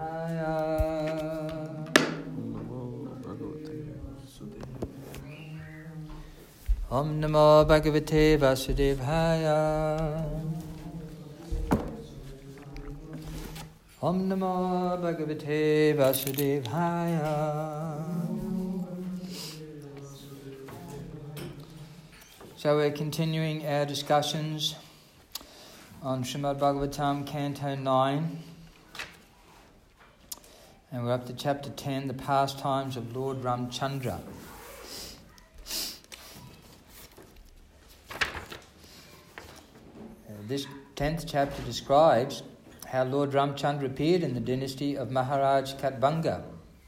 Om Namo Bhagavate Vasudevaya. Om Namo Bhagavate Vasudevaya. So we're continuing our discussions on Srimad Bhagavatam, Canto 9. And we're up to Chapter 10, the pastimes of Lord Ramchandra. This 10th chapter describes how Lord Ramchandra appeared in the dynasty of Maharaj Katbanga.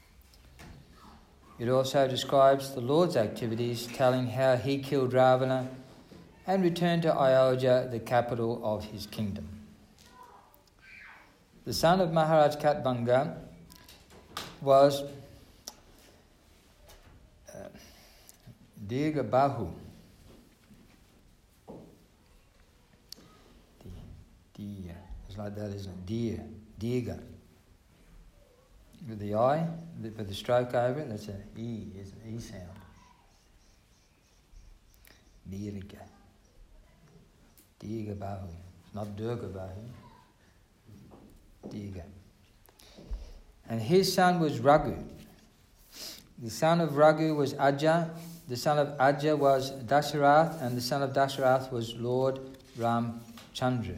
It also describes the Lord's activities, telling how he killed Ravana and returned to Ayodhya, the capital of his kingdom. The son of Maharaj Katbanga was Dirghabahu. Deer. It's like that, isn't it? Deer. Dirgha. With the I, with the stroke over it, that's an E, is an E sound. Dirgha. Dirghabahu. It's not Durgabahu. Dirgha. And his son was Raghu. The son of Raghu was Ajja. The son of Ajja was Dasharath. And the son of Dasharath was Lord Ramchandra.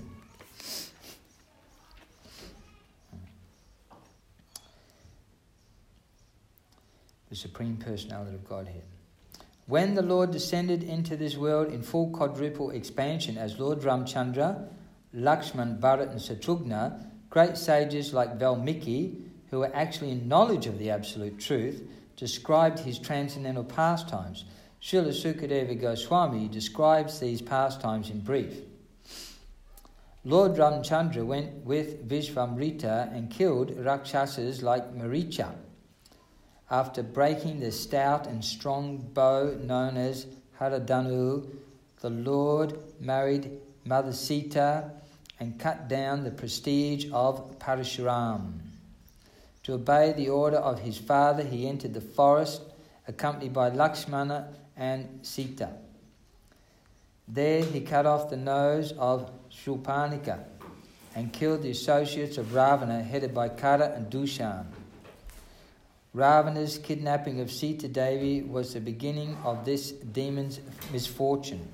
The Supreme Personality of Godhead. When the Lord descended into this world in full quadruple expansion as Lord Ramchandra, Lakshman, Bharat and Satrughna, great sages like Valmiki, who were actually in knowledge of the absolute truth, described his transcendental pastimes. Srila Sukadeva Goswami describes these pastimes in brief. Lord Ramchandra went with Vishvamrita and killed Rakshasas like Maricha. After breaking the stout and strong bow known as Haradhanu, the Lord married Mother Sita and cut down the prestige of Parashuram. To obey the order of his father, he entered the forest, accompanied by Lakshmana and Sita. There he cut off the nose of Shurpanika and killed the associates of Ravana, headed by Kara and Dushan. Ravana's kidnapping of Sita Devi was the beginning of this demon's misfortune.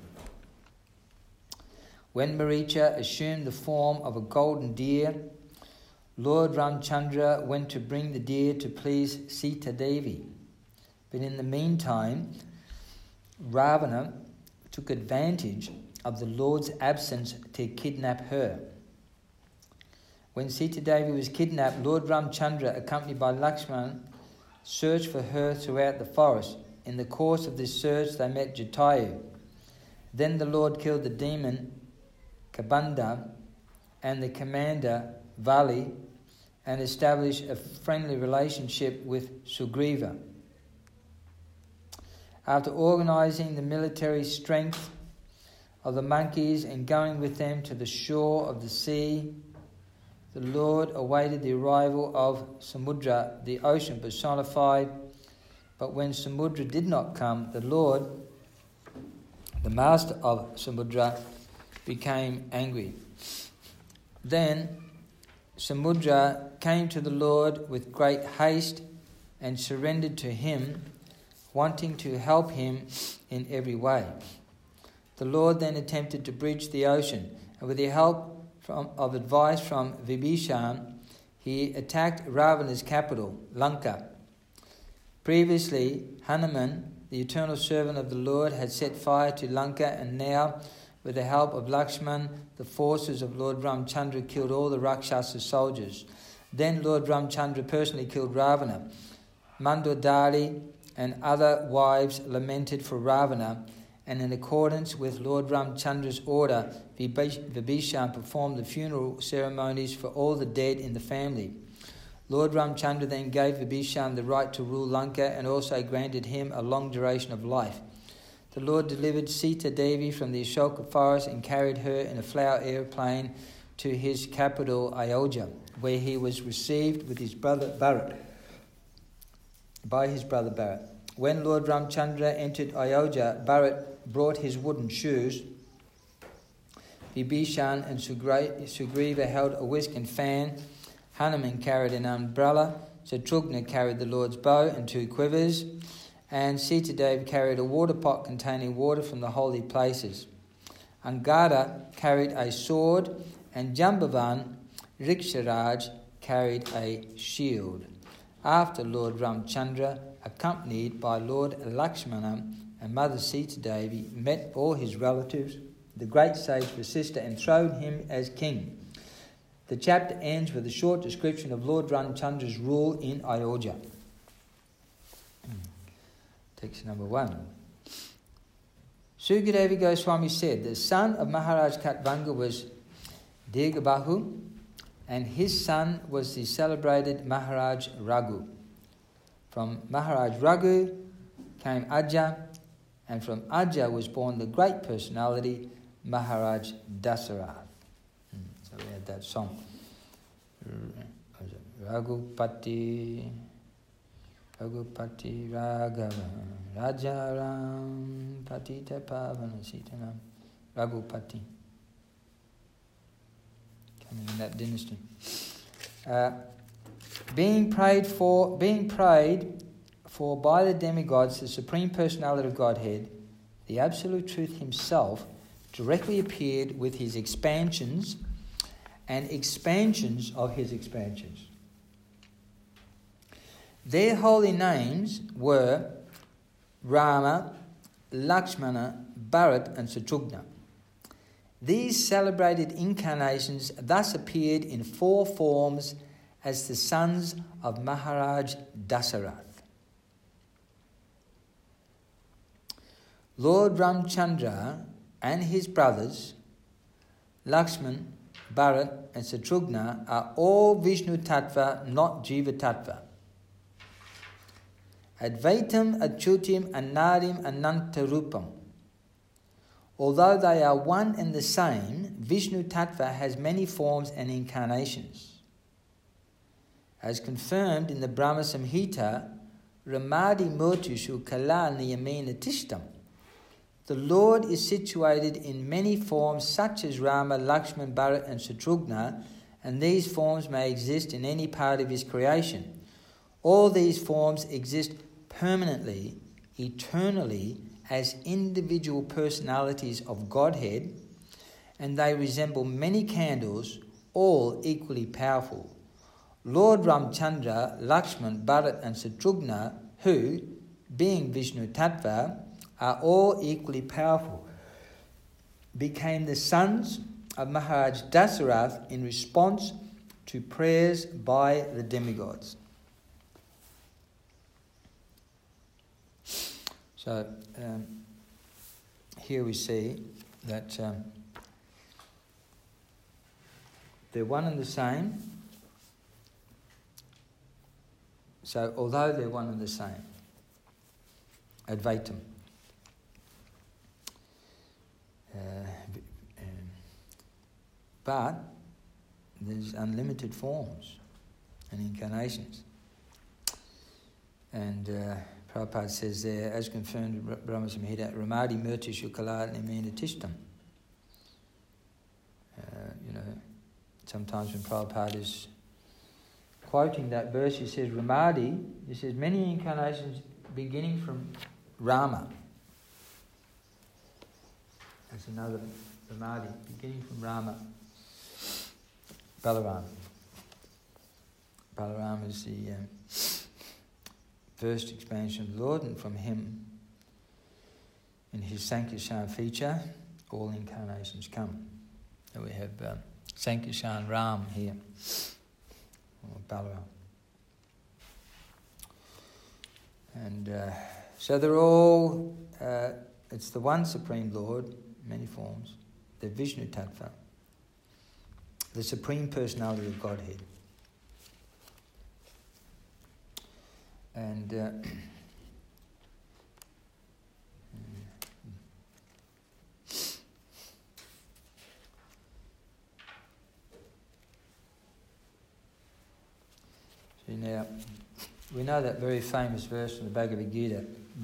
When Maricha assumed the form of a golden deer, Lord Ramchandra went to bring the deer to please Sita Devi. But in the meantime, Ravana took advantage of the Lord's absence to kidnap her. When Sita Devi was kidnapped, Lord Ramchandra, accompanied by Lakshman, searched for her throughout the forest. In the course of this search, they met Jatayu. Then the Lord killed the demon Kabanda and the commander Vali and established a friendly relationship with Sugriva. After organizing the military strength of the monkeys and going with them to the shore of the sea, the Lord awaited the arrival of Samudra, the ocean personified. But when Samudra did not come, the Lord, the master of Samudra, became angry. Then Samudra came to the Lord with great haste and surrendered to him, wanting to help him in every way. The Lord then attempted to bridge the ocean, and with the help of advice from Vibhishan, he attacked Ravana's capital, Lanka. Previously, Hanuman, the eternal servant of the Lord, had set fire to Lanka, and now, with the help of Lakshman, the forces of Lord Ramchandra killed all the Rakshasa soldiers. Then Lord Ramchandra personally killed Ravana. Mandodari and other wives lamented for Ravana, and in accordance with Lord Ramchandra's order, Vibhishan performed the funeral ceremonies for all the dead in the family. Lord Ramchandra then gave Vibhishan the right to rule Lanka and also granted him a long duration of life. The Lord delivered Sita Devi from the Ashoka forest and carried her in a flower aeroplane to his capital Ayodhya, where he was received with his brother Bharat, by his brother Bharat. When Lord Ramchandra entered Ayodhya, Bharat brought his wooden shoes. Vibhishan and Sugriva held a whisk and fan. Hanuman carried an umbrella. Shatrughna carried the Lord's bow and 2 quivers. And Sita Devi carried a water pot containing water from the holy places. Angada carried a sword, and Jambavan, Riksharaj, carried a shield. After Lord Ramchandra, accompanied by Lord Lakshmana and Mother Sita Devi, met all his relatives, the great sage Vasishtha enthroned him as king. The chapter ends with a short description of Lord Ramchandra's rule in Ayodhya. Text number 1. Sukadevi Goswami said, the son of Maharaj Katvanga was Dirghabahu, and his son was the celebrated Maharaj Raghu. From Maharaj Raghu came Ajja, and from Ajja was born the great personality Maharaj Dasarath. So we had that song. Raghupati Raghava Rajaram Patita Pavana Sitanam. Raghupati. Coming in that dynasty. Being prayed for by the demigods, the Supreme Personality of Godhead, the Absolute Truth himself, directly appeared with his expansions and expansions of his expansions. Their holy names were Rama, Lakshmana, Bharat and Shatrughna. These celebrated incarnations thus appeared in 4 forms as the sons of Maharaj Dasarath. Lord Ramchandra and his brothers, Lakshman, Bharat and Shatrughna, are all Vishnu Tattva, not Jiva Tattva. Advaitam, Achyutim, Anadim, Anantarupam. Although they are one and the same, Vishnu Tattva has many forms and incarnations. As confirmed in the Brahma Samhita, Ramadi Murtishu Kala Niyamena Tishtam. The Lord is situated in many forms such as Rama, Lakshman, Bharat and Shatrughna, and these forms may exist in any part of his creation. All these forms exist permanently, eternally, as individual personalities of Godhead, and they resemble many candles, all equally powerful. Lord Ramchandra, Lakshman, Bharat and Shatrughna, who, being Vishnu Tattva, are all equally powerful, became the sons of Maharaj Dasarath in response to prayers by the demigods. So here we see that they're one and the same. So although they're one and the same, Advaitam. But there's unlimited forms and incarnations. And Prabhupada says there, as confirmed in Brahma Samhita, Ramadi Murti Shukala Nimena Tishtam. Sometimes when Prabhupada is quoting that verse, he says, Ramadi, he says, many incarnations beginning from Rama. That's another Ramadi, beginning from Rama. Balaram. Balaram is the first expansion of the Lord, and from him, in his Sankirtan feature, all incarnations come. And we have Sankirtan Ram here, or Balaram. And so they're all, it's the one Supreme Lord, many forms, the Vishnu Tattva, the Supreme Personality of Godhead. And See now, we know that very famous verse from the Bhagavad Gita,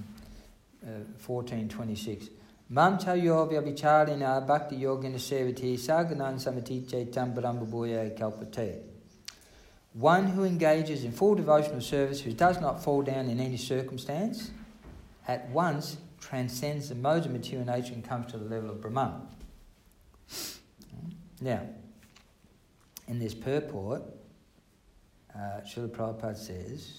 14:26. Mam chayo vyabhicharina bhakti yogina sevati saganan samati chaitam brahmabhuya kalpate. One who engages in full devotional service, who does not fall down in any circumstance, at once transcends the modes of material nature and comes to the level of Brahman. Now, in this purport, Srila Prabhupada says,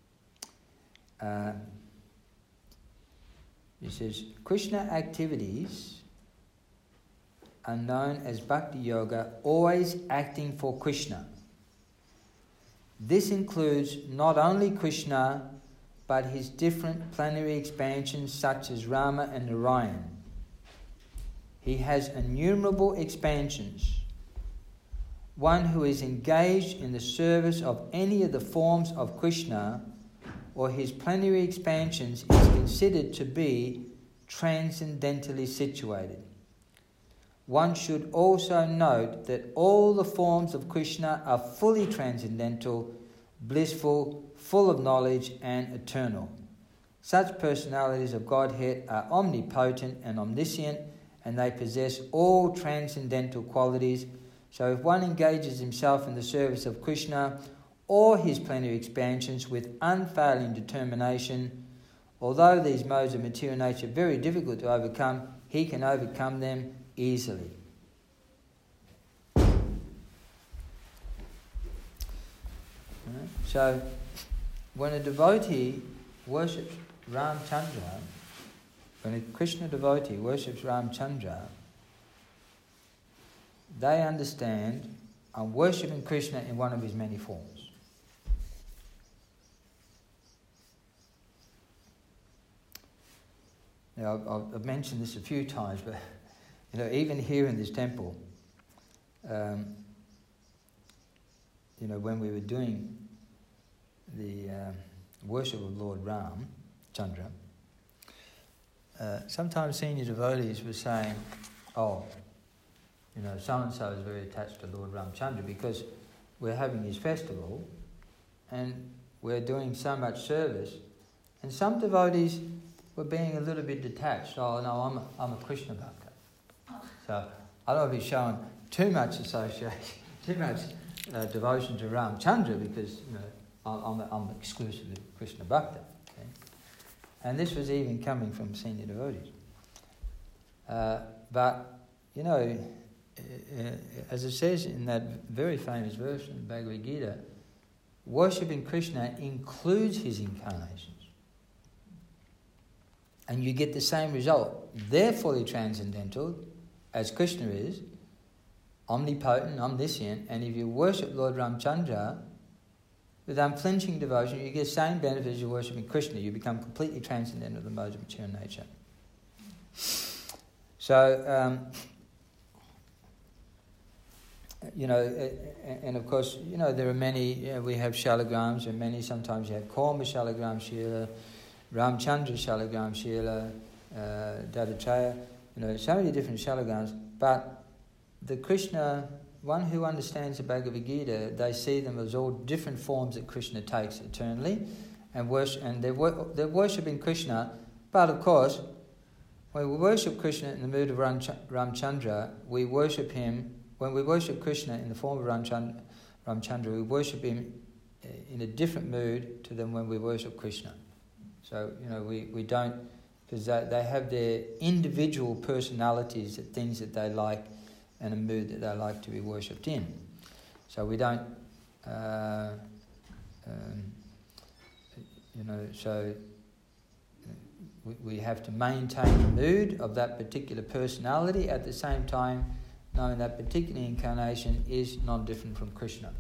he says, Krishna activities are known as Bhakti Yoga, always acting for Krishna. This includes not only Krishna, but his different planetary expansions such as Rama and Narayan. He has innumerable expansions. One who is engaged in the service of any of the forms of Krishna or his plenary expansions is considered to be transcendentally situated. One should also note that all the forms of Krishna are fully transcendental, blissful, full of knowledge and eternal. Such personalities of Godhead are omnipotent and omniscient, and they possess all transcendental qualities. So if one engages himself in the service of Krishna or his plenary expansions with unfailing determination, although these modes of material nature are very difficult to overcome, he can overcome them easily. So when a devotee worships Ramchandra, when a Krishna devotee worships Ramchandra, they understand, I'm worshipping Krishna in one of his many forms. Now, I've mentioned this a few times, but even here in this temple, when we were doing the worship of Lord Ram Chandra, sometimes senior devotees were saying, so-and-so is very attached to Lord Ramchandra because we're having his festival and we're doing so much service. And some devotees were being a little bit detached. Oh, no, I'm a Krishna Bhakta. So I don't want to be showing too much association, too much devotion to Ramchandra because I'm exclusively Krishna Bhakta. Okay? And this was even coming from senior devotees. But as it says in that very famous verse in Bhagavad Gita, worshipping Krishna includes his incarnations. And you get the same result. They're fully transcendental, as Krishna is, omnipotent, omniscient, and if you worship Lord Ramchandra with unflinching devotion, you get the same benefit as you're worshipping Krishna. You become completely transcendental of the modes of material nature. So, and of course, there are many, we have shalagrams, and many, sometimes you have Korma Shalagram Shila, Ramchandra Shalagram Shila, Dattatraya, so many different shalagrams, but the Krishna, one who understands the Bhagavad Gita, they see them as all different forms that Krishna takes eternally, and they're worshipping Krishna, but of course, when we worship Krishna in the mood of Ramchandra, we worship him. When we worship Krishna in the form of Ramchandra, we worship him in a different mood to them when we worship Krishna. So, we don't, because they have their individual personalities, the things that they like, and a mood that they like to be worshipped in. So we don't, we have to maintain the mood of that particular personality at the same time knowing that particular incarnation is non-different from Krishna.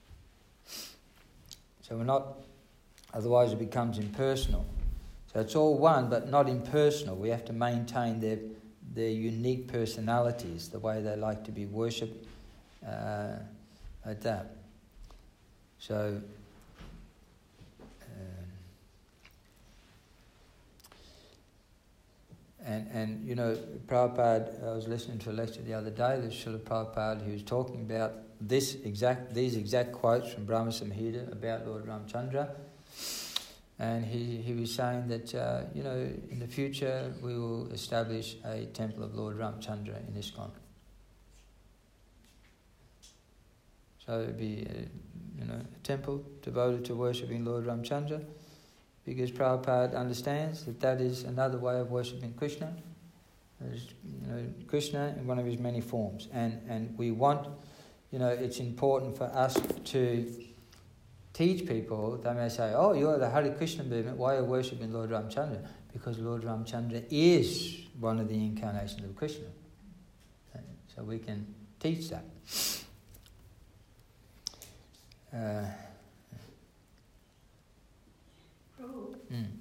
So we're not, otherwise it becomes impersonal. So it's all one, but not impersonal. We have to maintain their unique personalities, the way they like to be worshipped, like that. So, and Prabhupada, I was listening to a lecture the other day, the Srila Prabhupada, who was talking about these exact quotes from Brahma Samhita about Lord Ramchandra, and he was saying that in the future we will establish a temple of Lord Ramchandra in ISKCON. So it would be a temple devoted to worshipping Lord Ramchandra, because Prabhupada understands that is another way of worshipping Krishna. There's, Krishna in one of his many forms, and we want, it's important for us to teach people. They may say, "Oh, you're the Hare Krishna movement. Why are you worshipping Lord Ramchandra?" Because Lord Ramchandra is one of the incarnations of Krishna. So we can teach that. Prabhu,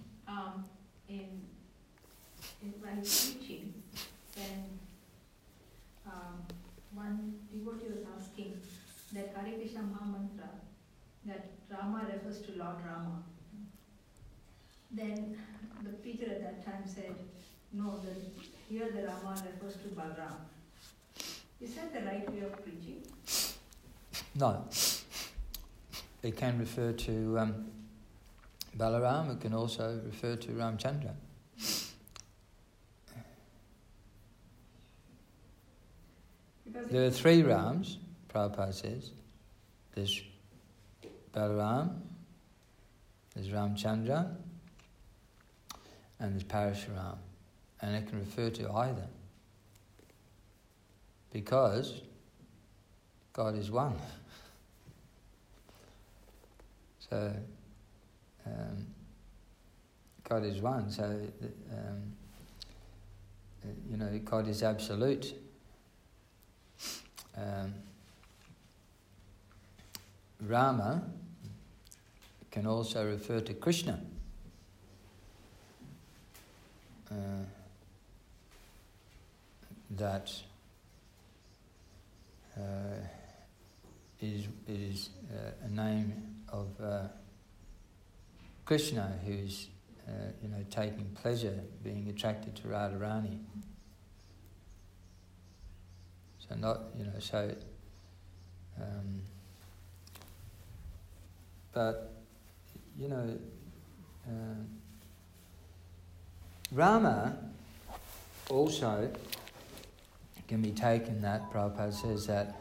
while teaching, then one devotee was asking that Hare Krishna Mahamantra, that Rama refers to Lord Rama. Then the teacher at that time said, no, here the Rama refers to Balram. Is that the right way of preaching? No. It can refer to Balaram, it can also refer to Ramchandra. There are three Rams, Prabhupada says. There's Balaram, there's Ramchandra, and there's Parashuram. And it can refer to either. Because God is one. So, God is one, so, God is absolute. Rama can also refer to Krishna. That is a name of Krishna, who's taking pleasure, being attracted to Radharani. So but Rama also can be taken that Prabhupada says that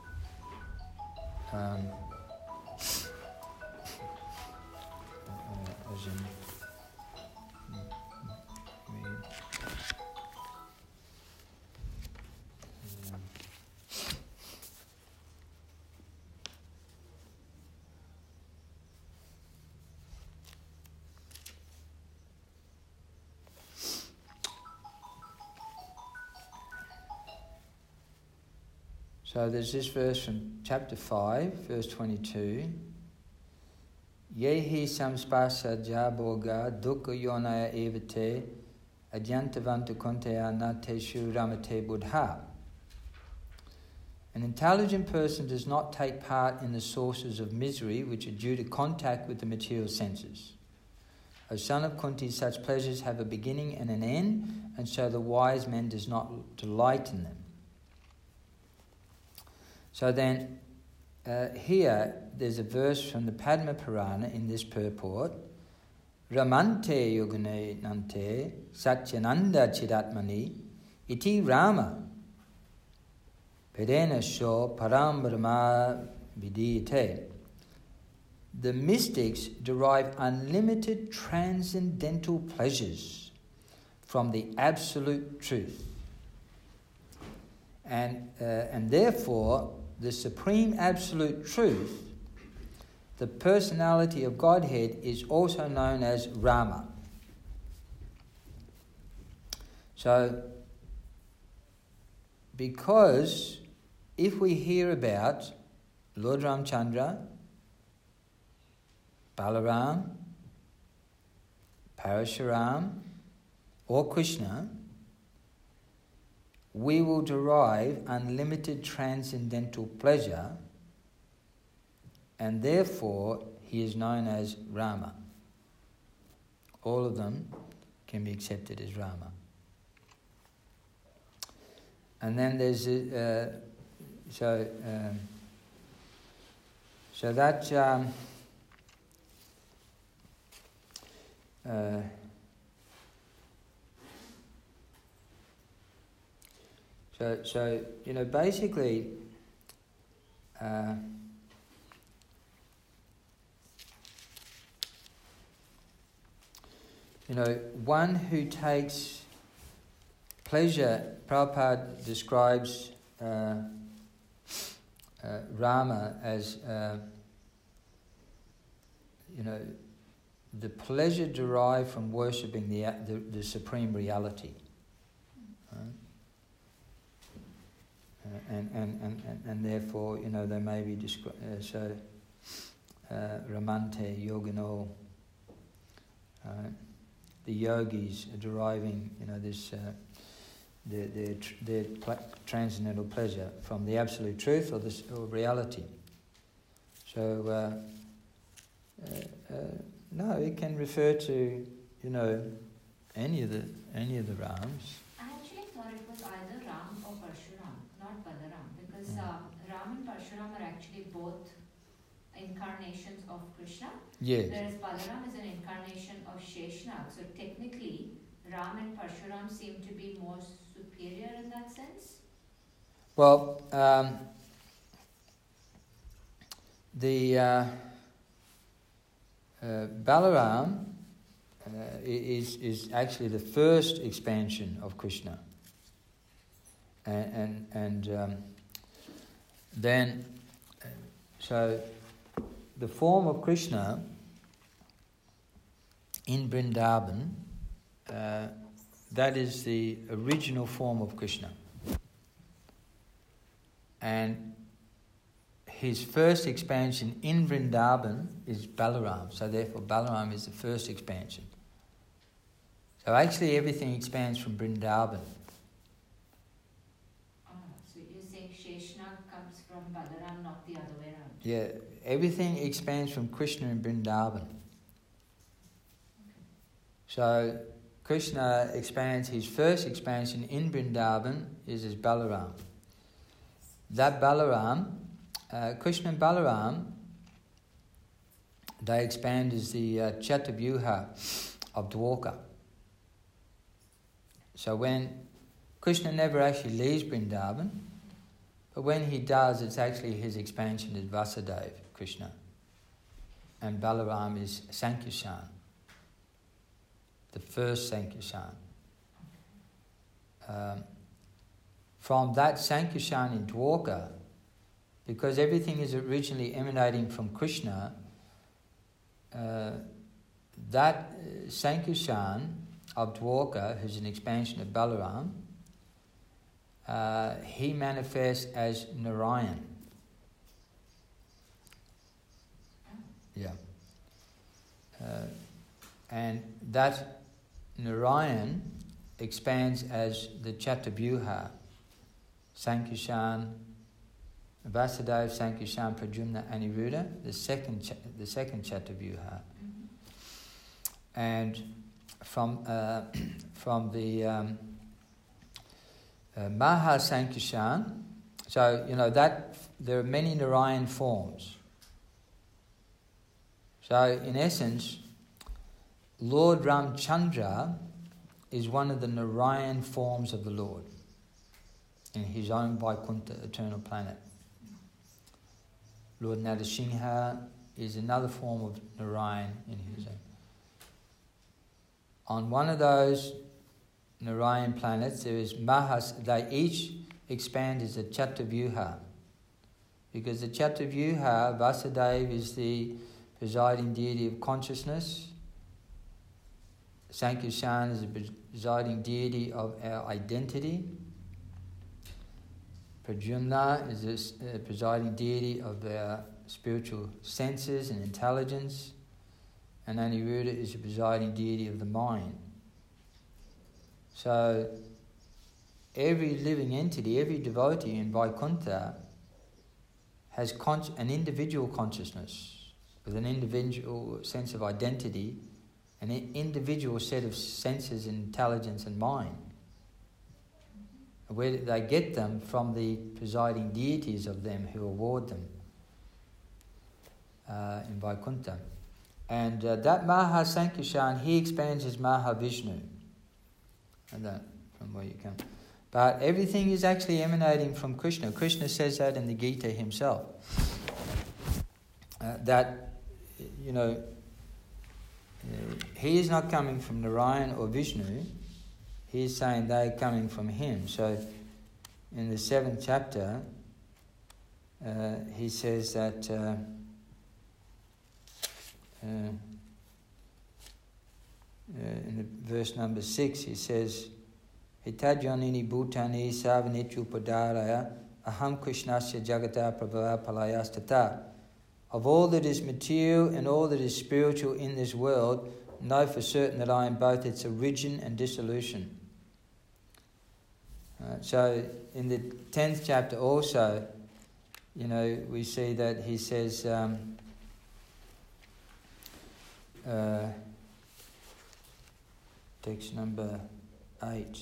as in so there's this verse from chapter 5, verse 22. Yehi samspasa jaboga dukkha yonaya evate adyantavantu konteya nateshu ramate buddha. An intelligent person does not take part in the sources of misery which are due to contact with the material senses. O son of Kunti, such pleasures have a beginning and an end, and so the wise man does not delight in them. So then, here there's a verse from the Padma Purana in this purport. Ramante yogane nante satyananda chidatmani iti Rama pedena sho param brahma vidiyate. The mystics derive unlimited transcendental pleasures from the absolute truth. And therefore, the supreme absolute truth, the personality of Godhead, is also known as Rama. So, because if we hear about Lord Ramchandra, Balaram, Parashuram, or Krishna, we will derive unlimited transcendental pleasure, and therefore he is known as Rama. All of them can be accepted as Rama. And then there's So that so you know, basically you know, one who takes pleasure, Prabhupada describes Rama as you know, the pleasure derived from worshipping the supreme reality, right? And therefore, you know, they may be Ramante Yogino, the yogis are deriving, you know, this their transcendental pleasure from the absolute truth or reality. So no, it can refer to, you know, any of the Rams. I actually thought it was either Ram or Parshuram, not Balaram, because Ram and Parshuram are actually both incarnations of Krishna. Yes. Whereas Balaram is an incarnation of Sheshnag. So technically, Ram and Parshuram seem to be more superior in that sense. Well, the Balaram is actually the first expansion of Krishna, and then so the form of Krishna in Vrindavan, that is the original form of Krishna, and his first expansion in Vrindavan is Balaram. So therefore Balaram is the first expansion. So actually everything expands from Vrindavan. So you're saying Sheshnag comes from Balaram, not the other way around? Yeah, everything expands from Krishna in Vrindavan. So Krishna expands, his first expansion in Vrindavan is as Balaram. That Balaram, Krishna and Balaram, they expand as the Chatuvyuha of Dwarka. So when Krishna never actually leaves Vrindavan, but when he does, it's actually his expansion as Vasudeva Krishna. And Balaram is Sankirtan, the first Sankirtan. From that Sankirtan in Dwarka, because everything is originally emanating from Krishna, that Sankirtan of Dwarka, who's an expansion of Balaram, he manifests as Narayan. Yeah. And that Narayan expands as the Chatuvyuha, Sankirtan, Vasudeva, Sankirtan, Pradyumna, Aniruddha, the second Chatuvyuha. Mm-hmm. And from the Maha Sankirtan, so you know that there are many Narayan forms. So in essence, Lord Ramchandra is one of the Narayan forms of the Lord in his own Vaikuntha, eternal planet. Lord Narasimha is another form of Narayan in his own. On one of those Narayan planets, there is Mahas. They each expand as a Chatuvyuha, because the Chatuvyuha, Vasudeva is the presiding deity of consciousness. Sankirtan is the presiding deity of our identity. Pradyumna is the presiding deity of our spiritual senses and intelligence. And Aniruddha is the presiding deity of the mind. So every living entity, every devotee in Vaikuntha has an individual consciousness with an individual sense of identity, an individual set of senses and intelligence and mind. Where they get them from the presiding deities of them who award them. in Vaikuntha. And that Maha Sankirtan, he expands as Maha Vishnu. And that, from where you come. But everything is actually emanating from Krishna. Krishna says that in the Gita himself. That, he is not coming from Narayan or Vishnu. He is saying they are coming from him. So, in the 7th chapter, he says that in the verse number 6, he says, Hitadyanini bhutani savanitrupadaraya aham krishnasya jagata prabhava palayastata. Of all that is material and all that is spiritual in this world, know for certain that I am both its origin and dissolution. So in the 10th chapter also, we see that he says, text number 8.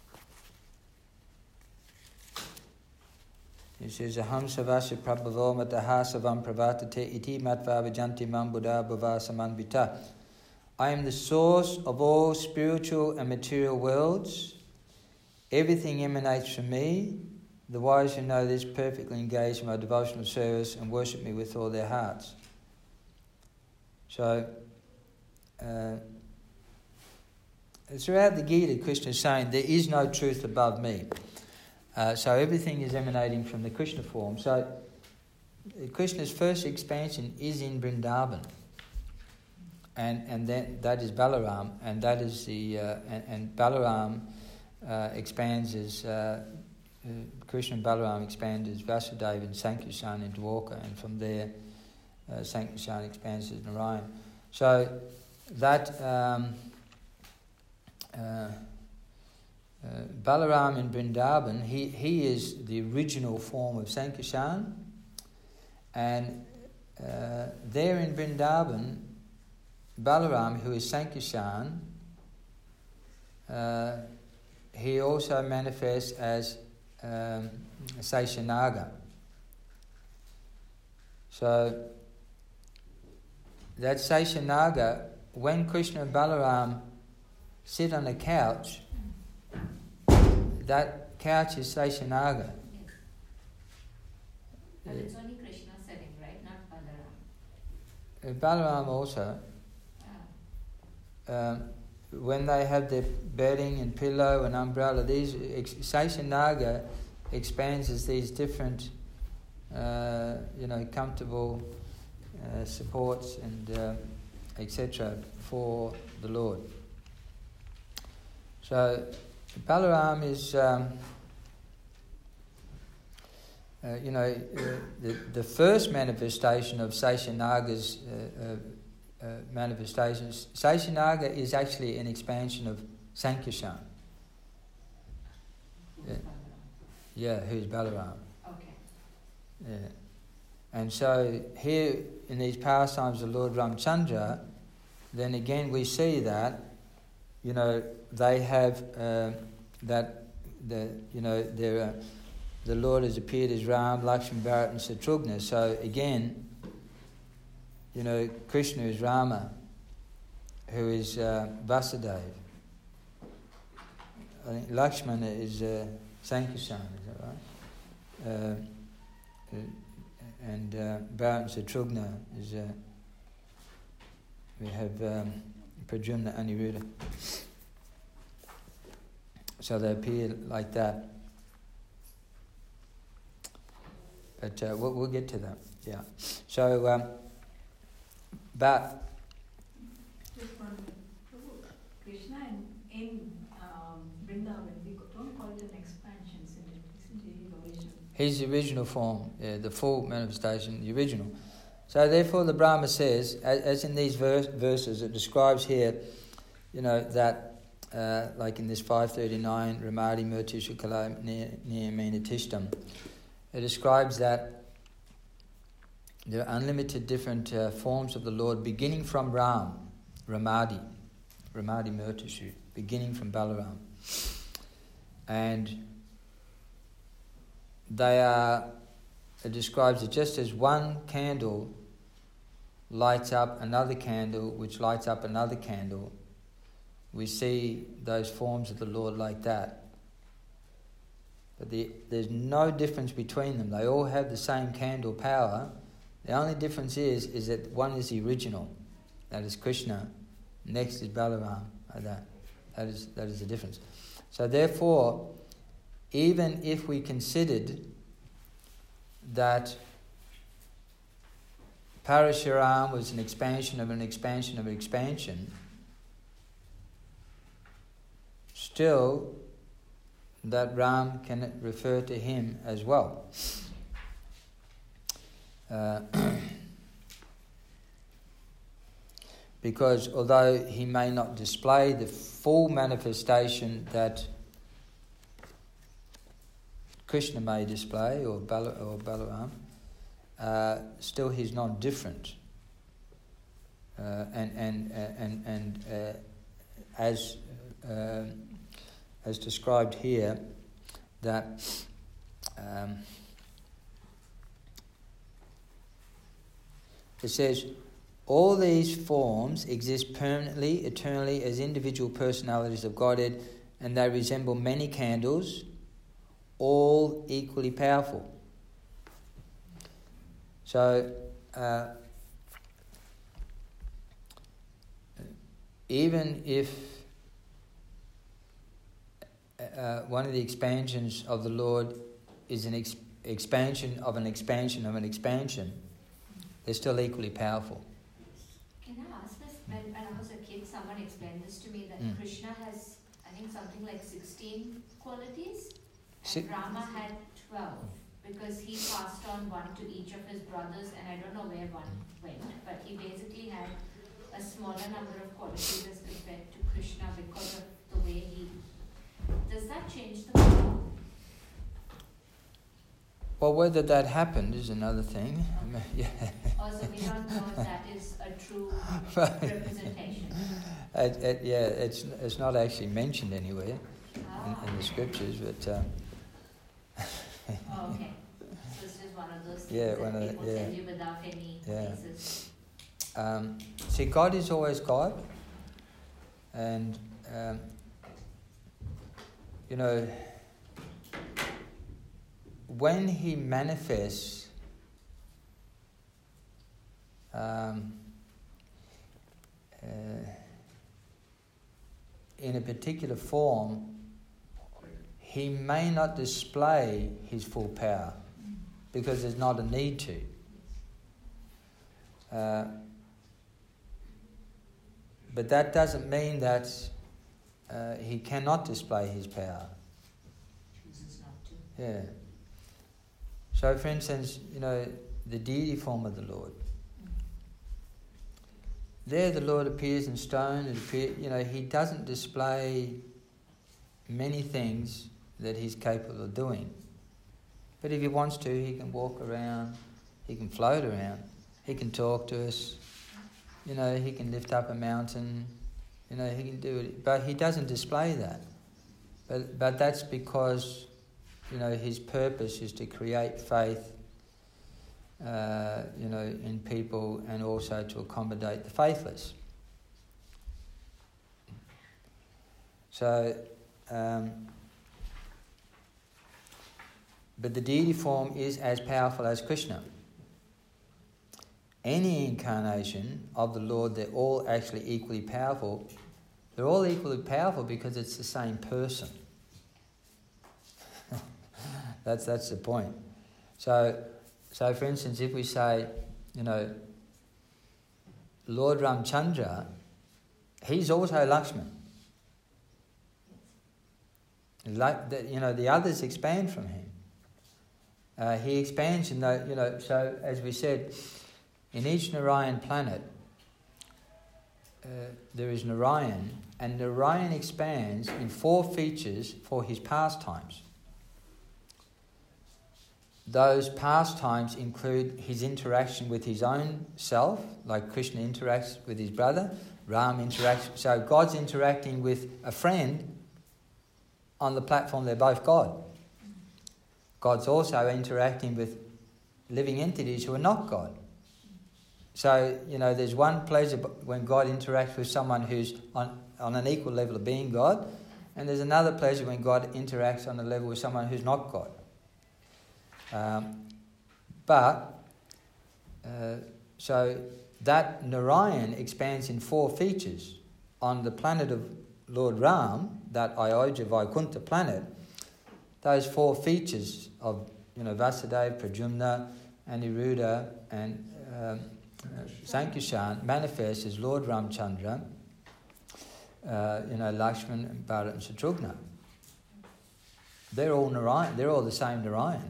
He says, Aham savasya prabhavo mataha savam pravartate iti matva vijanti mam buddha bhava samanvita. I am the source of all spiritual and material worlds. Everything emanates from me. The wise who know this perfectly engage in my devotional service and worship me with all their hearts. So, throughout the Gita, Krishna is saying there is no truth above me. So everything is emanating from the Krishna form. So Krishna's first expansion is in Vrindavan, and then that is Balaram, and that is the and Balaram expands as Krishna and Balaram expand as Vasudeva and Sankirtan in Dwarka, and from there Sankirtan expands as Narayan. So that Balaram in Vrindavan, he is the original form of Sankirtan, and there in Vrindavan, Balaram, who is Sankirtan, he also manifests as Seshanaga. So that Seshanaga, when Krishna and Balaram sit on a couch, that couch is Seshanaga. Yes. But it's only Krishna sitting, right? Not Balaram. Balaram also. When they have their bedding and pillow and umbrella, these Seshanaga expands as these different, comfortable supports and etc. for the Lord. So Balaram is, the first manifestation of Seshanaga's manifestations. Seshanaga is actually an expansion of Sankirtan. Who's Balaram. Okay. Yeah. And so here in these pastimes of Lord Ramchandra, then again we see that, they have the Lord has appeared as Ram, Lakshman, Bharat and Shatrugna. So again, Krishna is Rama, who is Vasudeva. I think Lakshmana is Sankirtan, is that right? And Bharat and Shatrugna is, we have Pradyumna, Aniruddha. So they appear like that. But we'll get to that, yeah. So, but Just one minute. Krishna in Vrindavan, we don't call it an expansion, isn't it? Isn't it? He's the original form, the full manifestation, the original. So therefore the Brahma says, as in these verses, it describes here, that like in this 539, Ramadi Murtisha Kala Niyamena Tishtam, it describes that there are unlimited different forms of the Lord, beginning from Ramadi Murtishu, beginning from Balaram. And it describes it just as one candle lights up another candle, which lights up another candle. We see those forms of the Lord like that. But there's no difference between them. They all have the same candle power. The only difference is that one is the original, that is Krishna. Next is Balaram, like that. That is the difference. So therefore, even if we considered that Parashuram was an expansion of an expansion of an expansion, still that Ram can refer to him as well. Because although he may not display the full manifestation that Krishna may display, or Balaram, still he's not different. As described here, that it says, all these forms exist permanently, eternally, as individual personalities of Godhead, and they resemble many candles, all equally powerful. So, even if one of the expansions of the Lord is an expansion of an expansion of an expansion, they're still equally powerful. Can I ask this? When I was a kid, someone explained this to me, that Krishna has, I think, something like 16 qualities, and Rama had 12, because he passed on one to each of his brothers, and I don't know where one went, but he basically had a smaller number of qualities as compared to Krishna because of the way he... Does that change the power? Well, whether that happened is another thing. Okay. Yeah. Also, we don't know if that is a true representation. It's not actually mentioned anywhere in the scriptures, but... Oh, okay. So it's just one of those things that people tell you without any basis. See, God is always God, and when He manifests in a particular form, He may not display His full power because there's not a need to. But that doesn't mean that He cannot display His power. Chooses not to. Yeah. So, for instance, the deity form of the Lord. There, the Lord appears in stone. He doesn't display many things that He's capable of doing. But if He wants to, He can walk around. He can float around. He can talk to us. He can lift up a mountain. He can do it. But He doesn't display that. But that's because, His purpose is to create faith, in people, and also to accommodate the faithless. So, but the deity form is as powerful as Krishna. Any incarnation of the Lord, they're all actually equally powerful. They're all equally powerful because it's the same person. That's the point. So for instance, if we say, Lord Ramchandra, he's also Lakshman. Like the others expand from him. He expands in the, so as we said, in each Narayan planet, there is Narayan, and Narayan expands in 4 features for his pastimes. Those pastimes include his interaction with his own self, like Krishna interacts with his brother, Ram interacts. So God's interacting with a friend on the platform, they're both God. God's also interacting with living entities who are not God. So, there's one pleasure when God interacts with someone who's on an equal level of being God, and there's another pleasure when God interacts on a level with someone who's not God. So that Narayan expands in 4 features. On the planet of Lord Ram, that Ayodhya Vaikuntha planet, those 4 features of Vasudeva, Pradyumna, Aniruddha and Sankarshan manifest as Lord Ramchandra, Lakshman, Bharat and Shatrugna. They're all Narayan. They're all the same Narayan.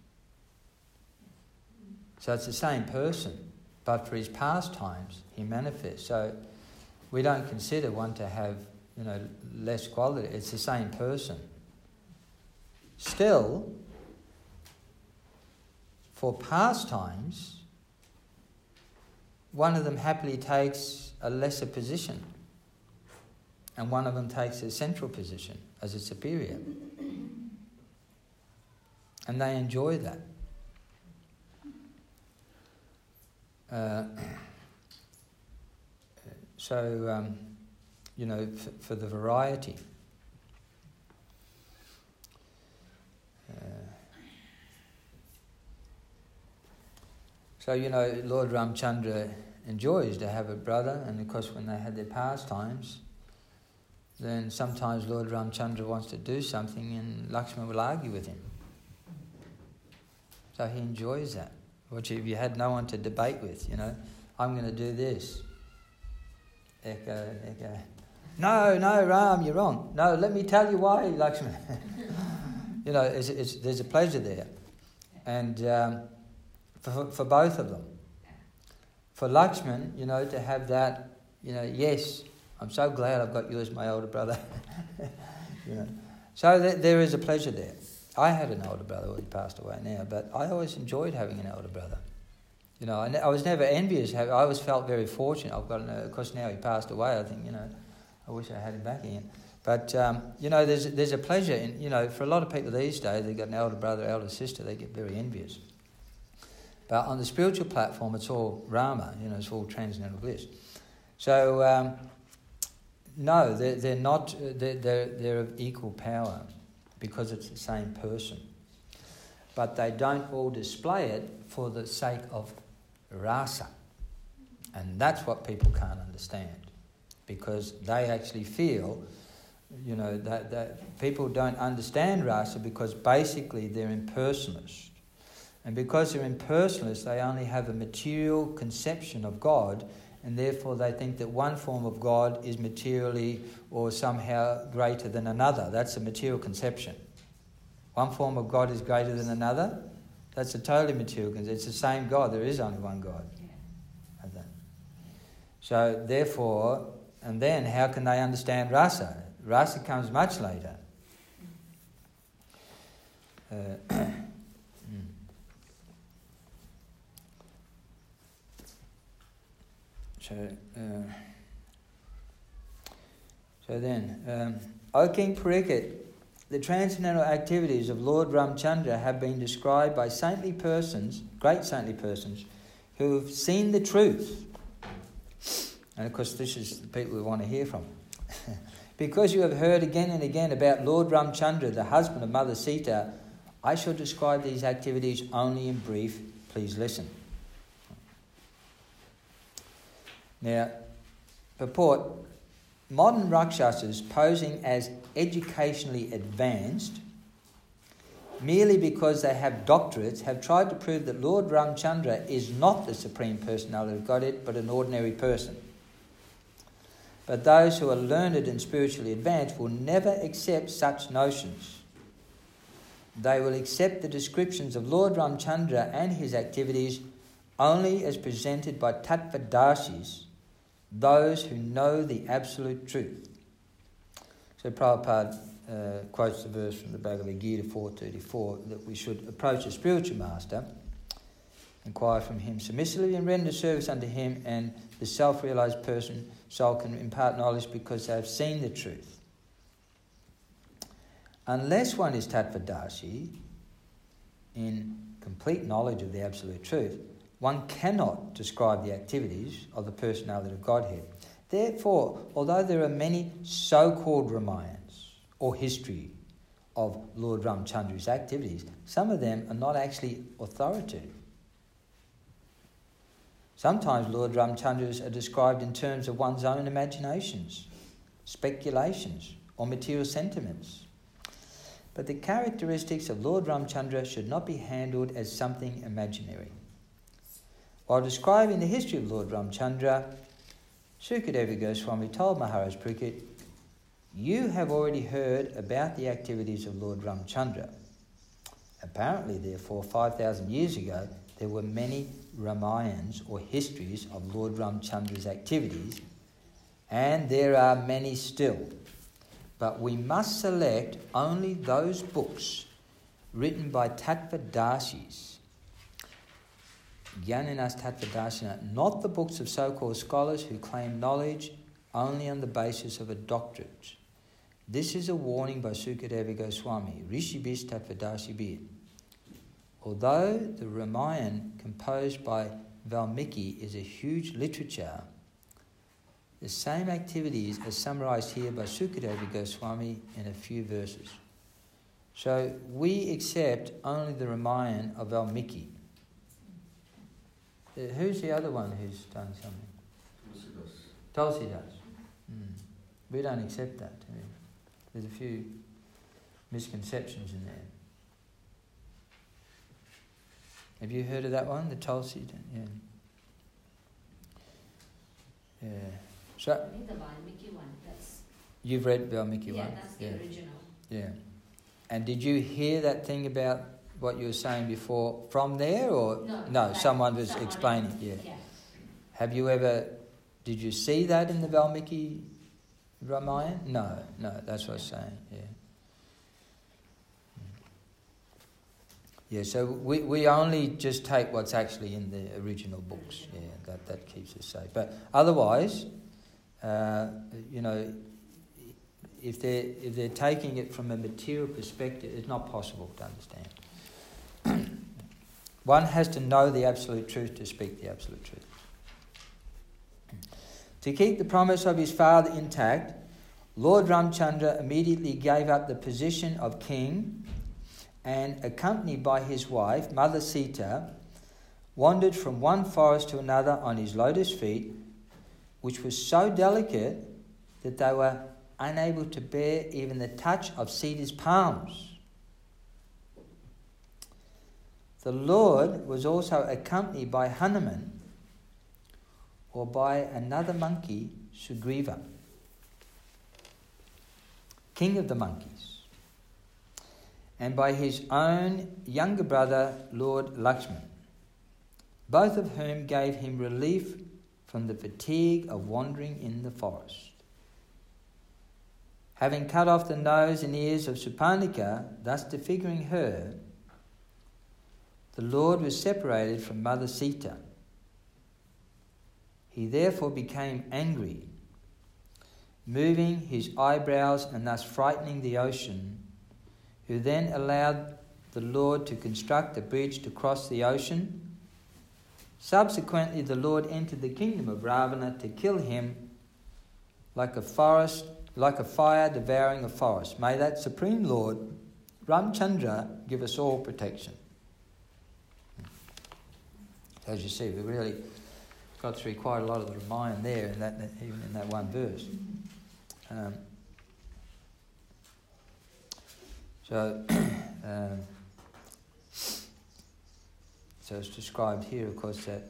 So it's the same person, but for his pastimes he manifests. So we don't consider one to have less quality. It's the same person. Still, for pastimes, one of them happily takes a lesser position, and one of them takes a central position as a superior. And they enjoy that. For the variety. Lord Ramchandra enjoys to have a brother, and of course when they had their pastimes, then sometimes Lord Ramchandra wants to do something and Lakshmana will argue with him. So he enjoys that. Which if you had no one to debate with, I'm going to do this. Echo. No, Ram, you're wrong. No, let me tell you why, Lakshmana. There's a pleasure there. And for both of them. For Lakshmana, to have that, yes, I'm so glad I've got you as my older brother. So there is a pleasure there. I had an older brother, he passed away now, but I always enjoyed having an older brother. I was never envious. I always felt very fortunate. Of course, now he passed away. I think, I wish I had him back again. But there's a pleasure in, for a lot of people these days, they've got an elder brother, elder sister. They get very envious. But on the spiritual platform, it's all Rama. It's all transcendental bliss. So no, they're not. They're of equal power, because it's the same person. But they don't all display it for the sake of rasa. And that's what people can't understand. Because they actually feel, that people don't understand rasa because basically they're impersonalists. And because they're impersonalists, they only have a material conception of God, and therefore they think that one form of God is materially or somehow greater than another. That's a material conception. One form of God is greater than another. That's a totally material conception. It's the same God. There is only one God. Yeah. So therefore, and then how can they understand rasa? Rasa comes much later. So then, O King Parikshit, the transcendental activities of Lord Ramchandra have been described by saintly persons, great saintly persons, who have seen the truth. And of course this is the people we want to hear from. Because you have heard again and again about Lord Ramchandra, the husband of Mother Sita, I shall describe these activities only in brief. Please listen. Now, purport, modern Rakshasas posing as educationally advanced, merely because they have doctorates, have tried to prove that Lord Ramchandra is not the Supreme Personality of Godhead, but an ordinary person. But those who are learned and spiritually advanced will never accept such notions. They will accept the descriptions of Lord Ramchandra and his activities only as presented by Tattvadarshis, those who know the absolute truth. So Prabhupada quotes the verse from the Bhagavad Gita 4.34 that we should approach a spiritual master, inquire from him submissively and render service unto him, and the self-realized person soul can impart knowledge because they have seen the truth. Unless one is Tattvadarshi, in complete knowledge of the absolute truth, one cannot describe the activities of the personality of Godhead. Therefore, although there are many so-called Ramayans or history of Lord Ramchandra's activities, some of them are not actually authoritative. Sometimes Lord Ramchandra's are described in terms of one's own imaginations, speculations, or material sentiments. But the characteristics of Lord Ramchandra should not be handled as something imaginary. While describing the history of Lord Ramchandra, Sukadeva Goswami told Maharaj Parikshit, "You have already heard about the activities of Lord Ramchandra. Apparently, therefore, 5,000 years ago, there were many Ramayans or histories of Lord Ramchandra's activities, and there are many still. But we must select only those books written by Tattvadasis, Jnaninas Tattvadasina, not the books of so-called scholars who claim knowledge only on the basis of a doctorate. This is a warning by Sukadeva Goswami, Rishibis Tattvadasibir. Although the Ramayana composed by Valmiki is a huge literature, the same activities are summarized here by Sukadeva Goswami in a few verses. So we accept only the Ramayana of Valmiki. Who's the other one who's done something? Tulsidas. We don't accept that. There's a few misconceptions in there. Have you heard of that one, the Tulsi? Yeah. So Only the Valmiki one. You've read Valmiki one? Yeah, that's the original. Yeah. And did you hear that thing about what you were saying before from there, or no? Someone was explaining. Else. Yeah. Have you ever? Did you see that in the Valmiki Ramayana? No. That's what I was saying. Yeah. Yeah. So we only just take what's actually in the original books. Yeah. That keeps us safe. But otherwise, if they're taking it from a material perspective, it's not possible to understand. One has to know the absolute truth to speak the absolute truth. To keep the promise of his father intact, Lord Ramchandra immediately gave up the position of king and, accompanied by his wife, Mother Sita, wandered from one forest to another on his lotus feet, which was so delicate that they were unable to bear even the touch of Sita's palms. The Lord was also accompanied by Hanuman, or by another monkey, Sugriva, king of the monkeys, and by his own younger brother, Lord Lakshman, both of whom gave him relief from the fatigue of wandering in the forest. Having cut off the nose and ears of Suparnika, thus disfiguring her, the Lord was separated from Mother Sita. He therefore became angry, moving his eyebrows and thus frightening the ocean, who then allowed the Lord to construct a bridge to cross the ocean. Subsequently, the Lord entered the kingdom of Ravana to kill him like a fire devouring a forest. May that Supreme Lord, Ramchandra, give us all protection. As you see, we really got through quite a lot of the Ramayana there, even in that one verse. So it's described here, of course, that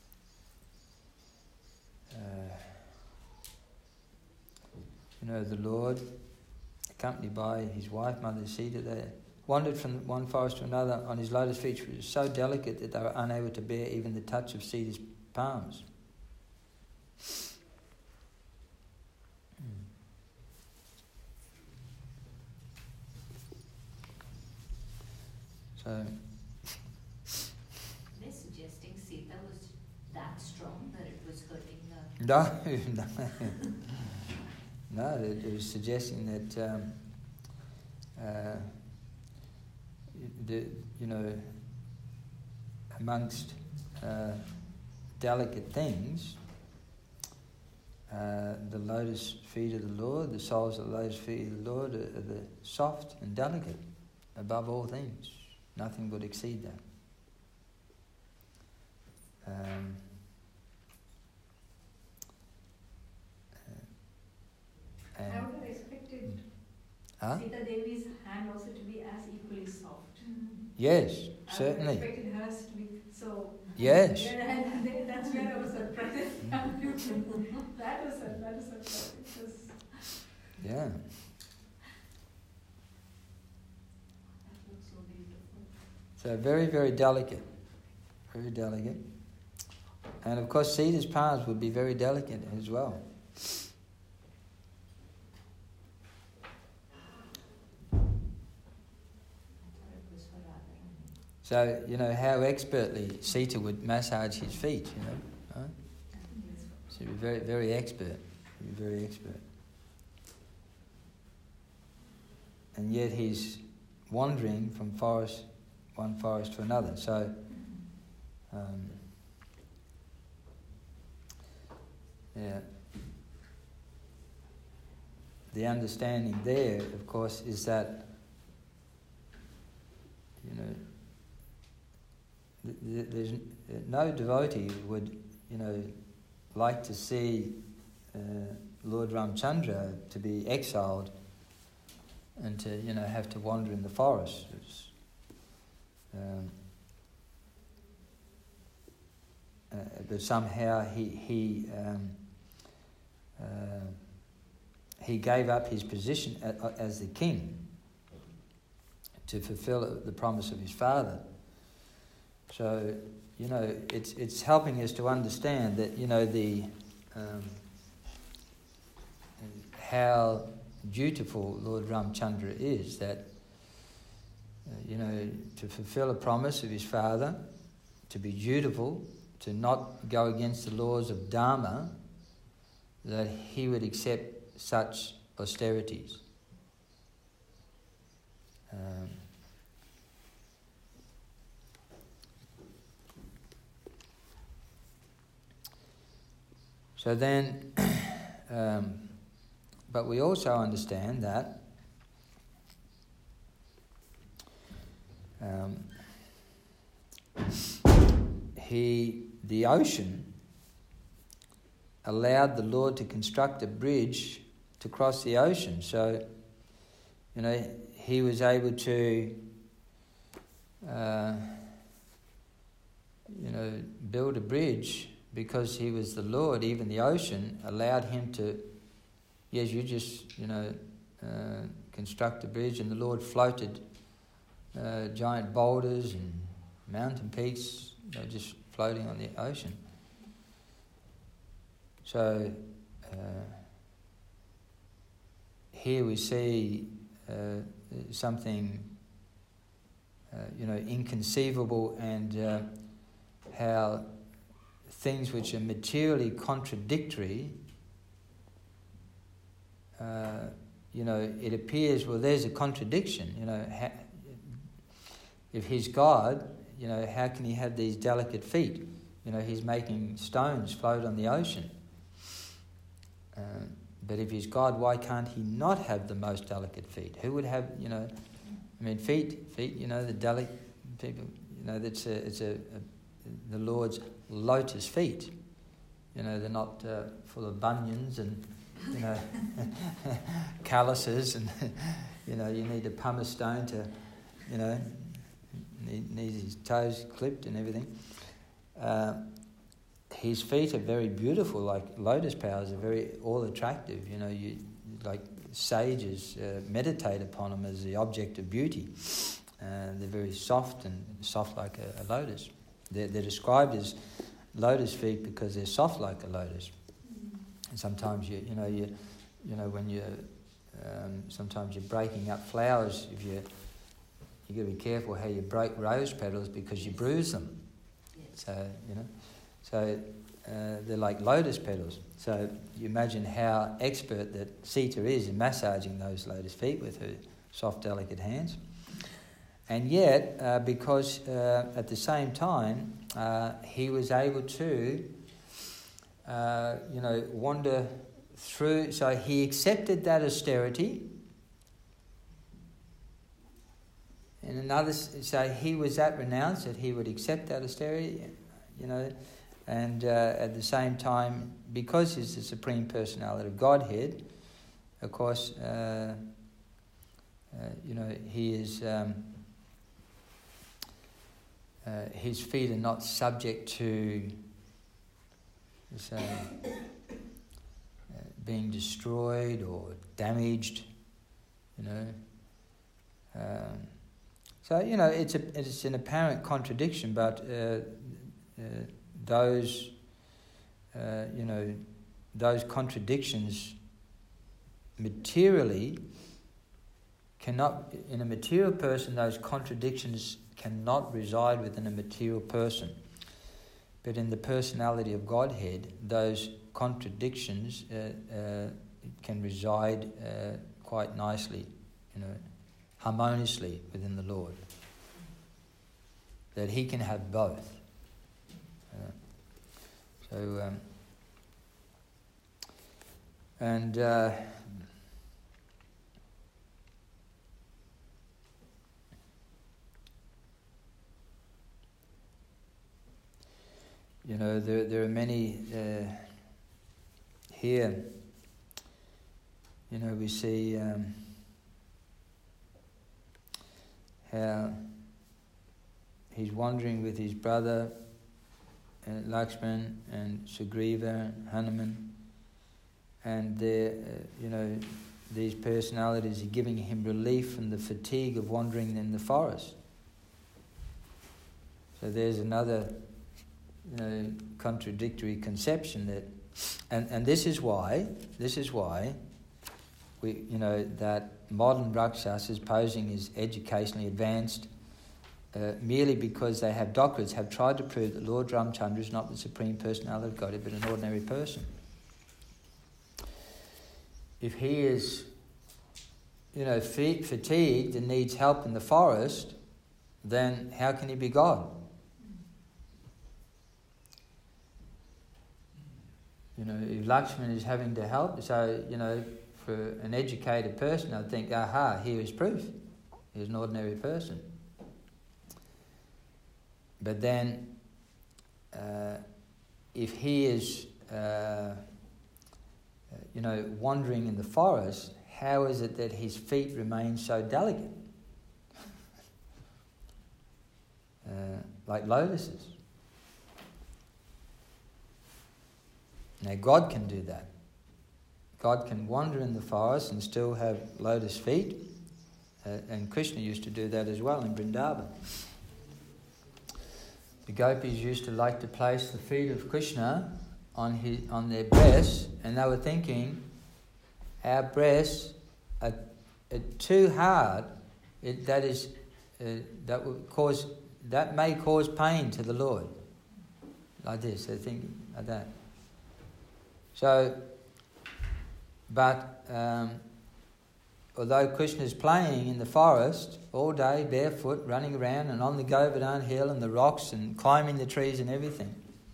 the Lord, accompanied by his wife, Mother Sita, they wandered from one forest to another on his lotus feet, which was so delicate that they were unable to bear even the touch of Sita's palms. So they're suggesting Sita was that strong that it was hurting the... No, it was suggesting that amongst delicate things, the lotus feet of the Lord, the soles of the lotus feet of the Lord are the soft and delicate above all things. Nothing would exceed that. I would have expected Sita Devi's hand also to be as equally soft. Yes, certainly. I would have expected hers to be so. Yes. That's where I was surprised. That was surprising. Yeah. That looks so beautiful. So very, very delicate. Very delicate. And of course Sita's palms would be very delicate as well. So, how expertly Sita would massage his feet, right? She'd be very, very expert. Very expert. And yet he's wandering from one forest to another. So, the understanding there, of course, is that, there's no devotee would, like to see Lord Ramchandra to be exiled and to, have to wander in the forest. But somehow he gave up his position as the king to fulfill the promise of his father. So, it's helping us to understand that, how dutiful Lord Ramchandra is, that, to fulfill a promise of his father, to be dutiful, to not go against the laws of Dharma, that he would accept such austerities. So then, but we also understand that the ocean allowed the Lord to construct a bridge to cross the ocean. So, he was able to, build a bridge because he was the Lord. Even the ocean allowed him to, yes, you just, construct a bridge, and the Lord floated giant boulders and mountain peaks, just floating on the ocean. So here we see something, inconceivable, and how things which are materially contradictory, it appears, well, there's a contradiction. If he's God, how can he have these delicate feet? He's making stones float on the ocean. But if he's God, why can't he not have the most delicate feet? Who would have, feet, the delicate people, it's the Lord's lotus feet. They're not full of bunions and, calluses, and, you need a pumice stone to, needs his toes clipped and everything. His feet are very beautiful, like lotus flowers are very all attractive. You like sages meditate upon them as the object of beauty. They're very soft like a lotus. They're described as lotus feet because they're soft like a lotus. And sometimes sometimes you're breaking up flowers. If you got to be careful how you break rose petals because you bruise them. So they're like lotus petals. So you imagine how expert that Sita is in massaging those lotus feet with her soft, delicate hands. And yet, because at the same time, he was able to, wander through. So he accepted that austerity. And another, so he was that renounced that he would accept that austerity, and at the same time, because he's the Supreme Personality of Godhead, of course, he is. His feet are not subject to, being destroyed or damaged, So it's an apparent contradiction, but those contradictions materially cannot, in a material person, those contradictions cannot reside within a material person. But in the personality of Godhead, those contradictions can reside quite nicely, harmoniously within the Lord. That he can have both. There are many here. We see how he's wandering with his brother Lakshman and Sugriva and Hanuman, and these personalities are giving him relief from the fatigue of wandering in the forest. So there's another contradictory conception that, and this is why we that modern Rakshasas posing as educationally advanced merely because they have doctorates have tried to prove that Lord Ramchandra is not the Supreme Personality of Godhead but an ordinary person. If he is fatigued and needs help in the forest, then how can he be God? If Lakshman is having to help, so, for an educated person, I'd think, aha, here is proof. He's an ordinary person. But then, if he is, wandering in the forest, how is it that his feet remain so delicate? Like lotuses. Now, God can do that. God can wander in the forest and still have lotus feet. And Krishna used to do that as well in Vrindavan. The gopis used to like to place the feet of Krishna on their breasts, and they were thinking, our breasts are too hard. That may cause pain to the Lord. Like this, they're thinking like that. So, but although Krishna is playing in the forest all day, barefoot, running around and on the Govardhan hill and the rocks and climbing the trees and everything,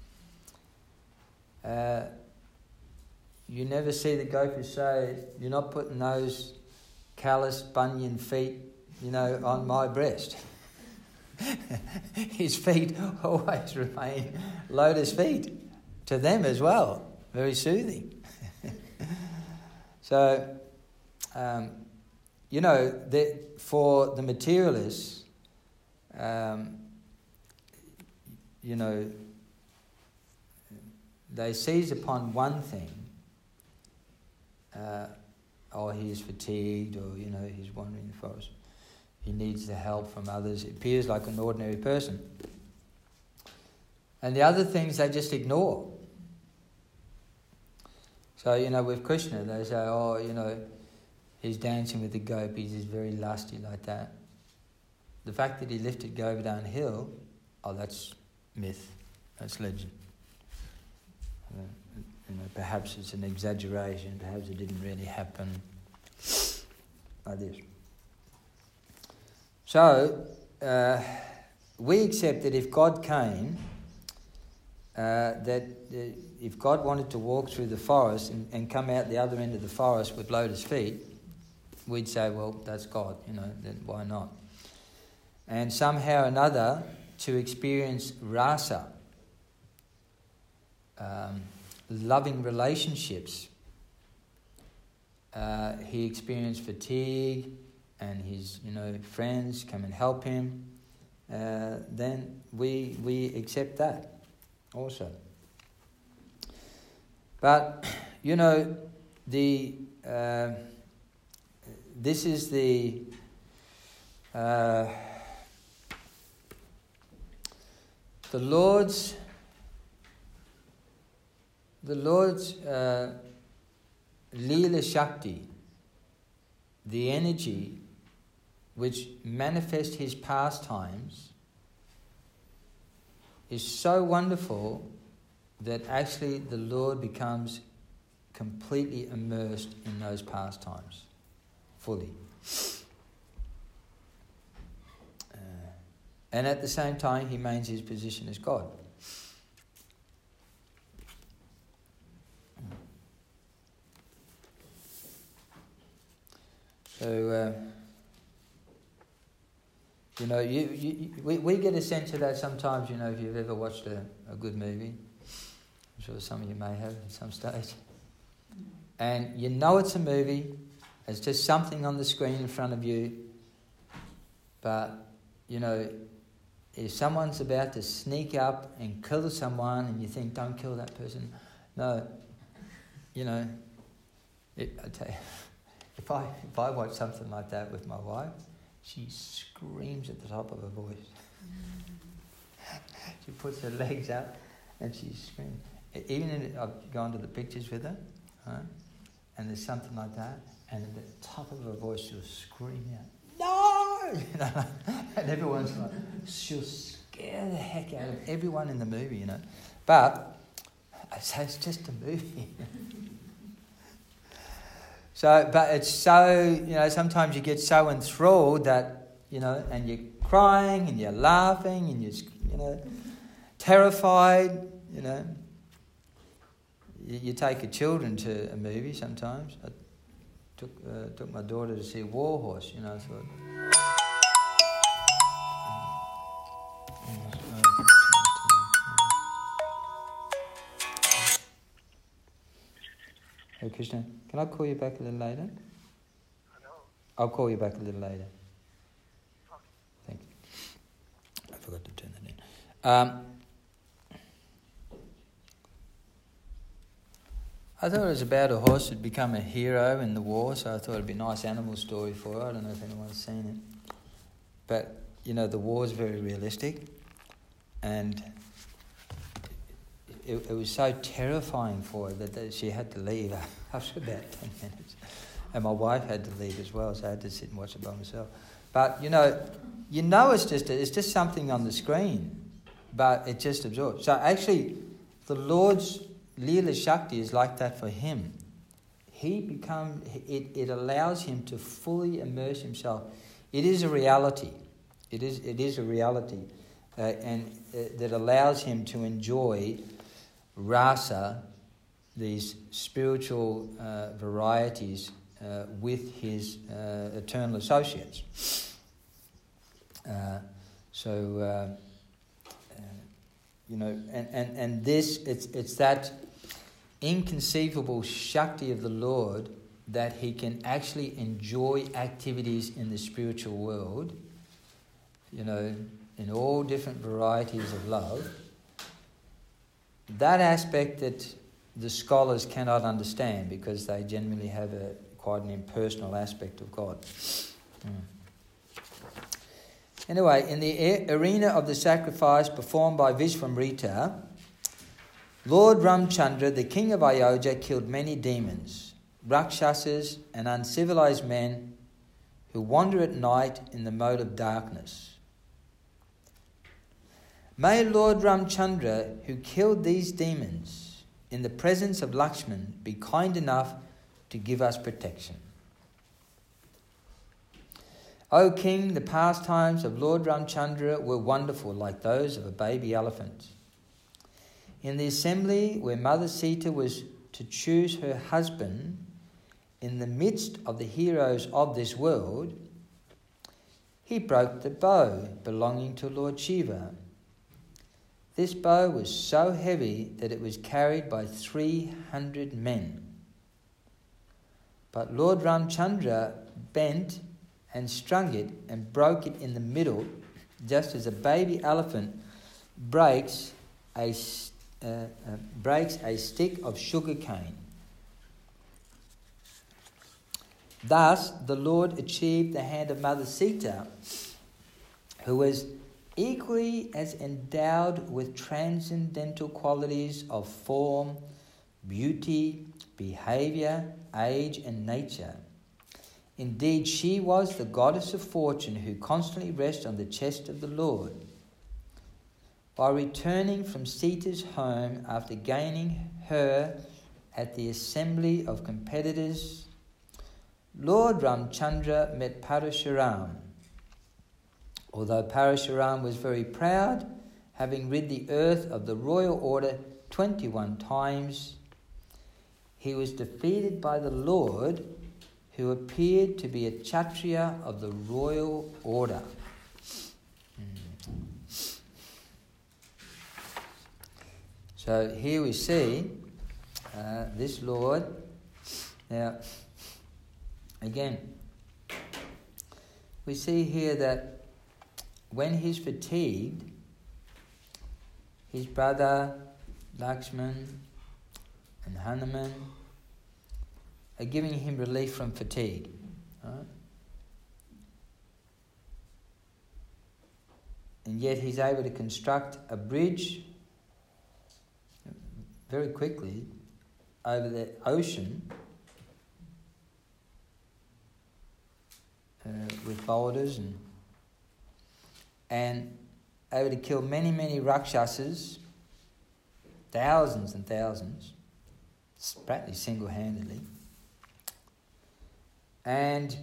you never see the gopis say, you're not putting those calloused bunion feet, on my breast. His feet always remain lotus feet to them as well. Very soothing. So, for the materialists, they seize upon one thing. He is fatigued, or, he's wandering in the forest. He needs the help from others. It appears like an ordinary person. And the other things they just ignore. So, with Krishna, they say, he's dancing with the gopis, he's very lusty like that. The fact that he lifted Govardhan hill, that's myth, that's legend. Perhaps it's an exaggeration, perhaps it didn't really happen like this. So, we accept that if God came, if God wanted to walk through the forest and come out the other end of the forest with lotus feet, we'd say, well, that's God, then why not? And somehow or another, to experience rasa, loving relationships, he experienced fatigue, and his friends come and help him, then we accept that also. But this is the Lord's Leela Shakti, the energy which manifests his pastimes, is so wonderful that actually the Lord becomes completely immersed in those pastimes, fully. And at the same time, he maintains his position as God. So, we get a sense of that sometimes, if you've ever watched a good movie. I'm sure some of you may have at some stage. And it's a movie, it's just something on the screen in front of you, but, if someone's about to sneak up and kill someone and you think, don't kill that person, no, I tell you, if I watch something like that with my wife, she screams at the top of her voice. She puts her legs up and she screams. Even I've gone to the pictures with her, right? And there's something like that, and at the top of her voice she'll scream out, "No!" And everyone's like, she'll scare the heck out of everyone in the movie, But I say it's just a movie. So, but it's so, sometimes you get so enthralled that, and you're crying and you're laughing and you're, terrified, You take your children to a movie sometimes. I took my daughter to see War Horse, I thought. Hey Krishna, can I call you back a little later? Hello? I'll call you back a little later. Thank you. I forgot to turn that in. I thought it was about a horse who'd become a hero in the war, so I thought it'd be a nice animal story for her. I don't know if anyone's seen it. But, the war is very realistic, and it was so terrifying for her that she had to leave after about 10 minutes. And my wife had to leave as well, so I had to sit and watch it by myself. But, it's just something on the screen, but it just absorbs. So actually, the Lord's Leela Shakti is like that for him. It allows him to fully immerse himself. It is a reality. It is a reality, that allows him to enjoy rasa, these spiritual varieties, with his eternal associates. And this, it's that inconceivable Shakti of the Lord that he can actually enjoy activities in the spiritual world, in all different varieties of love. That aspect that the scholars cannot understand because they generally have quite an impersonal aspect of God. Anyway, in the arena of the sacrifice performed by Vishwamrita, Lord Ramchandra, the king of Ayodhya, killed many demons, rakshasas and uncivilized men who wander at night in the mode of darkness. May Lord Ramchandra, who killed these demons, in the presence of Lakshman, be kind enough to give us protection. O king, the pastimes of Lord Ramchandra were wonderful, like those of a baby elephant. In the assembly where Mother Sita was to choose her husband, in the midst of the heroes of this world, he broke the bow belonging to Lord Shiva. This bow was so heavy that it was carried by 300 men. But Lord Ramchandra bent and strung it and broke it in the middle, just as a baby elephant breaks a stick of sugar cane. Thus, the Lord achieved the hand of Mother Sita, who was equally as endowed with transcendental qualities of form, beauty, behaviour, age and nature. Indeed, she was the goddess of fortune who constantly rested on the chest of the Lord. While returning from Sita's home after gaining her at the assembly of competitors, Lord Ramchandra met Parashuram. Although Parashuram was very proud, having rid the earth of the royal order 21 times, he was defeated by the Lord, who appeared to be a Kshatriya of the royal order. So here we see this Lord. Now, again, we see here that when he's fatigued, his brother Lakshman and Hanuman are giving him relief from fatigue. Right? And yet he's able to construct a bridge very quickly over the ocean with boulders and able to kill many, many Rakshasas, thousands and thousands, practically single-handedly. And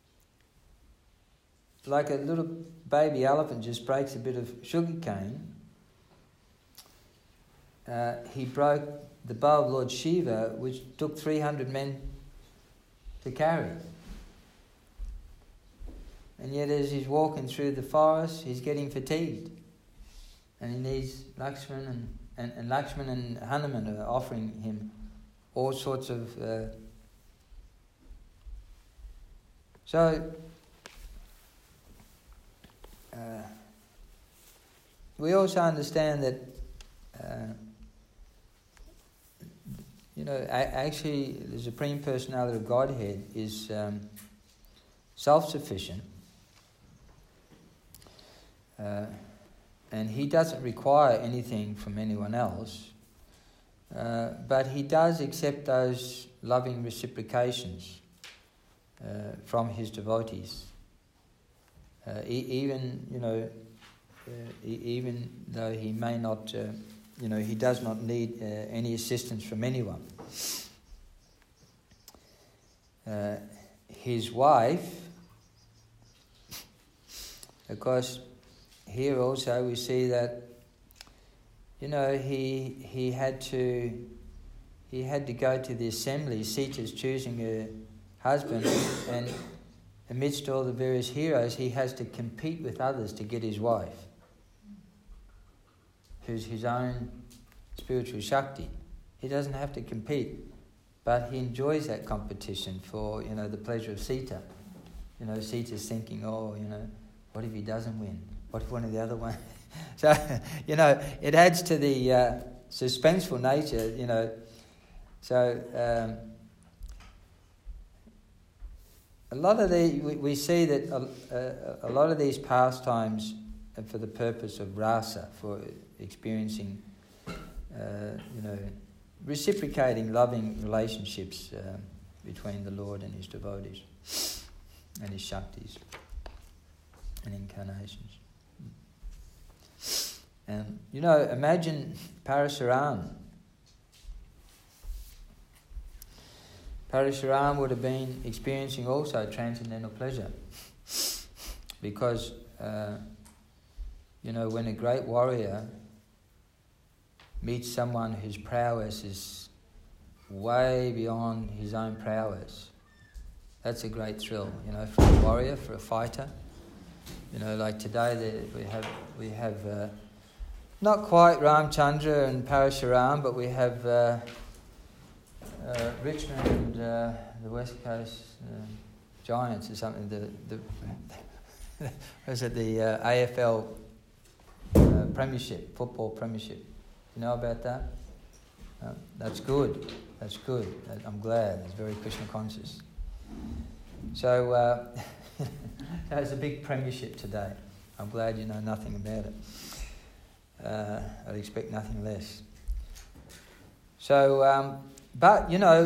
like a little baby elephant just breaks a bit of sugar cane, he broke the bow of Lord Shiva, which took 300 men to carry. And yet as he's walking through the forest, he's getting fatigued. And he needs Lakshman and Lakshman and Hanuman are offering him all sorts of... So, we also understand that, actually the Supreme Personality of Godhead is self-sufficient. And he doesn't require anything from anyone else, but he does accept those loving reciprocations from his devotees, even though he may not, he does not need any assistance from anyone. His wife, of course, here also we see that, he had to go to the assembly. Sita's choosing her husband, and amidst all the various heroes, he has to compete with others to get his wife, who's his own spiritual Shakti. He doesn't have to compete, but he enjoys that competition for, the pleasure of Sita. Sita's thinking, what if he doesn't win? What if one of the other one? So, it adds to the suspenseful nature, So, a lot of we see that a lot of these pastimes are for the purpose of rasa, for experiencing, reciprocating, loving relationships between the Lord and his devotees and his Shaktis and incarnations. And, imagine Parashuram. Parashuram would have been experiencing also transcendental pleasure. because, when a great warrior meets someone whose prowess is way beyond his own prowess, that's a great thrill, for a warrior, for a fighter. Like today we have not quite Ramchandra and Parashuram, but we have Richmond and the West Coast Giants or something. The AFL Premiership, football Premiership. You know about that? That's good. That's good. I'm glad. It's very Krishna conscious. So it's a big premiership today. I'm glad you know nothing about it. I'd expect nothing less. So, but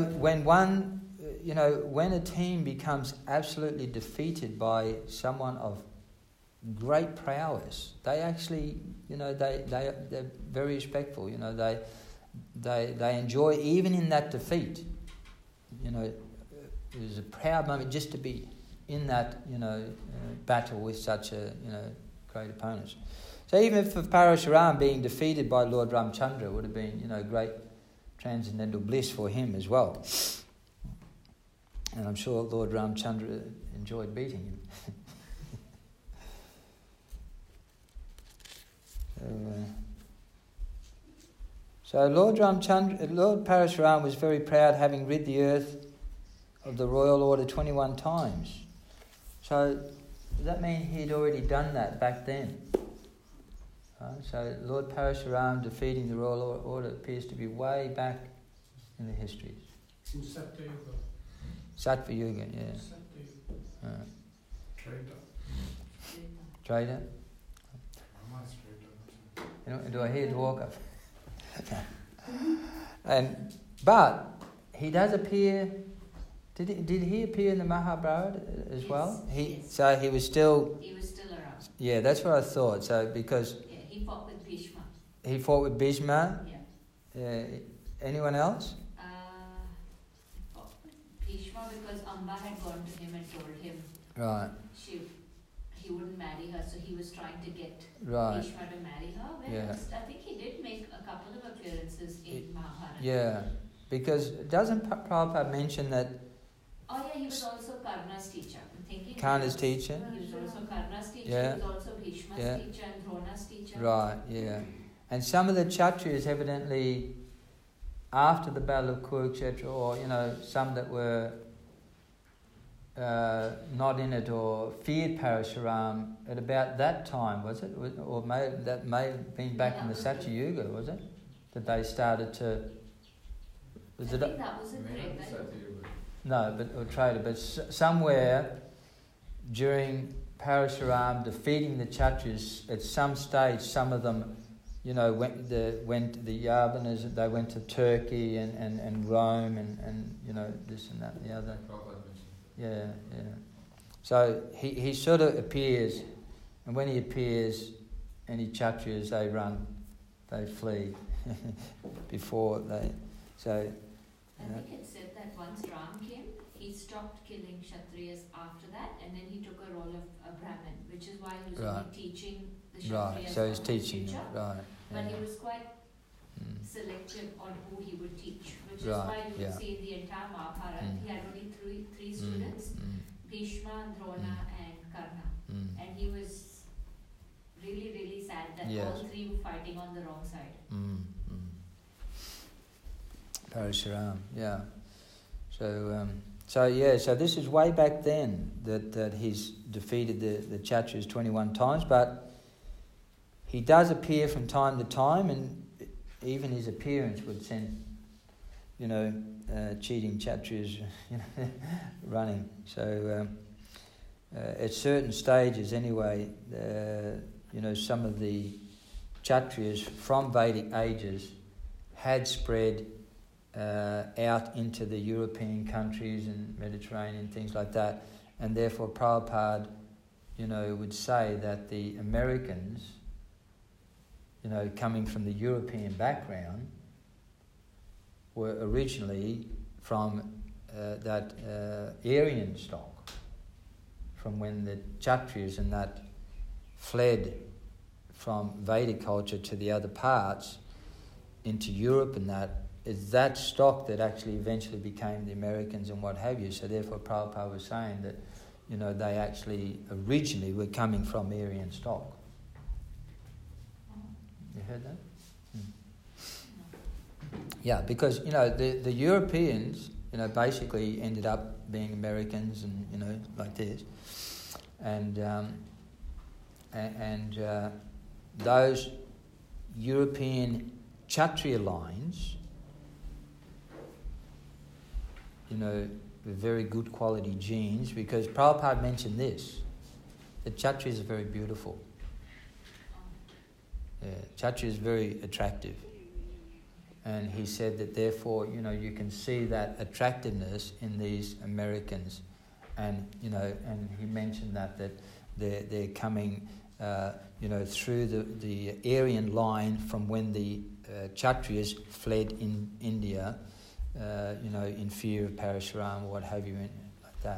when a team becomes absolutely defeated by someone of great prowess, they actually, they're very respectful. They enjoy even in that defeat. It was a proud moment just to be in that battle with such a great opponents. So even for Parashuram being defeated by Lord Ramchandra would have been great transcendental bliss for him as well. And I'm sure Lord Ramchandra enjoyed beating him. So Lord Parashuram was very proud, having rid the earth of the royal order 21 times. So does that mean he'd already done that back then? So Lord Parashuram defeating the royal order appears to be way back in the histories. In Satyayuga. Satyayuga, yeah. Satyayuga. Trader? Do I hear the walk up? But he does appear. Did he appear in the Mahabharata as well? Yes. So he was still. He was still around. Yeah, that's what I thought. So because. Yeah, he fought with Bhishma. He fought with Bhishma. Yeah. Anyone else? He fought with Bhishma because Amba had gone to him and told him. Right. He wouldn't marry her, so he was trying to get Right. Bhishma to marry her. Yeah. I think he did make a couple of appearances in Mahabharata. Yeah, because doesn't Prabhupada mention that? Oh yeah, he was also Karna's teacher. I'm thinking. Karna's teacher? He was also Karna's teacher. Yeah. He was also Bhishma's Yeah. teacher and Drona's teacher. Right, yeah. And some of the Kshatriyas evidently, after the Battle of Kurukshetra, or some that were not in it or feared Parashuram at about that time, was it? Or that may have been back in the Satyayuga, was it? That they started to. I think that was in Treta. No, or Trader, but somewhere during Parashuram defeating the Kshatriyas, at some stage, some of them, went the Yavanas, they went to Turkey and Rome and this and that and the other. Yeah. So he sort of appears, and when he appears, any Kshatriyas, they run, they flee before they. So. I think it said that once Ram came, he stopped killing Kshatriyas after that, and then he took a role of a Brahmin, which is why he was only teaching the Kshatriyas. Right, so he's teaching, future, right. But Yeah. he was quite selective on who he would teach, which is Right, why you would yeah. see in the entire Mahabharata, he had only three students, Bhishma, Drona and Karna. And he was really, really sad that all three were fighting on the wrong side. Parashuram, yeah. So this is way back then that he's defeated the Kshatriyas 21 times, but he does appear from time to time, and even his appearance would send, cheating Kshatriyas, running. So at certain stages, anyway, some of the Kshatriyas from Vedic ages had spread out into the European countries and Mediterranean, things like that, and therefore Prabhupada, would say that the Americans, coming from the European background, were originally from that Aryan stock, from when the Kshatriyas and that fled from Vedic culture to the other parts into Europe, and that is that stock that actually eventually became the Americans and what have you. So therefore Prabhupada was saying that, you know, they actually originally were coming from Aryan stock. You heard that? Yeah, because, you know, the Europeans, you know, basically ended up being Americans and, you know, like this. And those European Kshatriya lines, you know, with very good quality genes, because Prabhupada mentioned this, that Kshatriyas are very beautiful. Yeah, Kshatriya is very attractive. And he said that therefore, you know, you can see that attractiveness in these Americans. And, you know, and he mentioned that they're coming, you know, through the Aryan line from when the Kshatriyas fled in India, you know, in fear of Parashuram or what have you, like that.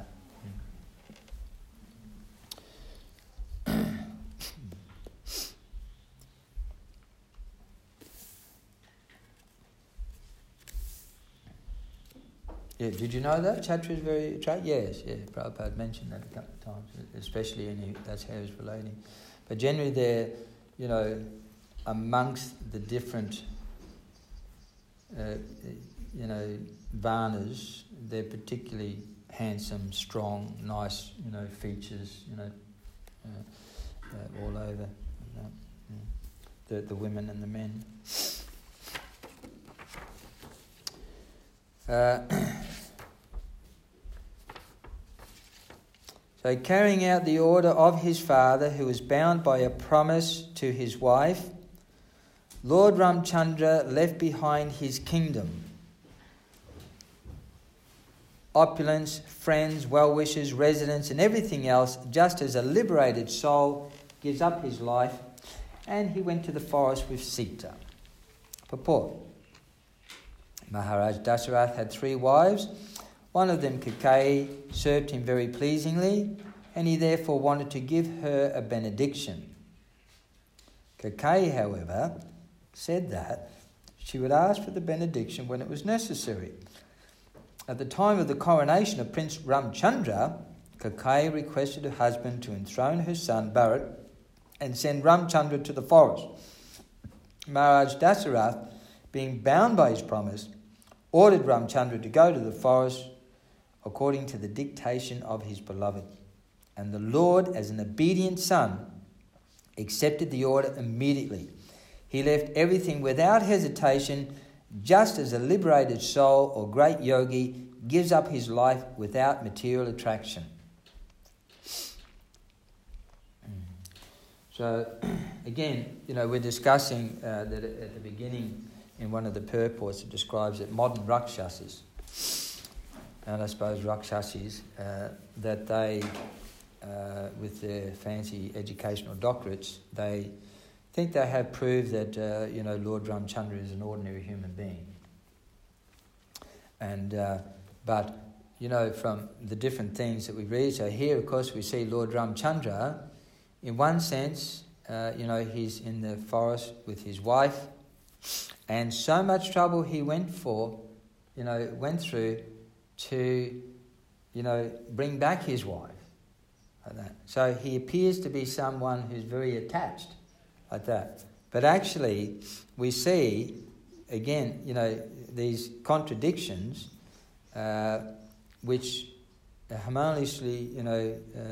Yeah, did you know that? Kshatriya is very attractive? Yes, yeah, Prabhupada mentioned that a couple of times, especially that's how he was relating. But generally they're, you know, amongst the different, you know, varnas, they're particularly handsome, strong, nice, you know, features, you know, all over. The women and the men. So carrying out the order of his father, who was bound by a promise to his wife, Lord Ramchandra left behind his kingdom, opulence, friends, well-wishers, residents, and everything else, just as a liberated soul gives up his life, and he went to the forest with Sita. Purport. Maharaj Dasarath had 3 wives. One of them, Kaikeyi, served him very pleasingly, and he therefore wanted to give her a benediction. Kaikeyi, however, said that she would ask for the benediction when it was necessary. At the time of the coronation of Prince Ramchandra, Kaikeyi requested her husband to enthrone her son Bharat and send Ramchandra to the forest. Maharaj Dasarath, being bound by his promise, ordered Ramchandra to go to the forest according to the dictation of his beloved. And the Lord, as an obedient son, accepted the order immediately. He left everything without hesitation, just as a liberated soul or great yogi gives up his life without material attraction. So, again, you know, we're discussing that at the beginning in one of the purports it describes that modern Rakshasas, and I suppose Rakshasis, that they, with their fancy educational doctorates, they think they have proved that, you know, Lord Ramchandra is an ordinary human being. And, but, you know, from the different things that we read, so here, of course, we see Lord Ramchandra, in one sense, you know, he's in the forest with his wife, and so much trouble he went through to, you know, bring back his wife, like that. So he appears to be someone who's very attached, like that. But actually, we see, again, you know, these contradictions, which harmoniously, you know,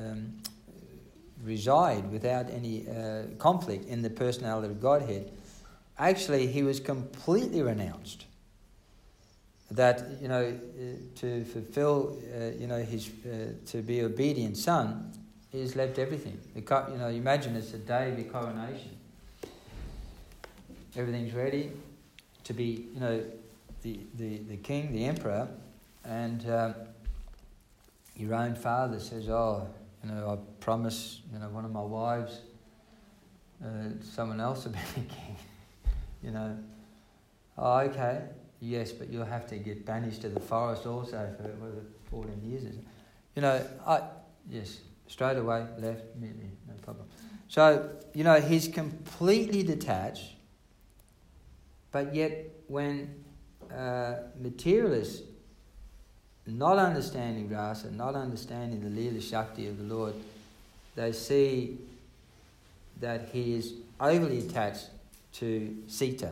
reside without any conflict in the personality of Godhead. Actually, he was completely renounced. That, you know, to fulfill, you know, his to be obedient son, he's left everything. You know, imagine it's the day of your coronation. Everything's ready to be, you know, the king, the emperor, and your own father says, "Oh, you know, I promise, you know, one of my wives, someone else will be the king." You know, oh, okay, yes, but you'll have to get banished to the forest also for 14 years. You know, yes, Straight away, left, immediately, no problem. So, he's completely detached, but yet when materialists, not understanding rasa, not understanding the Leela Shakti of the Lord, they see that he is overly attached to Sita,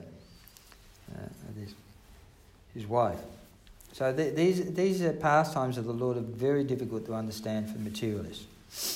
his wife. So these are pastimes of the Lord are very difficult to understand for materialists.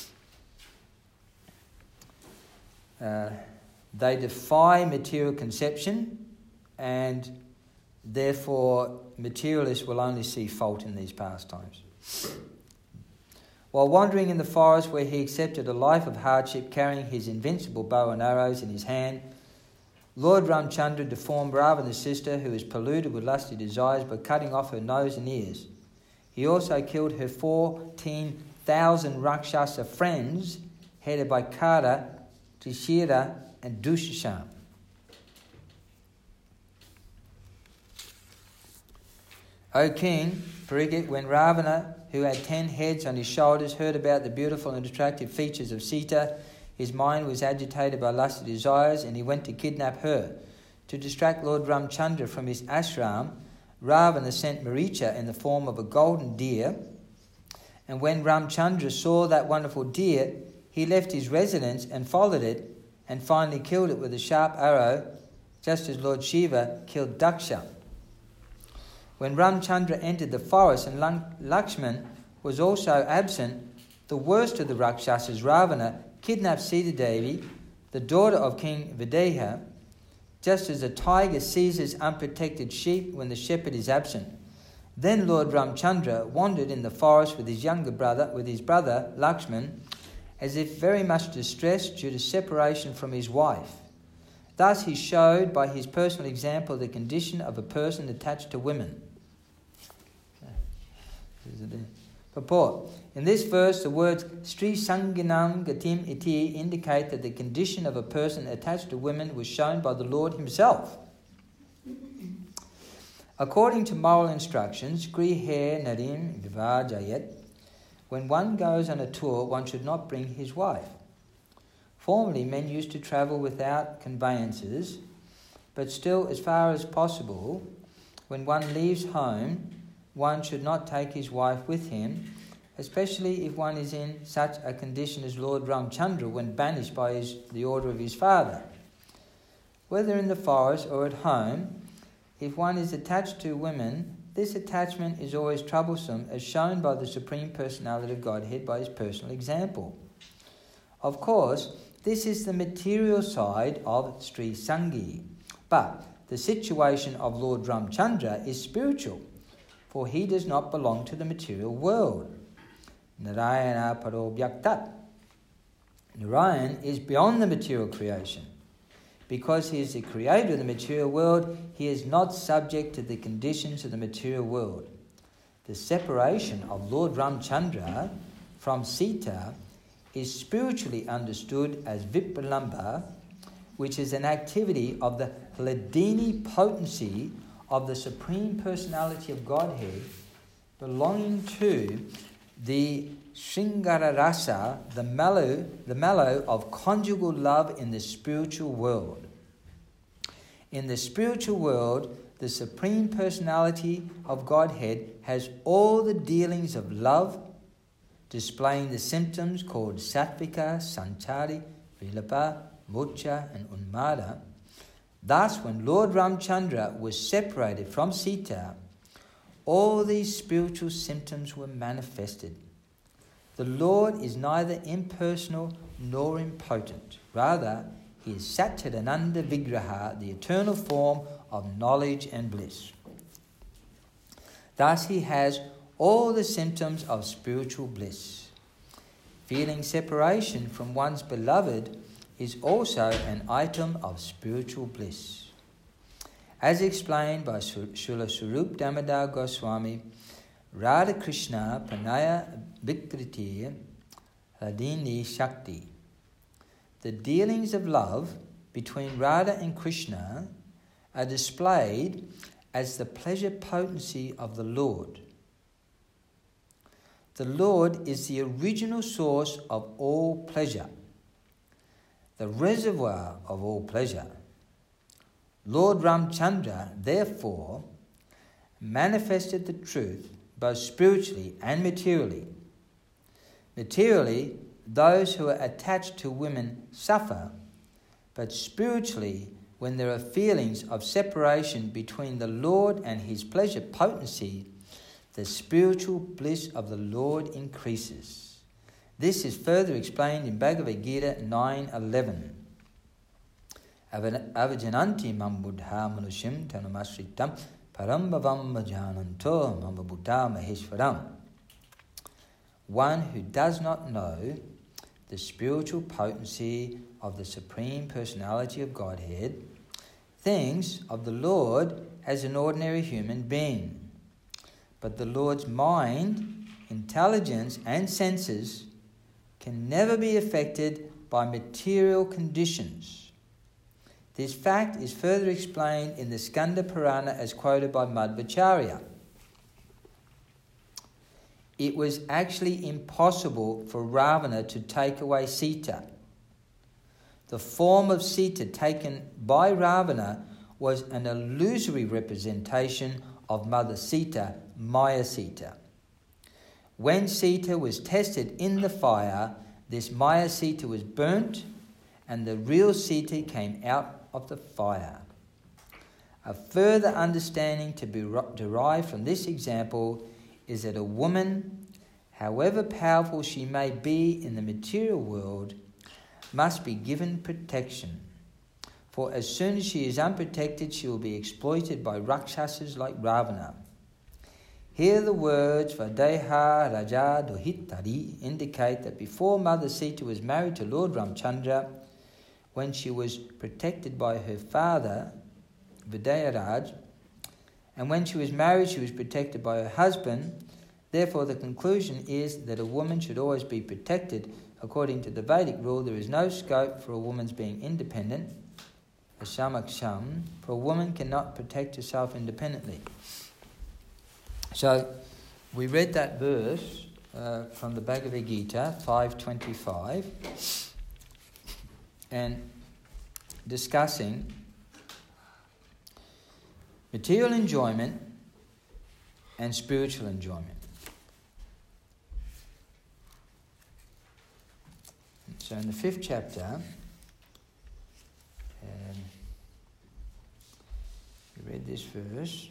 They defy material conception, and therefore materialists will only see fault in these pastimes. While wandering in the forest where he accepted a life of hardship, carrying his invincible bow and arrows in his hand, Lord Ramchandra deformed Ravana's sister, who was polluted with lusty desires, by cutting off her nose and ears. He also killed her 14,000 Rakshasa friends, headed by Kara, Trishira and Dushashan. O King, Parikshit, when Ravana, who had 10 heads on his shoulders, heard about the beautiful and attractive features of Sita, his mind was agitated by lusty desires, and he went to kidnap her. To distract Lord Ramchandra from his ashram, Ravana sent Maricha in the form of a golden deer, and when Ramchandra saw that wonderful deer, he left his residence and followed it, and finally killed it with a sharp arrow, just as Lord Shiva killed Daksha. When Ramchandra entered the forest and Lakshman was also absent, the worst of the Rakshasas, Ravana, kidnapped Sita Devi, the daughter of King Videha, just as a tiger seizes unprotected sheep when the shepherd is absent. Then Lord Ramchandra wandered in the forest with his brother Lakshman, as if very much distressed due to separation from his wife. Thus he showed by his personal example the condition of a person attached to women. Purport. In this verse, the words Sri Sanginam Gatim Iti indicate that the condition of a person attached to women was shown by the Lord himself. According to moral instructions, Grihe Narim Vivajayat, when one goes on a tour, one should not bring his wife. Formerly, men used to travel without conveyances, but still, as far as possible, when one leaves home, one should not take his wife with him, especially if one is in such a condition as Lord Ramchandra when banished by the order of his father. Whether in the forest or at home, if one is attached to women, this attachment is always troublesome, as shown by the Supreme Personality of Godhead by his personal example. Of course, this is the material side of Sri Sangi, but the situation of Lord Ramchandra is spiritual, for he does not belong to the material world. Narayana Parobhyaktat. Narayan is beyond the material creation. Because he is the creator of the material world, he is not subject to the conditions of the material world. The separation of Lord Ramchandra from Sita is spiritually understood as Vipralamba, which is an activity of the Hladini potency of the Supreme Personality of Godhead, belonging to the Shringara Rasa, the mellow of conjugal love in the spiritual world. In the spiritual world, the Supreme Personality of Godhead has all the dealings of love, displaying the symptoms called Sattvika, Sanchari, Vilapa, Murcha and Unmada. Thus, when Lord Ramchandra was separated from Sita, all these spiritual symptoms were manifested. The Lord is neither impersonal nor impotent. Rather, he is Satchidananda Vigraha, the eternal form of knowledge and bliss. Thus, he has all the symptoms of spiritual bliss. Feeling separation from one's beloved is also an item of spiritual bliss. As explained by Srila Swarup Damodar Goswami, Radha Krishna Pranaya Vikriti Hladini Shakti. The dealings of love between Radha and Krishna are displayed as the pleasure potency of the Lord. the Lord is the original source of all pleasure, the reservoir of all pleasure. Lord Ramchandra, therefore, manifested the truth both spiritually and materially. Materially, those who are attached to women suffer, but spiritually, when there are feelings of separation between the Lord and his pleasure potency, the spiritual bliss of the Lord increases. This is further explained in Bhagavad Gita 9:11. Avajananti mam buddha manushim tanumasritam parambavam majananto mamabuddha maheshwaram. One who does not know the spiritual potency of the Supreme Personality of Godhead thinks of the Lord as an ordinary human being. But the Lord's mind, intelligence and senses can never be affected by material conditions. This fact is further explained in the Skanda Purana as quoted by Madhvacharya. It was actually impossible for Ravana to take away Sita. The form of Sita taken by Ravana was an illusory representation of Mother Sita, Maya Sita. When Sita was tested in the fire, this Maya Sita was burnt and the real Sita came out of the fire. A further understanding to be derived from this example is that a woman, however powerful she may be in the material world, must be given protection. For as soon as she is unprotected, she will be exploited by Rakshasas like Ravana. Here the words Vadeha Raja Dohitari indicate that before Mother Sita was married to Lord Ramchandra, when she was protected by her father, Vidayaraj, and when she was married, she was protected by her husband. Therefore, the conclusion is that a woman should always be protected. According to the Vedic rule, there is no scope for a woman's being independent. Asamaksham, for a woman cannot protect herself independently. So, we read that verse from the Bhagavad Gita 5:25 and discussing material enjoyment and spiritual enjoyment. So in the 5th chapter, we read this verse.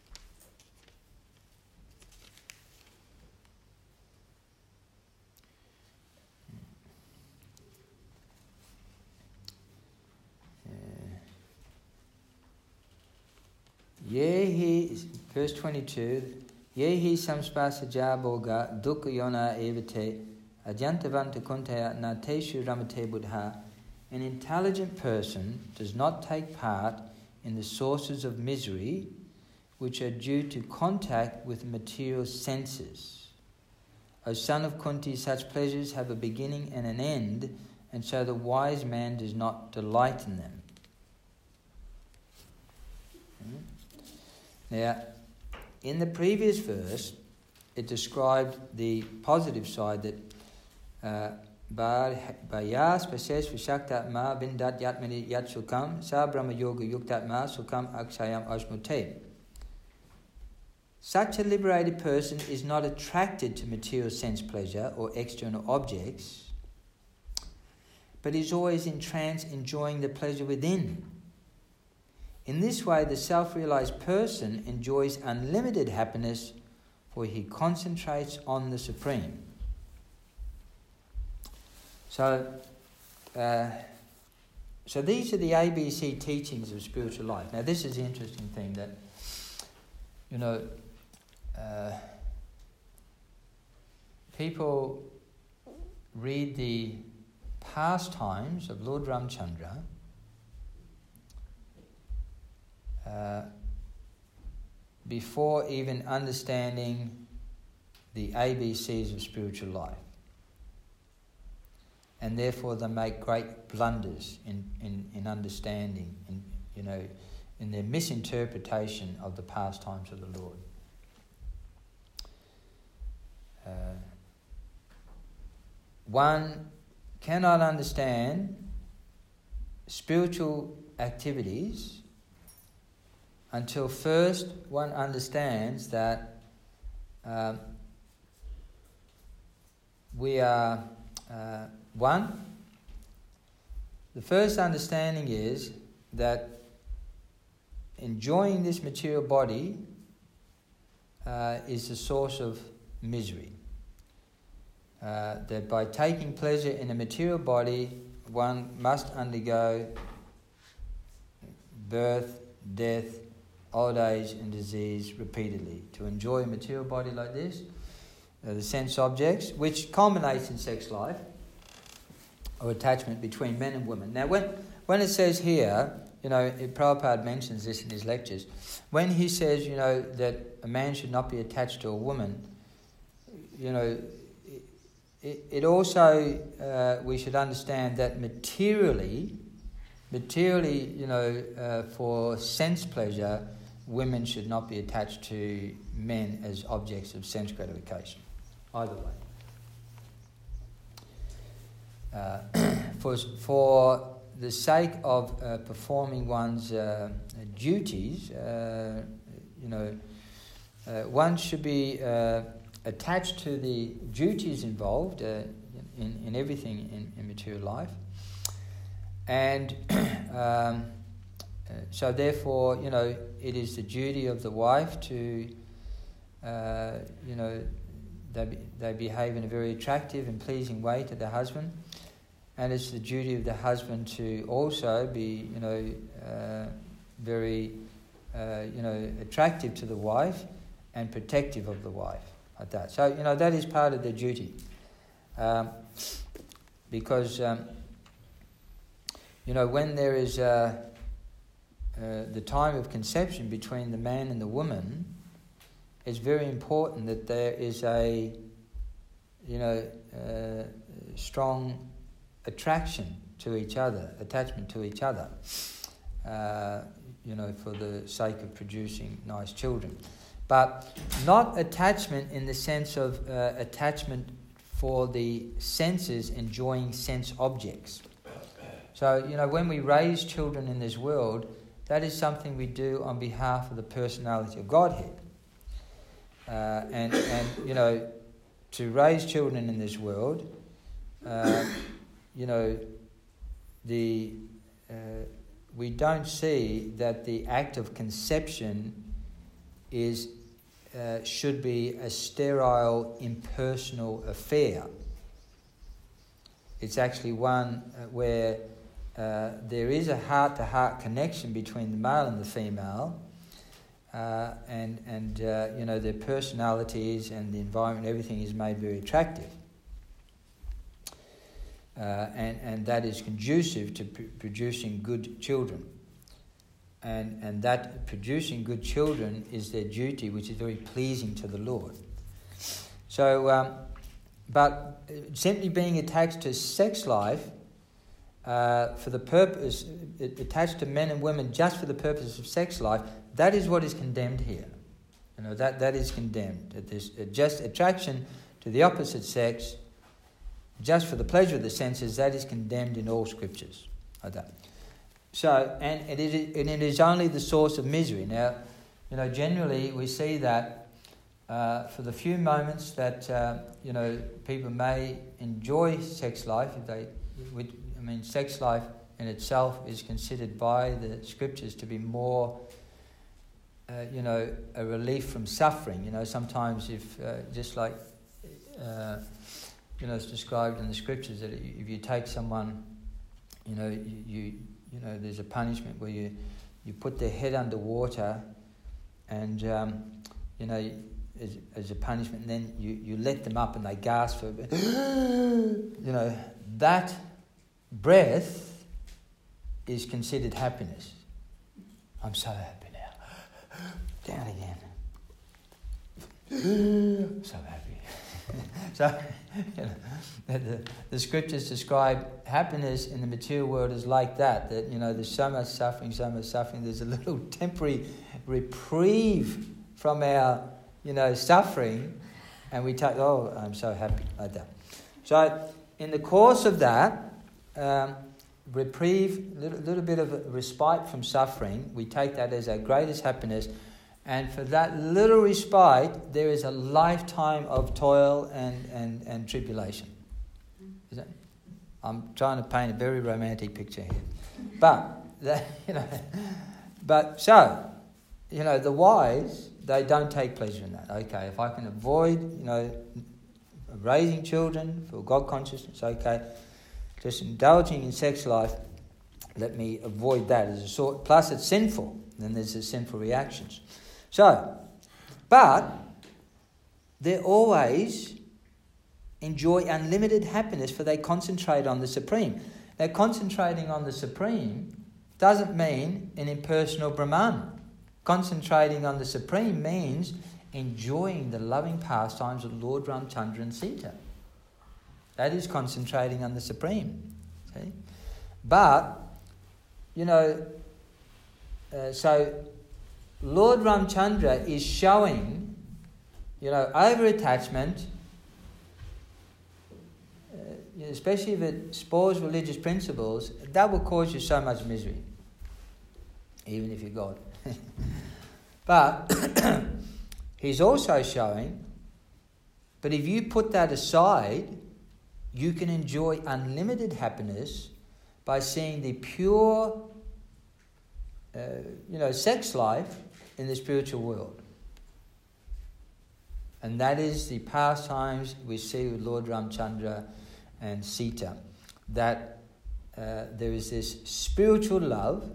Verse 22, Yehi samspasaja boga dukkha yona evate ajantavanta kuntaya nateshu ramate buddha. An intelligent person does not take part in the sources of misery which are due to contact with material senses. O son of Kunti, such pleasures have a beginning and an end, and so the wise man does not delight in them. Now, in the previous verse, it described the positive side that Bhayas pases vishaktatma vindat yatmani yat sukam sa brahma yoga yuktatma sukam akshayam ashmute. Such a liberated person is not attracted to material sense pleasure or external objects, but is always in trance enjoying the pleasure within. In this way, the self-realized person enjoys unlimited happiness, for he concentrates on the Supreme. So these are the ABC teachings of spiritual life. Now, this is the interesting thing that, people read the pastimes of Lord Ramchandra before even understanding the ABCs of spiritual life. And therefore they make great blunders in understanding, in their misinterpretation of the pastimes of the Lord. one cannot understand spiritual activities until first one understands that we are one. The first understanding is that enjoying this material body is the source of misery. That by taking pleasure in a material body, one must undergo birth, death, old age and disease repeatedly. To enjoy a material body like this, the sense objects, which culminates in sex life, or attachment between men and women. Now when it says here, Prabhupada mentions this in his lectures, when he says, that a man should not be attached to a woman, it also, we should understand that materially, for sense pleasure, women should not be attached to men as objects of sense gratification, either way. For the sake of performing one's duties, one should be attached to the duties involved in everything in material life. And so therefore, it is the duty of the wife to, they behave in a very attractive and pleasing way to the husband. And it's the duty of the husband to also be, very, attractive to the wife and protective of the wife, like that. So, that is part of their duty. Because, when there is the time of conception between the man and the woman, it's very important that there is a, strong attraction to each other, attachment to each other, for the sake of producing nice children. But not attachment in the sense of attachment for the senses enjoying sense objects. So, when we raise children in this world, that is something we do on behalf of the personality of Godhead. And to raise children in this world, we don't see that the act of conception should be a sterile, impersonal affair. It's actually one where there is a heart-to-heart connection between the male and the female, and their personalities and the environment, everything is made very attractive. And that is conducive to producing good children. And that producing good children is their duty, which is very pleasing to the Lord. So, but simply being attached to sex life for the purpose, attached to men and women just for the purpose of sex life, that is what is condemned here. That is condemned. That there's just attraction to the opposite sex just for the pleasure of the senses, that is condemned in all scriptures, like that. So, and it is only the source of misery. Now, generally we see that for the few moments that people may enjoy sex life, sex life in itself is considered by the scriptures to be more, a relief from suffering. Sometimes if just like. It's described in the scriptures that if you take someone, there's a punishment where you put their head under water, and as a punishment, and then you let them up and they gasp for a bit. That breath is considered happiness. I'm so happy now. Down again. So happy. So, the scriptures describe happiness in the material world as like that there's so much suffering, there's a little temporary reprieve from our, suffering, and we take, I'm so happy, like that. So, in the course of that, reprieve, little bit of a respite from suffering, we take that as our greatest happiness. And for that little respite, there is a lifetime of toil and tribulation. Is it? I'm trying to paint a very romantic picture here. But, the wise, they don't take pleasure in that. Okay, if I can avoid, raising children for God consciousness, okay, just indulging in sex life, let me avoid that as a sort. Plus it's sinful, then there's the sinful reactions. So, but they always enjoy unlimited happiness, for they concentrate on the Supreme. Now, concentrating on the Supreme doesn't mean an impersonal Brahman. Concentrating on the Supreme means enjoying the loving pastimes of Lord Ramchandra and Sita. That is concentrating on the Supreme. See? But, so Lord Ramchandra is showing, over-attachment, especially if it spoils religious principles, that will cause you so much misery, even if you're God. But he's also showing, but if you put that aside, you can enjoy unlimited happiness by seeing the pure, sex life in the spiritual world. And that is the pastimes we see with Lord Ramchandra and Sita. That there is this spiritual love,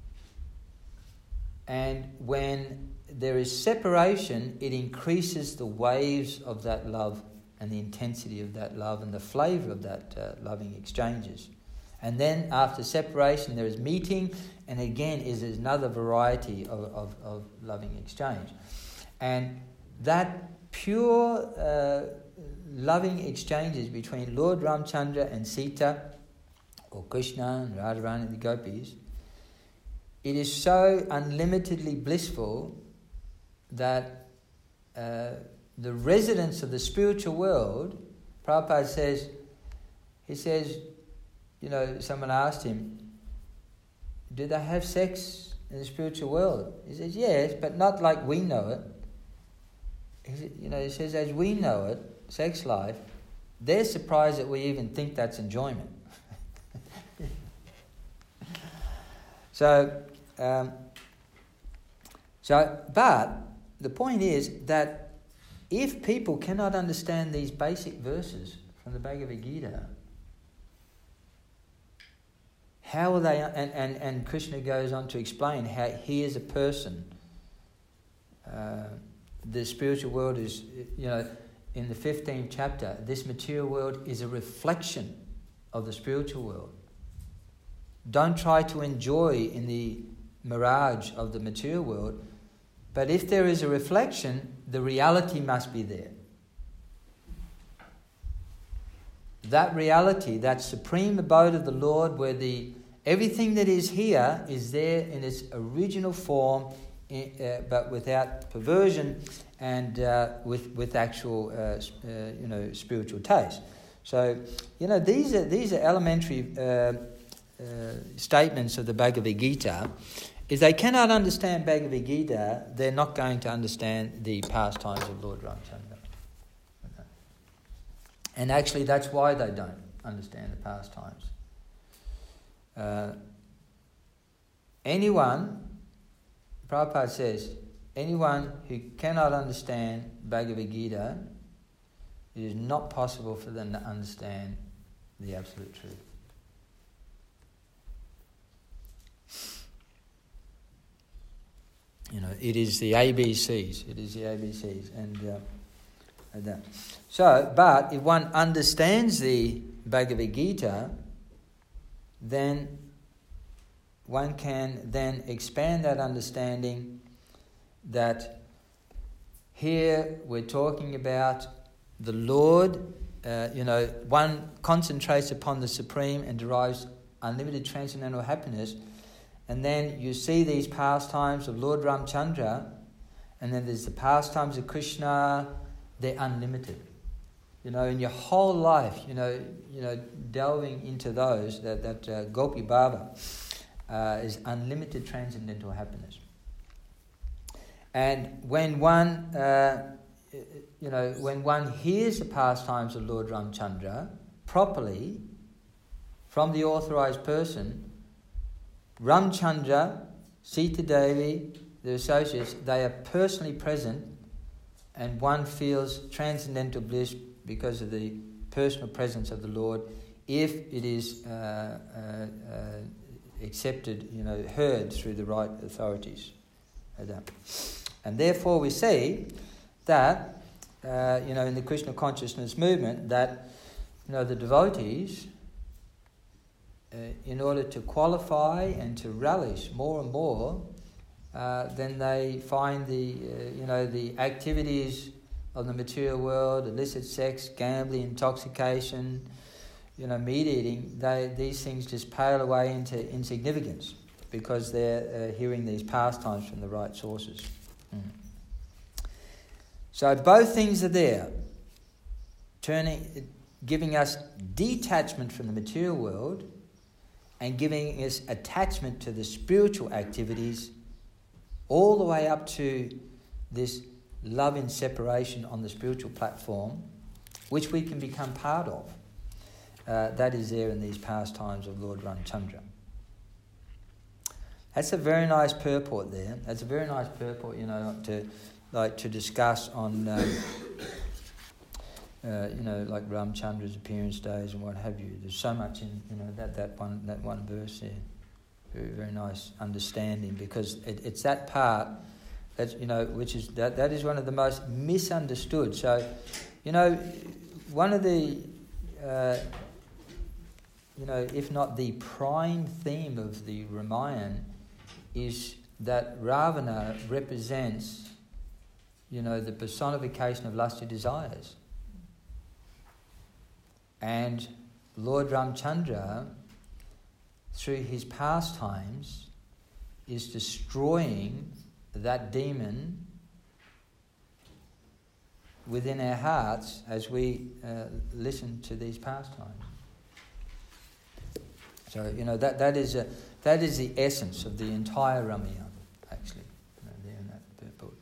and when there is separation, it increases the waves of that love and the intensity of that love and the flavour of that loving exchanges. And then after separation there is meeting, and again is another variety of loving exchange. And that pure loving exchanges between Lord Ramchandra and Sita, or Krishna and Radharani and the gopis, it is so unlimitedly blissful that the residents of the spiritual world, Prabhupada says, someone asked him, do they have sex in the spiritual world? He says, yes, but not like we know it. He says, as we know it, sex life, they're surprised that we even think that's enjoyment. But the point is that if people cannot understand these basic verses from the Bhagavad Gita, how will they? And Krishna goes on to explain how he is a person. The spiritual world is, in the 15th chapter, this material world is a reflection of the spiritual world. Don't try to enjoy in the mirage of the material world, but if there is a reflection, the reality must be there. That reality, that supreme abode of the Lord, where everything that is here is there in its original form, but without perversion and with actual spiritual taste. So these are elementary statements of the Bhagavad Gita. If they cannot understand Bhagavad Gita, they're not going to understand the pastimes of Lord Ramchandra. Okay. And actually that's why they don't understand the pastimes. Prabhupada says, anyone who cannot understand Bhagavad Gita, it is not possible for them to understand the absolute truth. It is the ABCs. It is the ABCs, and that. So, but if one understands the Bhagavad Gita, then one can then expand that understanding. That here we're talking about the Lord. One concentrates upon the Supreme and derives unlimited transcendental happiness. And then you see these pastimes of Lord Ramchandra, and then there's the pastimes of Krishna. They're unlimited. in your whole life, delving into those, that Gopi Bhava is unlimited transcendental happiness. And when one, when one hears the pastimes of Lord Ramchandra properly from the authorized person, Ramchandra, Sita Devi, the associates, they are personally present, and one feels transcendental bliss because of the personal presence of the Lord, if it is accepted, heard through the right authorities. And therefore we see that, in the Krishna consciousness movement, that, the devotees, in order to qualify and to relish more and more, then they find the activities of the material world, illicit sex, gambling, intoxication, meat eating, these things just pale away into insignificance because they're hearing these pastimes from the right sources. So both things are there, giving us detachment from the material world and giving us attachment to the spiritual activities, all the way up to this love in separation on the spiritual platform, which we can become part of. That is there in these pastimes of Lord Ramchandra. That's a very nice purport there. That's a very nice purport, to discuss on, like Ramchandra's appearance days and what have you. There's so much in, that one verse there. Very, very nice understanding, because it's that part that's, which is that is one of the most misunderstood. So, one of the, if not the prime theme of the Ramayana is that Ravana represents, the personification of lusty desires. And Lord Ramchandra, through his pastimes, is destroying that demon within our hearts as we listen to these pastimes. So that is the essence of the entire Ramayana, actually. There in that purport.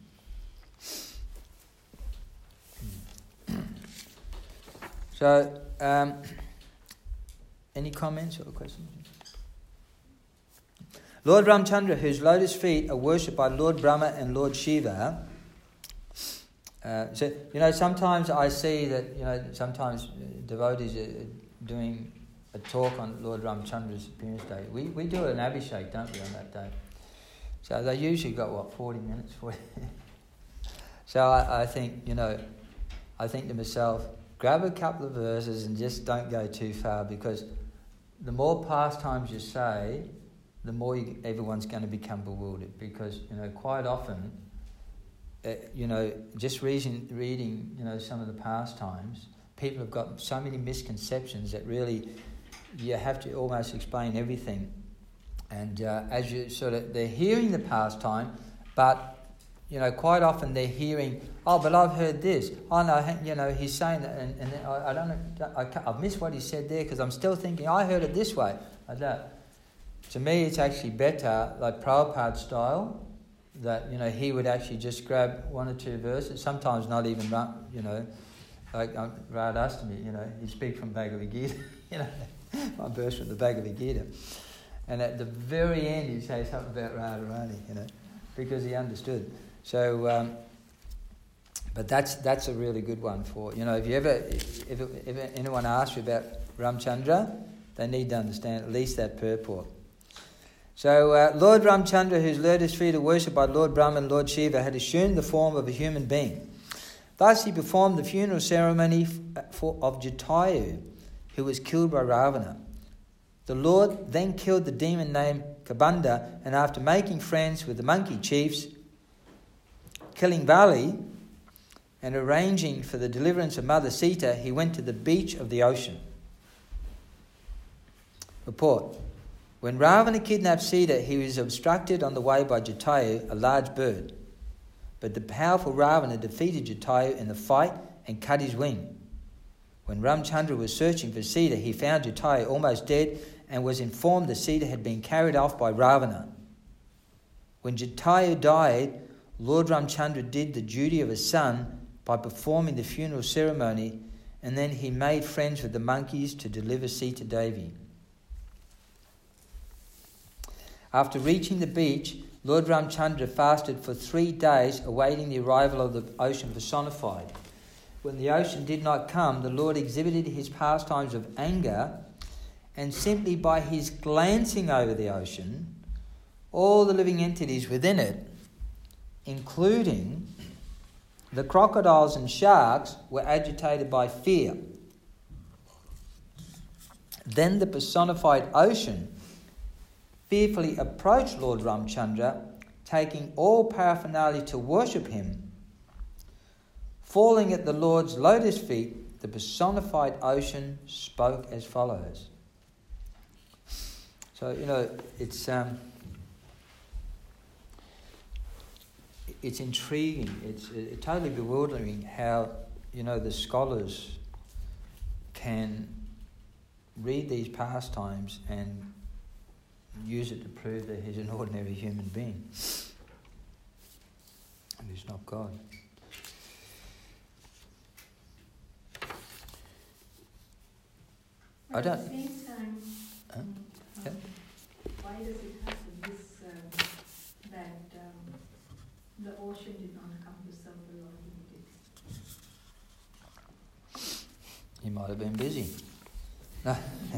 So, any comments or questions? Lord Ramchandra, whose lotus feet are worshipped by Lord Brahma and Lord Shiva. Sometimes I see that, sometimes devotees are doing a talk on Lord Ramchandra's appearance day. We do an abhishek, don't we, on that day? So they usually got, 40 minutes? 40. So I think, I think to myself, grab a couple of verses and just don't go too far, because the more pastimes you say, the more everyone's going to become bewildered, because, quite often, just reading, some of the pastimes, people have got so many misconceptions that really you have to almost explain everything. And as you they're hearing the pastime, but, quite often they're hearing, oh, but I've heard this. Oh, no, he's saying that, and I don't know, I've missed what he said there because I'm still thinking, I heard it this way, like that. To me, it's actually better, like Prabhupada style, that, he would actually just grab one or two verses, sometimes not even, like Radhastami, he'd speak from Bhagavad Gita, one verse from the Bhagavad Gita. And at the very end, he'd say something about Radharani, because he understood. So, but that's a really good one for, if anyone asks you about Ramchandra, they need to understand at least that purport. So, Lord Ramchandra, whose lotus feet are worshipped by Lord Brahma and Lord Shiva, had assumed the form of a human being. Thus he performed the funeral ceremony of Jatayu, who was killed by Ravana. The Lord then killed the demon named Kabanda, and after making friends with the monkey chiefs, killing Vali, and arranging for the deliverance of Mother Sita, he went to the beach of the ocean. Report. When Ravana kidnapped Sita, he was obstructed on the way by Jatayu, a large bird. But the powerful Ravana defeated Jatayu in the fight and cut his wing. When Ramchandra was searching for Sita, he found Jatayu almost dead and was informed that Sita had been carried off by Ravana. When Jatayu died, Lord Ramchandra did the duty of a son by performing the funeral ceremony, and then he made friends with the monkeys to deliver Sita Devi. After reaching the beach, Lord Ramchandra fasted for 3 days, awaiting the arrival of the ocean personified. When the ocean did not come, the Lord exhibited his pastimes of anger, and simply by his glancing over the ocean, all the living entities within it, including the crocodiles and sharks, were agitated by fear. Then the personified ocean fearfully approached Lord Ramchandra, taking all paraphernalia to worship him. Falling at the Lord's lotus feet, the personified ocean spoke as follows. So, it's intriguing. It's totally bewildering how, the scholars can read these pastimes and use it to prove that he's an ordinary human being. And he's not God. At the same time, Yeah. why does it have this, that the ocean did not come to serve the Lord immediately? He might have been busy. No.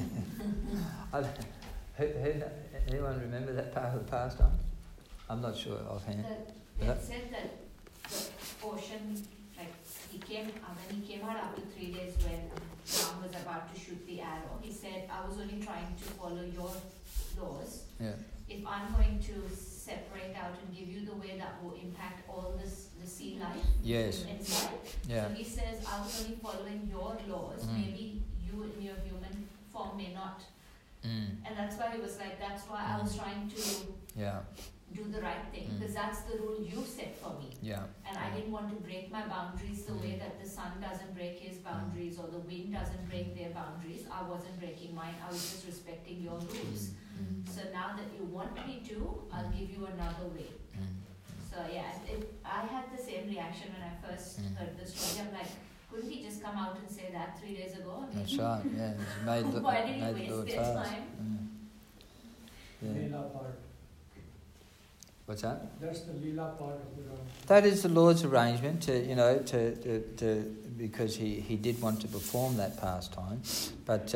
Anyone remember that part of the pastime? I'm not sure offhand. They said that the ocean, he came when he came out after 3 days when Ram was about to shoot the arrow, he said, I was only trying to follow your laws. Yeah. If I'm going to separate out and give you the way that will impact all the sea life inside. Yeah. So he says, I was only following your laws. Maybe you in your human form may not. And that's why he was like, that's why I was trying to do the right thing, because that's the rule you set for me. Yeah. And I didn't want to break my boundaries the way that the sun doesn't break his boundaries or the wind doesn't break their boundaries. I wasn't breaking mine, I was just respecting your rules. So now that you want me to, I'll give you another way. So I had the same reaction when I first heard the story. I'm like, couldn't he just come out and say that 3 days ago? That's right, yeah. Why did he waste their time? Leela part. What's that? That's the Leela part of the Ram. That is the Lord's arrangement to because he did want to perform that pastime, but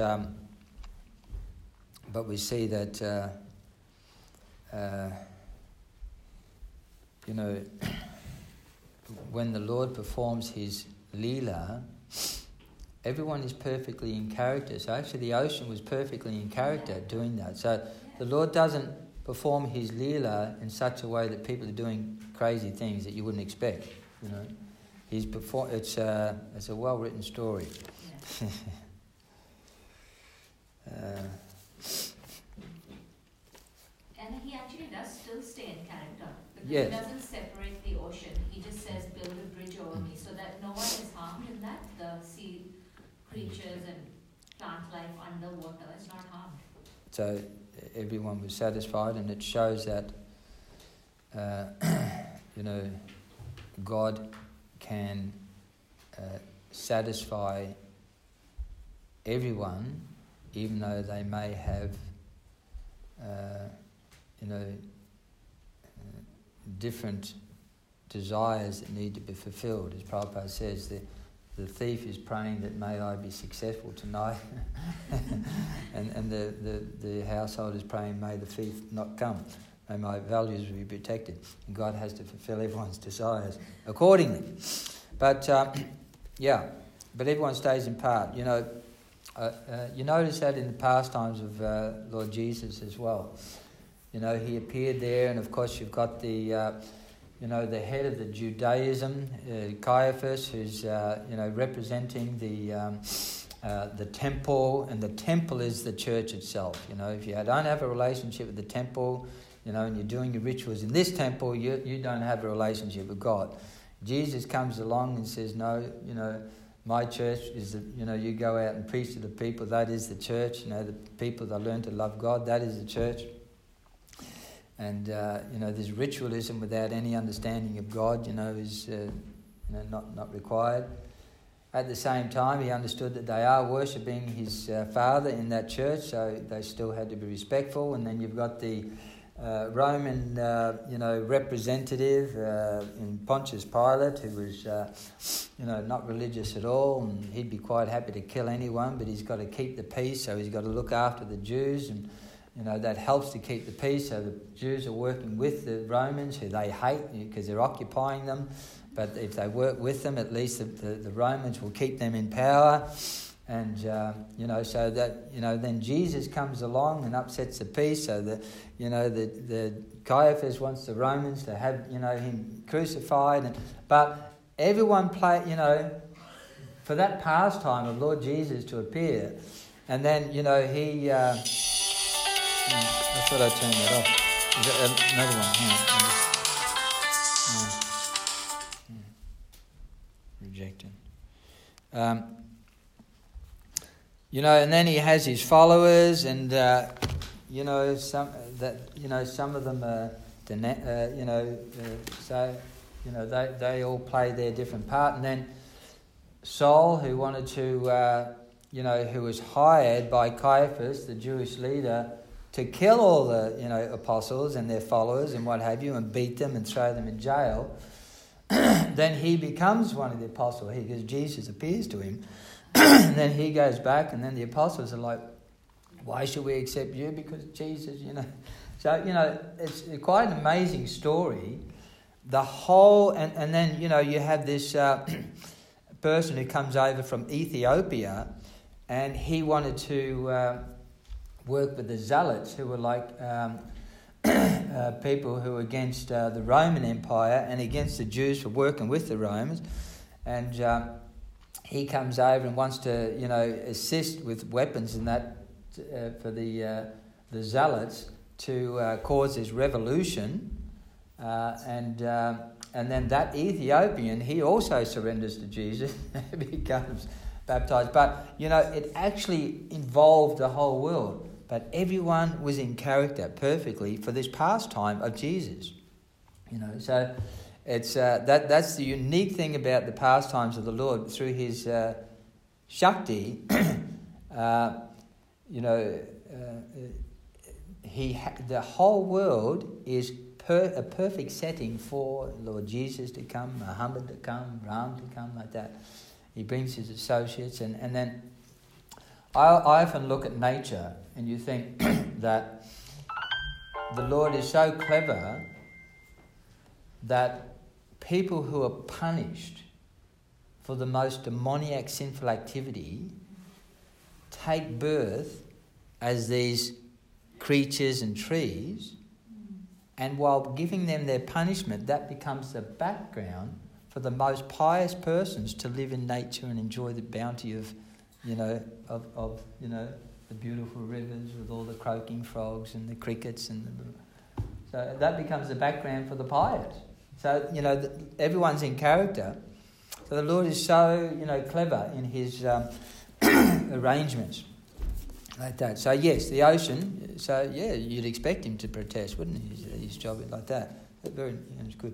we see that when the Lord performs his Leela, everyone is perfectly in character. So actually the ocean was perfectly in character doing that. So the Lord doesn't perform his Leela in such a way that people are doing crazy things that you wouldn't expect. It's a well-written story. And he actually does still stay in character, because Yes. he doesn't separate the ocean. He just says, build a bridge over me, so that no one is harmed in that. The sea creatures and plant life underwater is not harmed. So everyone was satisfied, and it shows that God can satisfy everyone, even though they may have different desires that need to be fulfilled. As Prabhupada says, the thief is praying that may I be successful tonight, and the household is praying may the thief not come, may my values be protected. And God has to fulfill everyone's desires accordingly. But but everyone stays in part. You notice that in the pastimes of Lord Jesus as well. He appeared there, and of course you've got the the head of the Judaism, Caiaphas, who's representing the temple, and the temple is the church itself. If you don't have a relationship with the temple, and you're doing your rituals in this temple, you don't have a relationship with God. Jesus comes along and says, no, My church is that, you go out and preach to the people. That is the church. The people that learn to love God. That is the church. And there's ritualism without any understanding of God. Is not required. At the same time, he understood that they are worshipping his Father in that church, so they still had to be respectful. And then you've got the Roman, representative in Pontius Pilate, who was, not religious at all, and he'd be quite happy to kill anyone, but he's got to keep the peace, so he's got to look after the Jews, and that helps to keep the peace. So the Jews are working with the Romans, who they hate because they're occupying them. But if they work with them, at least the Romans will keep them in power. And, so that, then Jesus comes along and upsets the peace. So that, the Caiaphas wants the Romans to have, him crucified. But everyone for that pastime of Lord Jesus to appear. And then, he... I thought I turned that off. Is that another one? Hang on. Rejected. And then he has his followers, and some of them are, they all play their different part, and then Saul, who wanted to, who was hired by Caiaphas, the Jewish leader, to kill all the apostles and their followers and what have you, and beat them and throw them in jail. Then he becomes one of the apostles because Jesus appears to him. And then he goes back, and then the apostles are like, why should we accept you? Because Jesus, So, it's quite an amazing story. The whole, and then, you have this person who comes over from Ethiopia, and he wanted to work with the Zealots, who were like people who were against the Roman Empire and against the Jews for working with the Romans. And he comes over and wants to, assist with weapons and that for the Zealots to cause this revolution. And then that Ethiopian, he also surrenders to Jesus and becomes baptized. But, it actually involved the whole world. But everyone was in character perfectly for this pastime of Jesus. So it's that's the unique thing about the pastimes of the Lord through his Shakti. The whole world is a perfect setting for Lord Jesus to come, Muhammad to come, Ram to come, like that. He brings his associates, and then I often look at nature, and you think that the Lord is so clever that people who are punished for the most demoniac sinful activity take birth as these creatures and trees, and while giving them their punishment, that becomes the background for the most pious persons to live in nature and enjoy the bounty of the beautiful rivers with all the croaking frogs and the crickets, so that becomes the background for the pious. So everyone's in character. So the Lord is so clever in his arrangements like that. So yes, the ocean. So yeah, you'd expect him to protest, wouldn't he? His job is like that. Very, it's good.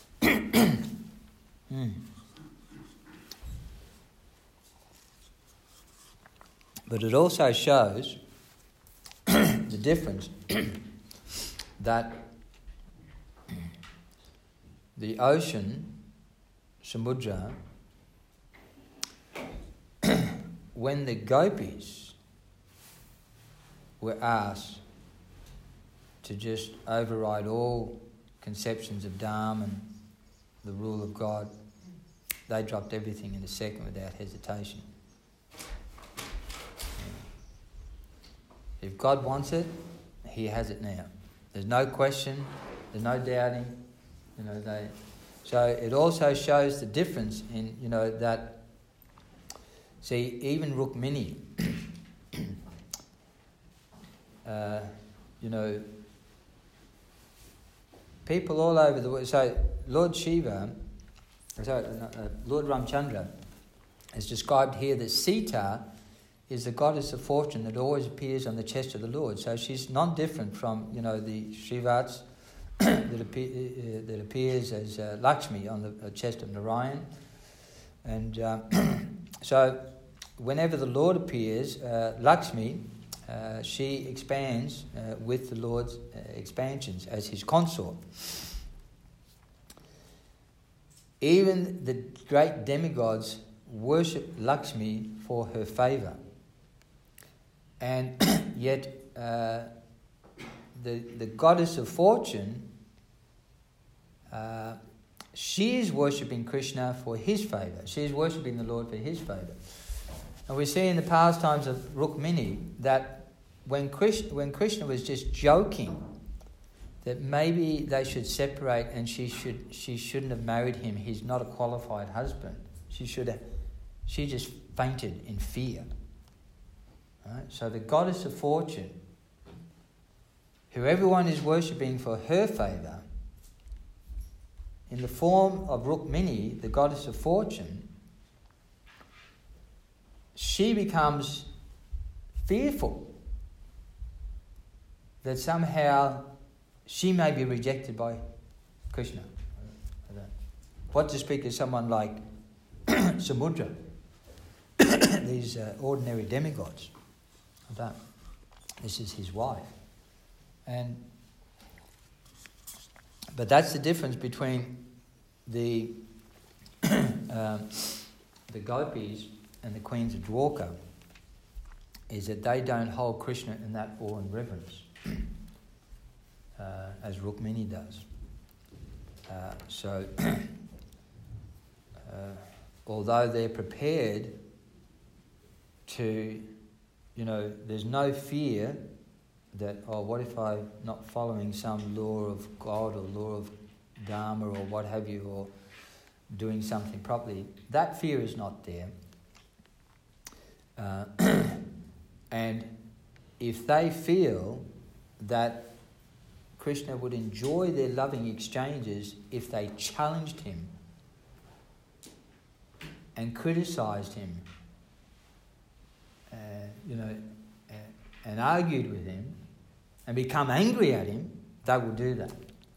But it also shows the difference that the ocean, Samudra, when the gopis were asked to just override all conceptions of Dharma and the rule of God, they dropped everything in a second without hesitation. If God wants it, he has it now. There's no question, there's no doubting. So it also shows the difference in, that, see, even Rukmini, people all over the world. So Lord Shiva, Lord Ramchandra, It's described here that Sita is the goddess of fortune that always appears on the chest of the Lord. So she's non-different from, the Shrivats that appears as Lakshmi on the chest of Narayan. And so whenever the Lord appears, Lakshmi, she expands with the Lord's expansions as his consort. Even the great demigods worship Lakshmi for her favour. And yet the goddess of fortune, she is worshipping Krishna for his favour. She is worshipping the Lord for his favour. And we see in the pastimes of Rukmini that when Krishna was just joking that maybe they should separate and she shouldn't have married him, he's not a qualified husband. She just fainted in fear. Right? So the goddess of fortune, who everyone is worshipping for her favour, in the form of Rukmini, the goddess of fortune, she becomes fearful that somehow she may be rejected by Krishna. What to speak of someone like Samudra, these ordinary demigods. This is his wife. But that's the difference between the gopis and the queens of Dwarka, is that they don't hold Krishna in that awe and reverence as Rukmini does. Although they're prepared to, there's no fear that, what if I'm not following some law of God or law of Dharma or what have you, or doing something properly. That fear is not there. And if they feel that Krishna would enjoy their loving exchanges if they challenged him and criticised him, and argued with him and become angry at him, they will do that.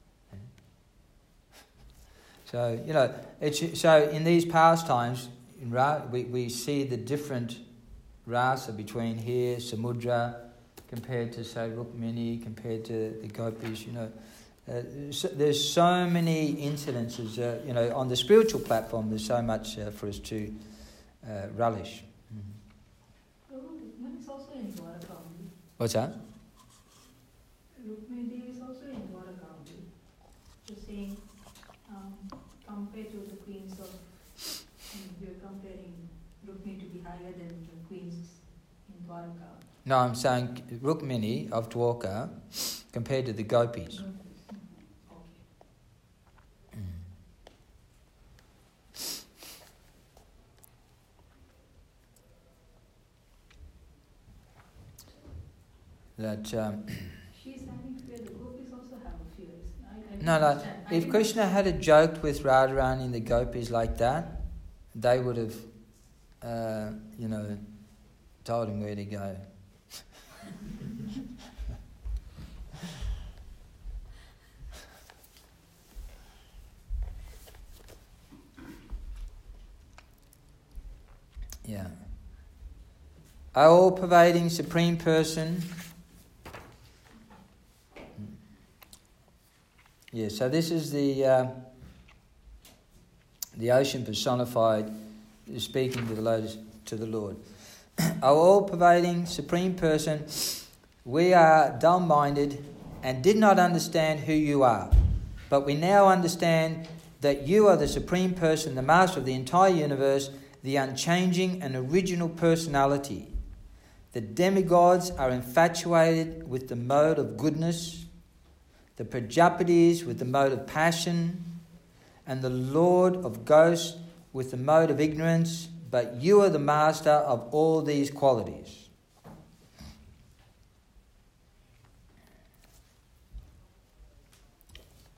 So, so in these pastimes, we see the different rasa between here, Samudra, compared to, say, Rukmini, compared to the gopis, there's so many incidences, on the spiritual platform there's so much for us to relish. Rukmini is also in Dwaraka. What's that? Rukmini is also in Dwaraka. Just saying, compared to the queens of, you're comparing Rukmini to be higher than the queens in Dwaraka. No, I'm saying Rukmini of Dwarka compared to the gopis. That she's having fear. The gopis also have a fear. no. If Krishna had joked with Radharani and the gopis like that, they would have, told him where to go. Yeah. All-pervading Supreme Person. Yeah, so this is the ocean personified, speaking to the Lord. O all-pervading Supreme Person, we are dull-minded and did not understand who you are, but we now understand that you are the Supreme Person, the Master of the entire universe, the unchanging and original personality. The demigods are infatuated with the mode of goodness, the Prajapatis with the mode of passion, and the Lord of ghosts with the mode of ignorance, but you are the master of all these qualities.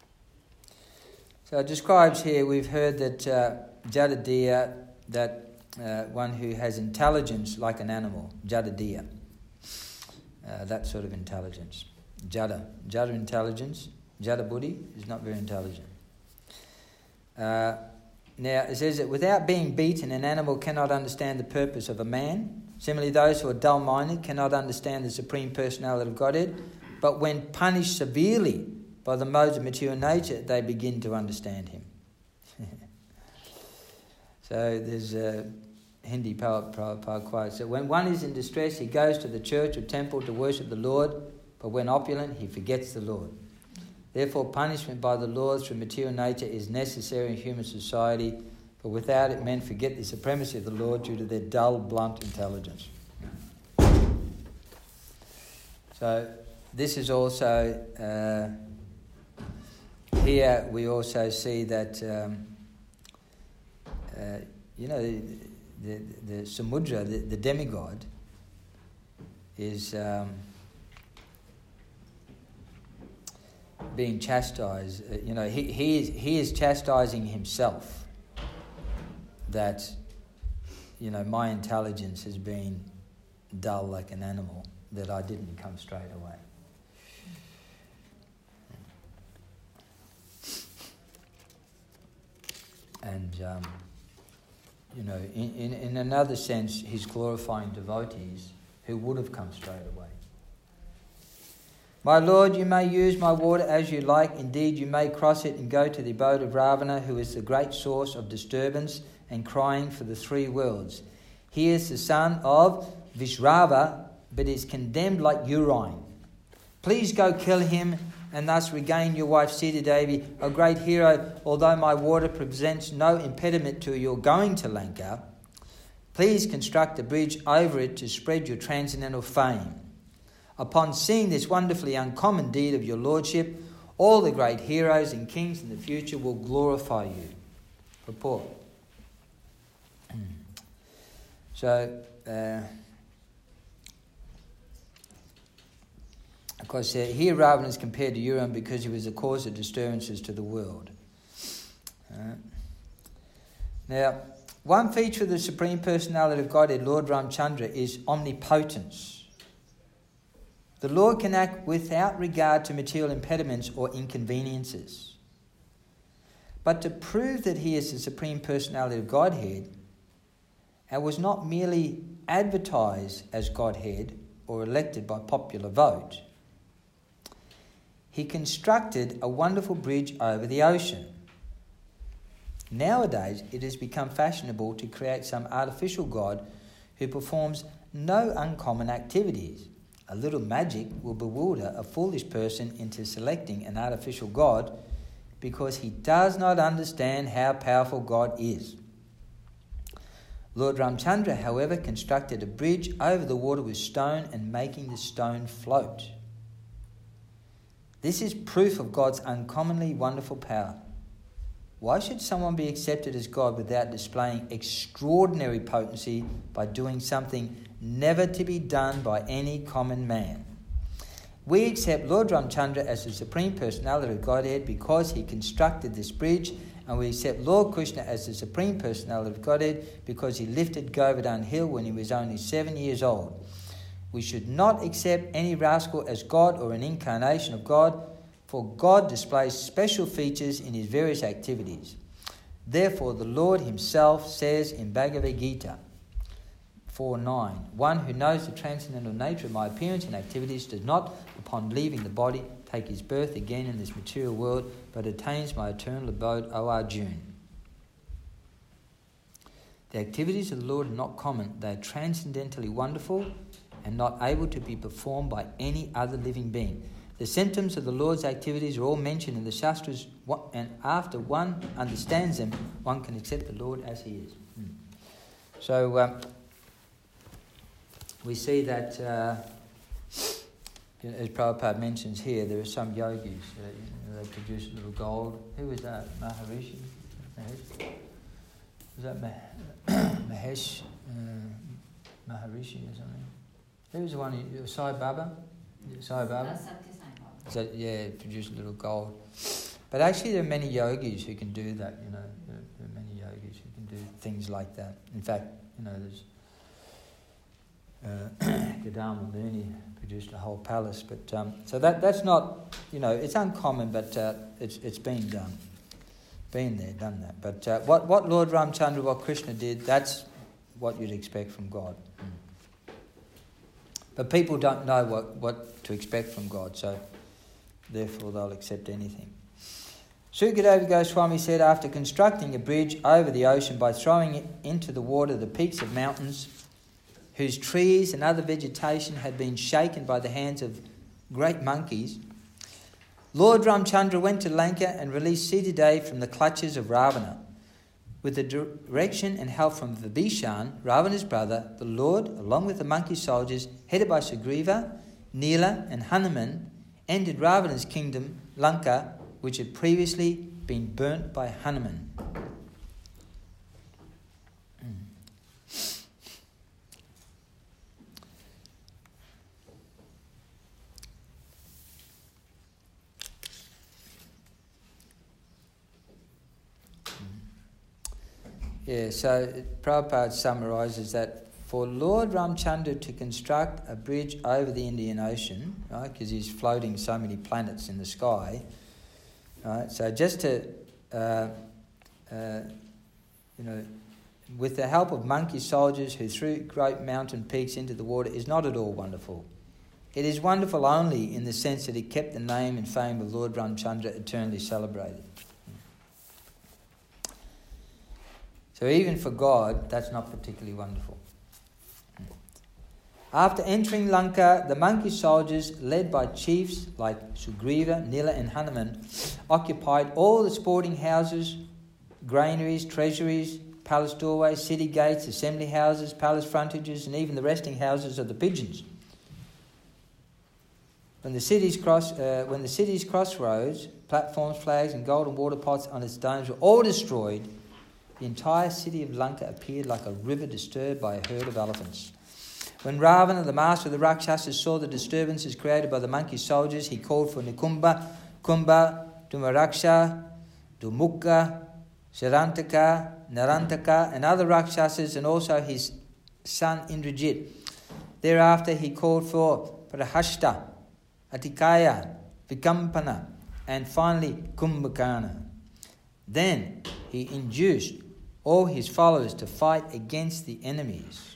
So it describes here, we've heard that Jadadiya, that one who has intelligence like an animal, jadadiya. That sort of intelligence. Jada intelligence. Jada buddhi is not very intelligent. Now it says that without being beaten, an animal cannot understand the purpose of a man. Similarly, those who are dull-minded cannot understand the Supreme Personality of Godhead, but when punished severely by the modes of material nature, they begin to understand him. So there's a Hindi poet quote. So when one is in distress, he goes to the church or temple to worship the Lord, but when opulent, he forgets the Lord. Therefore, punishment by the Lord through material nature is necessary in human society, but without it, men forget the supremacy of the Lord due to their dull, blunt intelligence. So this is also, here we also see that, the Samudra, the demigod, is being chastised. He is chastising himself that, my intelligence has been dull like an animal, that I didn't come straight away. And, in another sense, he's glorifying devotees who would have come straight away. My Lord, you may use my water as you like. Indeed, you may cross it and go to the abode of Ravana, who is the great source of disturbance and crying for the three worlds. He is the son of Vishrava, but is condemned like urine. Please go kill him and thus regain your wife Sita Devi. O great hero, although my water presents no impediment to your going to Lanka, please construct a bridge over it to spread your transcendental fame. Upon seeing this wonderfully uncommon deed of your lordship, all the great heroes and kings in the future will glorify you. Report. So, of course, here Ravana is compared to Urim because he was the cause of disturbances to the world. Now, one feature of the Supreme Personality of Godhead, Lord Ramchandra, is omnipotence. The Lord can act without regard to material impediments or inconveniences. But to prove that he is the Supreme Personality of Godhead and was not merely advertised as Godhead or elected by popular vote, he constructed a wonderful bridge over the ocean. Nowadays, it has become fashionable to create some artificial god who performs no uncommon activities. A little magic will bewilder a foolish person into selecting an artificial god because he does not understand how powerful God is. Lord Ramchandra, however, constructed a bridge over the water with stone and making the stone float. This is proof of God's uncommonly wonderful power. Why should someone be accepted as God without displaying extraordinary potency by doing something never to be done by any common man? We accept Lord Ramchandra as the Supreme Personality of Godhead because he constructed this bridge, and we accept Lord Krishna as the Supreme Personality of Godhead because he lifted Govardhan Hill when he was only 7 years old. We should not accept any rascal as God or an incarnation of God, for God displays special features in his various activities. Therefore, the Lord himself says in Bhagavad Gita 4:9, one who knows the transcendental nature of my appearance and activities does not, upon leaving the body, take his birth again in this material world, but attains my eternal abode, O Arjuna. The activities of the Lord are not common. They are transcendentally wonderful and not able to be performed by any other living being. The symptoms of the Lord's activities are all mentioned in the Shastras, and after one understands them, one can accept the Lord as he is. So we see that, as Prabhupada mentions here, there are some yogis, they produce a little gold. Who was that? Maharishi? Was that Mahesh? Maharishi or something? Who was the one? Sai Baba? Sai Baba? So, yeah, produce a little gold. But actually there are many yogis who can do that, There are many yogis who can do things like that. In fact, there's Gadama Muni produced a whole palace, but so that's not, it's uncommon, but it's been done. Been there, done that. But what Lord Ramchandra, what Krishna did, that's what you'd expect from God. But people don't know what to expect from God, so therefore they'll accept anything. Sukadeva Goswami said, after constructing a bridge over the ocean by throwing it into the water the peaks of mountains, whose trees and other vegetation had been shaken by the hands of great monkeys, Lord Ramchandra went to Lanka and released Sitadev from the clutches of Ravana. With the direction and help from Vibhishan, Ravana's brother, the Lord, along with the monkey soldiers, headed by Sugriva, Nila and Hanuman, entered Ravana's kingdom, Lanka, which had previously been burnt by Hanuman. Yeah, so Prabhupada summarises that for Lord Ramchandra to construct a bridge over the Indian Ocean, right, because he's floating so many planets in the sky, right, so just to, with the help of monkey soldiers who threw great mountain peaks into the water is not at all wonderful. It is wonderful only in the sense that it kept the name and fame of Lord Ramchandra eternally celebrated. So even for God, that's not particularly wonderful. After entering Lanka, the monkey soldiers, led by chiefs like Sugriva, Nila and Hanuman, occupied all the sporting houses, granaries, treasuries, palace doorways, city gates, assembly houses, palace frontages, and even the resting houses of the pigeons. When the city's crossroads, platforms, flags, and golden water pots on its domes were all destroyed, the entire city of Lanka appeared like a river disturbed by a herd of elephants. When Ravana, the master of the Rakshasas, saw the disturbances created by the monkey soldiers, he called for Nikumba, Kumbha, Dhumaraksha, Dumukha, Sharantaka, Narantaka, and other Rakshasas, and also his son Indrajit. Thereafter he called for Prahashta, Atikaya, Vikampana, and finally Kumbhakana. Then he induced all his followers to fight against the enemies.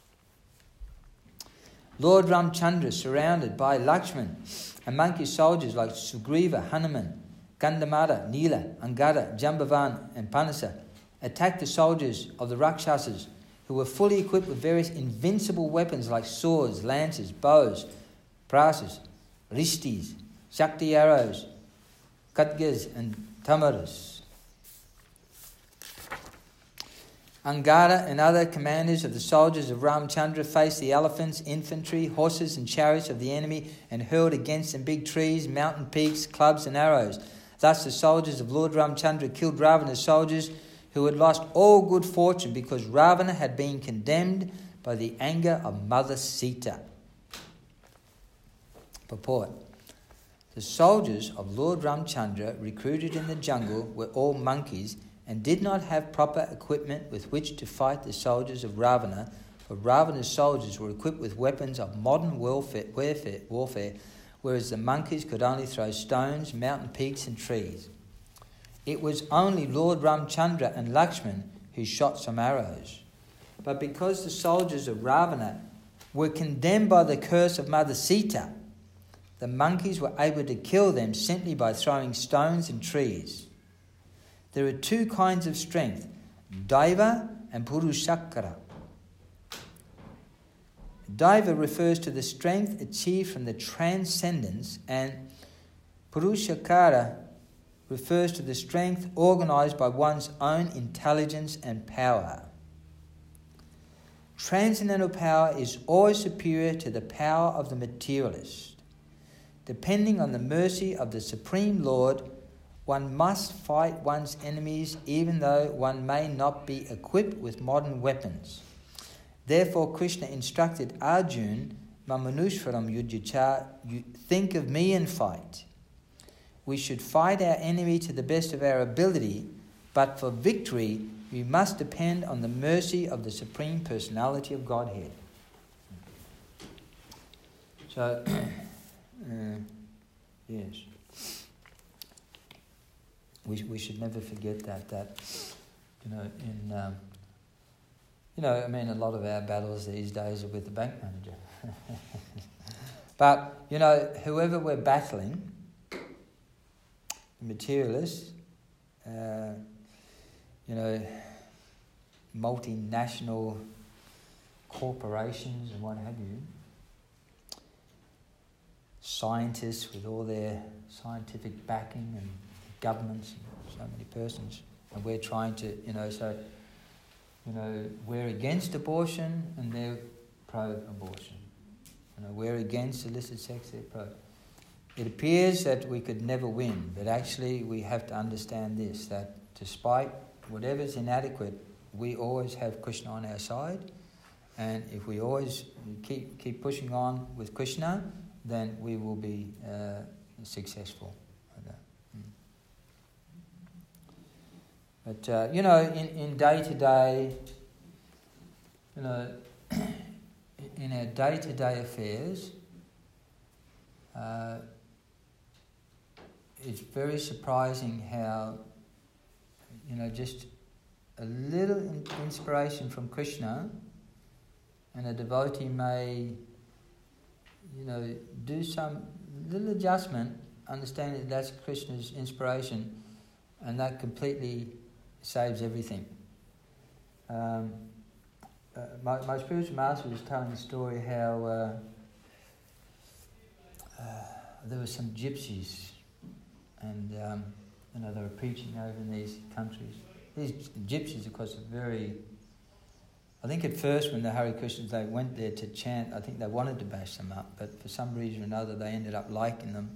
Lord Ramchandra, surrounded by Lakshman and monkey soldiers like Sugriva, Hanuman, Gandamara, Nila, Angada, Jambavan and Panasa, attacked the soldiers of the Rakshasas, who were fully equipped with various invincible weapons like swords, lances, bows, prasas, rishtis, shakti arrows, khadgas and tamaras. Angada and other commanders of the soldiers of Ramchandra faced the elephants, infantry, horses and chariots of the enemy and hurled against them big trees, mountain peaks, clubs and arrows. Thus the soldiers of Lord Ramchandra killed Ravana's soldiers, who had lost all good fortune because Ravana had been condemned by the anger of Mother Sita. Purport. The soldiers of Lord Ramchandra recruited in the jungle were all monkeys and did not have proper equipment with which to fight the soldiers of Ravana, for Ravana's soldiers were equipped with weapons of modern warfare, whereas the monkeys could only throw stones, mountain peaks and trees. It was only Lord Ramchandra and Lakshman who shot some arrows. But because the soldiers of Ravana were condemned by the curse of Mother Sita, the monkeys were able to kill them simply by throwing stones and trees. There are two kinds of strength, Daiva and Purushakara. Daiva refers to the strength achieved from the transcendence, and Purushakara refers to the strength organised by one's own intelligence and power. Transcendental power is always superior to the power of the materialist. Depending on the mercy of the Supreme Lord, one must fight one's enemies even though one may not be equipped with modern weapons. Therefore Krishna instructed Arjuna, Mamanushvaram Yudhyacha, think of me and fight. We should fight our enemy to the best of our ability, but for victory we must depend on the mercy of the Supreme Personality of Godhead. So, yes. We should never forget that I mean, a lot of our battles these days are with the bank manager. But, whoever we're battling, materialists, multinational corporations and what have you, scientists with all their scientific backing and governments and so many persons, and we're trying to, we're against abortion and they're pro-abortion. We're against illicit sex, they're pro. It appears that we could never win, but actually we have to understand this, that despite whatever's inadequate, we always have Krishna on our side, and if we always keep pushing on with Krishna, then we will be successful. But, in day-to-day, in our day-to-day affairs, it's very surprising how, just a little inspiration from Krishna, and a devotee may, do some little adjustment, understanding that that's Krishna's inspiration, and that completely saves everything. My spiritual master was telling a story how there were some gypsies, and they were preaching over in these countries. These gypsies, of course, are very... I think at first when the Hare Krishnas, they went there to chant, I think they wanted to bash them up, but for some reason or another they ended up liking them.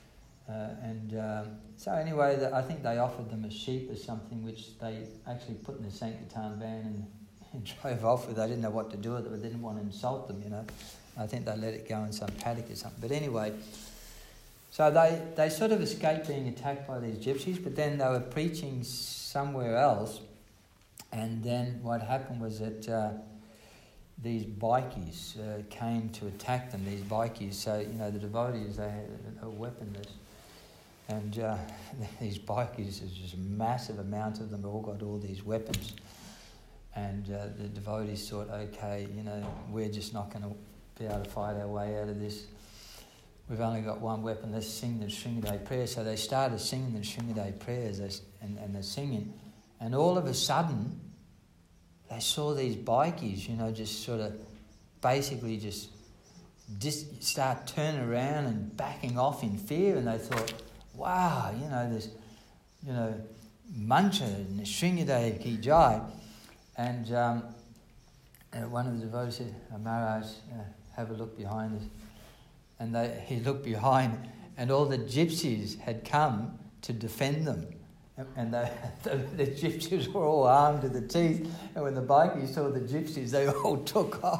So anyway, I think they offered them a sheep or something, which they actually put in the Sankirtan van and drove off with. They didn't know what to do with it, but they didn't want to insult them, I think they let it go in some paddock or something. But anyway, so they sort of escaped being attacked by these gypsies, but then they were preaching somewhere else, and then what happened was that these bikies came to attack them, these bikies. So, the devotees, they had a weaponless. And these bikies, there's just a massive amount of them, all got all these weapons. And the devotees thought, okay, we're just not going to be able to fight our way out of this. We've only got one weapon, let's sing the Sringadev prayers. So they started singing the Sringadev prayers, and they're singing. And all of a sudden, they saw these bikies, just sort of basically just start turning around and backing off in fear. And they thought, wow, this, mantra, Sringadev ki jai. And one of the devotees said, Maharaj, have a look behind us. And he looked behind, and all the gypsies had come to defend them. And the gypsies were all armed to the teeth. And when the bikies saw the gypsies, they all took off.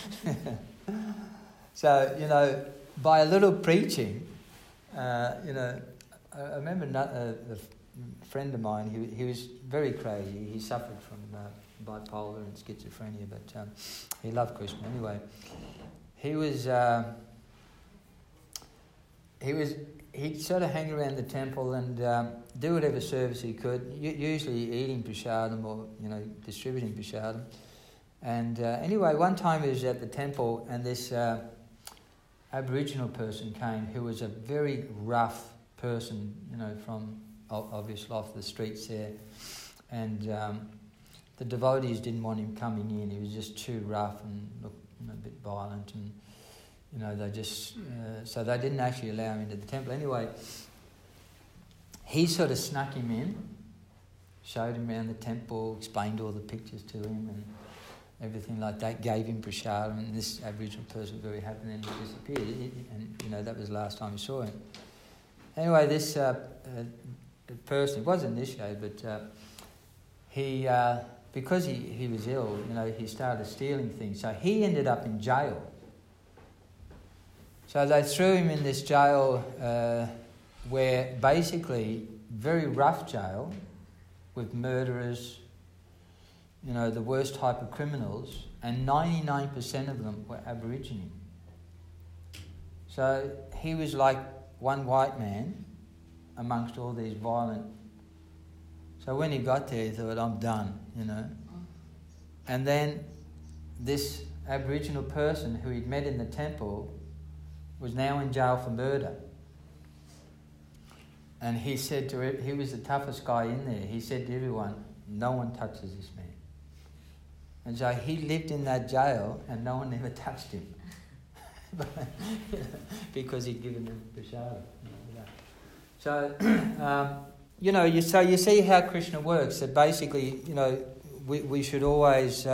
So, by a little preaching, I remember a friend of mine, he was very crazy. He suffered from bipolar and schizophrenia, but he loved Krishna anyway. He'd sort of hang around the temple and do whatever service he could, usually eating prasadam or, distributing prasadam. And anyway, one time he was at the temple, and this Aboriginal person came who was a very rough person, from obviously off the streets there. And the devotees didn't want him coming in. He was just too rough and looked a bit violent, and they just... so they didn't actually allow him into the temple. Anyway, he sort of snuck him in, showed him around the temple, explained all the pictures to him and everything like that, gave him prasadam, and this Aboriginal person was very happy, and then he disappeared. And, that was the last time we saw him. Anyway, this person, he wasn't initiated, but he... because he was ill, he started stealing things. So he ended up in jail. So they threw him in this jail where basically, very rough jail with murderers, the worst type of criminals, and 99% of them were Aboriginal. So he was like one white man amongst all these violent. So when he got there, he thought, I'm done, And then this Aboriginal person who he'd met in the temple was now in jail for murder. And he said to it, he was the toughest guy in there. He said to everyone, no one touches this man. And so he lived in that jail and no one ever touched him. Because he'd given them prasada. So, you see how Krishna works. That basically, we should always,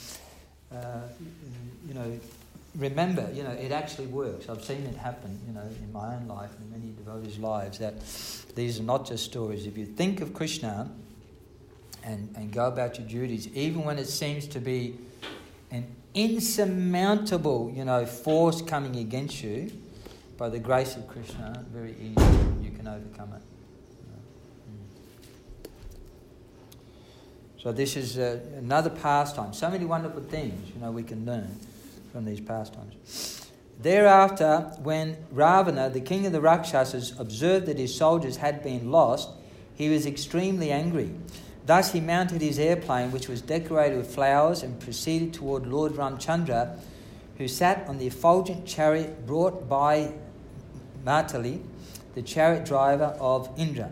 remember, it actually works. I've seen it happen, in my own life and many devotees' lives, that these are not just stories. If you think of Krishna and go about your duties, even when it seems to be an insurmountable, force coming against you, by the grace of Krishna, very easily you can overcome it. So this is another pastime. So many wonderful things, we can learn from these pastimes. Thereafter, when Ravana, the king of the Rakshasas, observed that his soldiers had been lost, he was extremely angry. Thus he mounted his airplane, which was decorated with flowers, and proceeded toward Lord Ramchandra, who sat on the effulgent chariot brought by Matali, the chariot driver of Indra.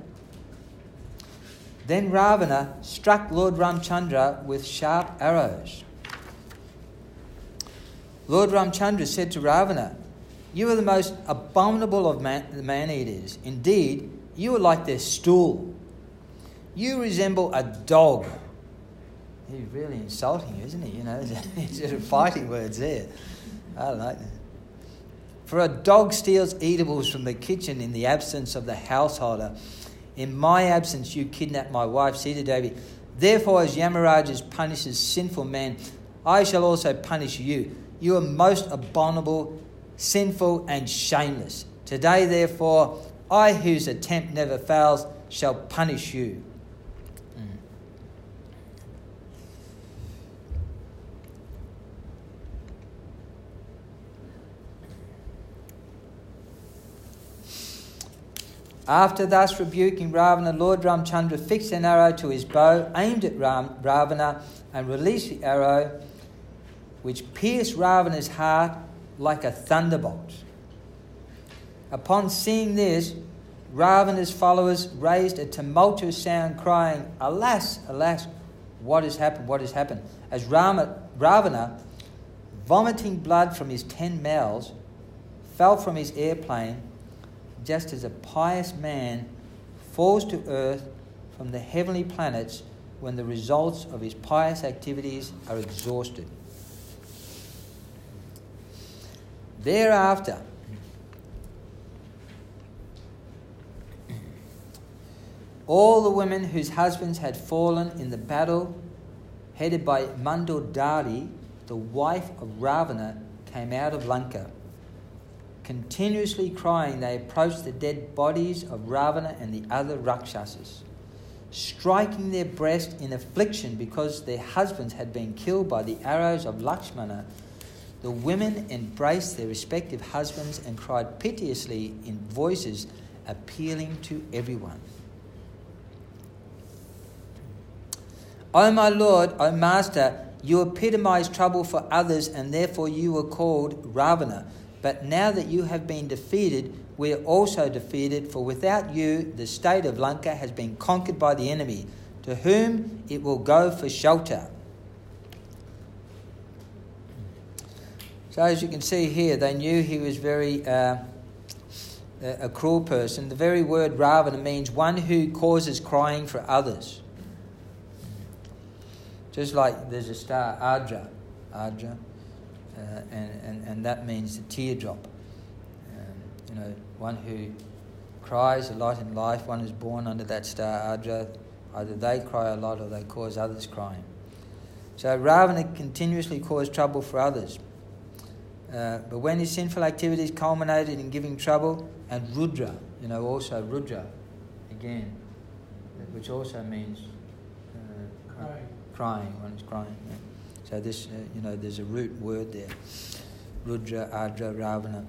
Then Ravana struck Lord Ramchandra with sharp arrows. Lord Ramchandra said to Ravana, "You are the most abominable of man-eaters. Indeed, you are like their stool. You resemble a dog." He's really insulting you, isn't he? He's just fighting words there. I don't like that. For a dog steals eatables from the kitchen in the absence of the householder. In my absence, you kidnapped my wife, Sita Devi. Therefore, as Yamaraja punishes sinful men, I shall also punish you. You are most abominable, sinful, and shameless. Today, therefore, I, whose attempt never fails, shall punish you. After thus rebuking Ravana, Lord Ramchandra fixed an arrow to his bow, aimed at Ravana, and released the arrow, which pierced Ravana's heart like a thunderbolt. Upon seeing this, Ravana's followers raised a tumultuous sound, crying, "Alas, alas, what has happened, what has happened?" As Ravana, vomiting blood from his 10 mouths, fell from his airplane, just as a pious man falls to earth from the heavenly planets when the results of his pious activities are exhausted. Thereafter, all the women whose husbands had fallen in the battle, headed by Mandodari, the wife of Ravana, came out of Lanka. Continuously crying, they approached the dead bodies of Ravana and the other Rakshasas, striking their breast in affliction because their husbands had been killed by the arrows of Lakshmana. The women embraced their respective husbands and cried piteously in voices appealing to everyone. "O my Lord, O Master, you epitomize trouble for others and therefore you were called Ravana. But now that you have been defeated, we are also defeated, for without you the state of Lanka has been conquered by the enemy, to whom it will go for shelter." So as you can see here, they knew he was very a cruel person. The very word Ravana means one who causes crying for others. Just like there's a star, Ardra, and that means the teardrop. One who cries a lot in life, one is born under that star, Ardra. Either they cry a lot or they cause others crying. So Ravana continuously caused trouble for others. But when his sinful activities culminated in giving trouble, and Rudra, also Rudra, again, which also means crying. One is crying. Yeah. So this, there's a root word there. Rudra, Adra, Ravana.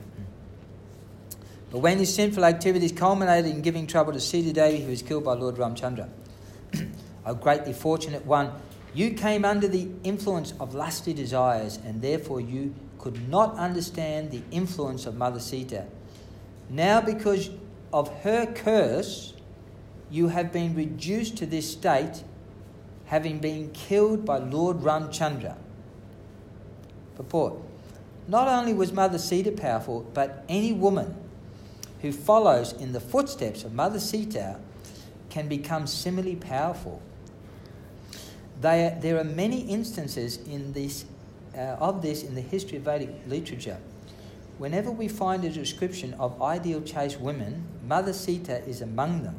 But when his sinful activities culminated in giving trouble to Sita Devi, he was killed by Lord Ramchandra. O greatly fortunate one, you came under the influence of lusty desires, and therefore you could not understand the influence of Mother Sita. Now because of her curse, you have been reduced to this state, having been killed by Lord Ramchandra. Purport. Not only was Mother Sita powerful, but any woman who follows in the footsteps of Mother Sita can become similarly powerful. There are many instances of this in the history of Vedic literature. Whenever we find a description of ideal chaste women, Mother Sita is among them.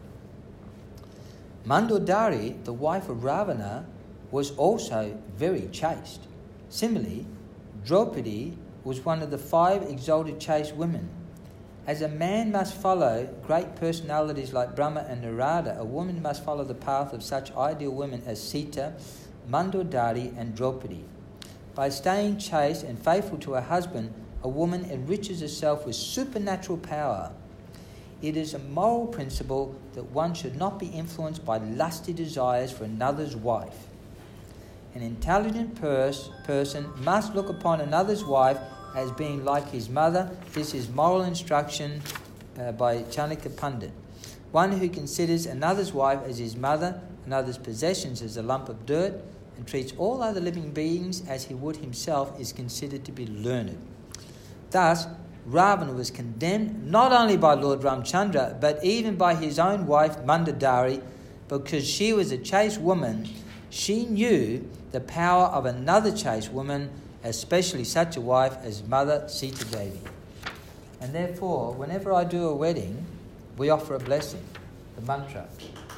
Mandodari, the wife of Ravana, was also very chaste. Similarly, Draupadi was one of the 5 exalted chaste women. As a man must follow great personalities like Brahma and Narada, a woman must follow the path of such ideal women as Sita, Mandodari and Draupadi. By staying chaste and faithful to her husband, a woman enriches herself with supernatural power. It is a moral principle that one should not be influenced by lusty desires for another's wife. An intelligent person must look upon another's wife as being like his mother. This is moral instruction by Chanakya Pandit. One who considers another's wife as his mother, another's possessions as a lump of dirt, and treats all other living beings as he would himself is considered to be learned. Thus, Ravana was condemned not only by Lord Ramchandra, but even by his own wife Mandodari, because she was a chaste woman. She knew the power of another chaste woman, especially such a wife as Mother Sita Devi. And therefore, whenever I do a wedding, we offer a blessing, the mantra.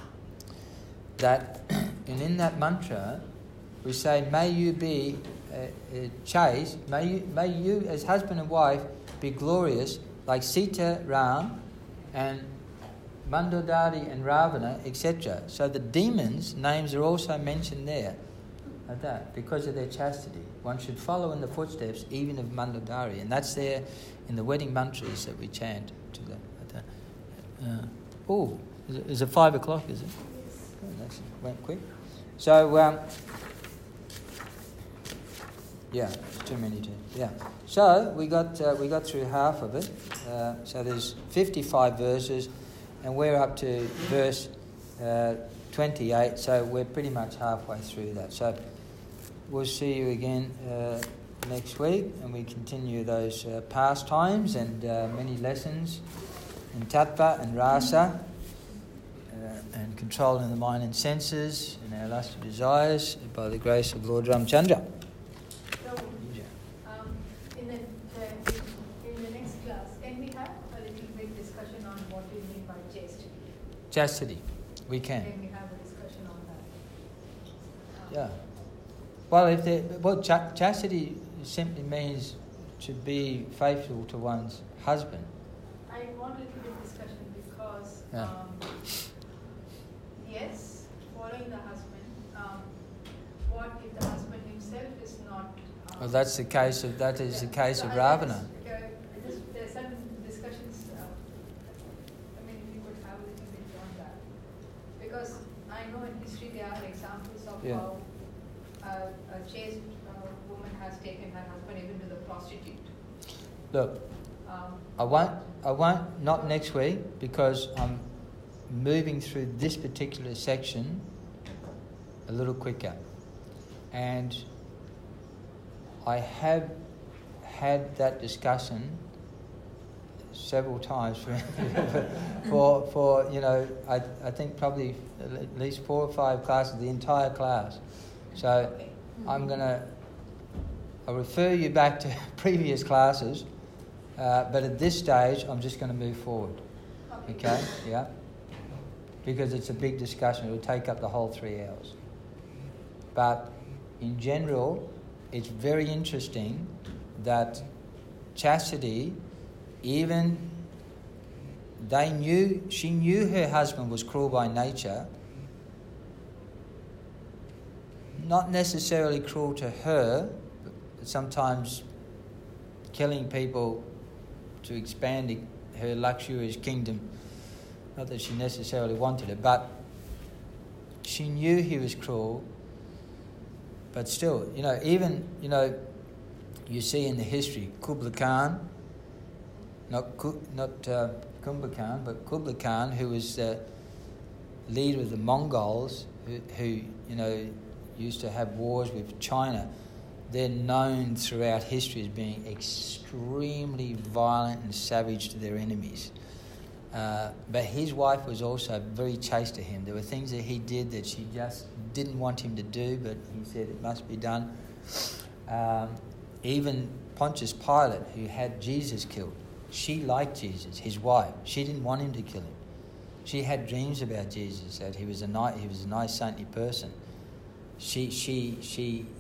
And in that mantra, we say, may you be chaste, may you as husband and wife be glorious like Sita, Ram, and Mandodari and Ravana, etc. So the demons' names are also mentioned there, like that, because of their chastity. One should follow in the footsteps even of Mandodari, and that's there in the wedding mantras that we chant to them. Like is it 5 o'clock? Is it? Oh, that went quick. So it's too many to. Yeah. So we got through half of it. So there's 55 verses, and we're up to verse 28. So we're pretty much halfway through that. So we'll see you again next week, and we continue those pastimes and many lessons in tattva and rasa, and controlling the mind and senses and our lusty desires by the grace of Lord Ramchandra. In the next class, can we have a little bit discussion on what we mean by chastity? Chastity, we can. Can we have a discussion on that? Yeah. Well, chastity simply means to be faithful to one's husband. I want a little bit discussion because yes, following the husband. What if the husband himself is not? Well, that is the case of Ravana. There's certain discussions. If you could have a little bit on that, because I know in history there are examples of how a chaste woman has taken her husband even to the prostitute. Look, I won't, not next week, because I'm moving through this particular section a little quicker. And I have had that discussion several times for I think probably at least 4 or 5 classes, the entire class. So I'll refer you back to previous classes, but at this stage I'm just going to move forward. Okay? Yeah? Because it's a big discussion. It'll take up the whole 3 hours. But in general, it's very interesting that chastity, even she knew her husband was cruel by nature, not necessarily cruel to her, but sometimes killing people to expand her luxurious kingdom. Not that she necessarily wanted it, but she knew he was cruel. But still, even, you see in the history, Kublai Khan, not Kublai Khan, but Kublai Khan, who was the leader of the Mongols, who used to have wars with China. They're known throughout history as being extremely violent and savage to their enemies. But his wife was also very chaste to him. There were things that he did that she just didn't want him to do, but he said it must be done. Even Pontius Pilate, who had Jesus killed, she liked Jesus, his wife. She didn't want him to kill him. She had dreams about Jesus, that he was a nice, saintly person. It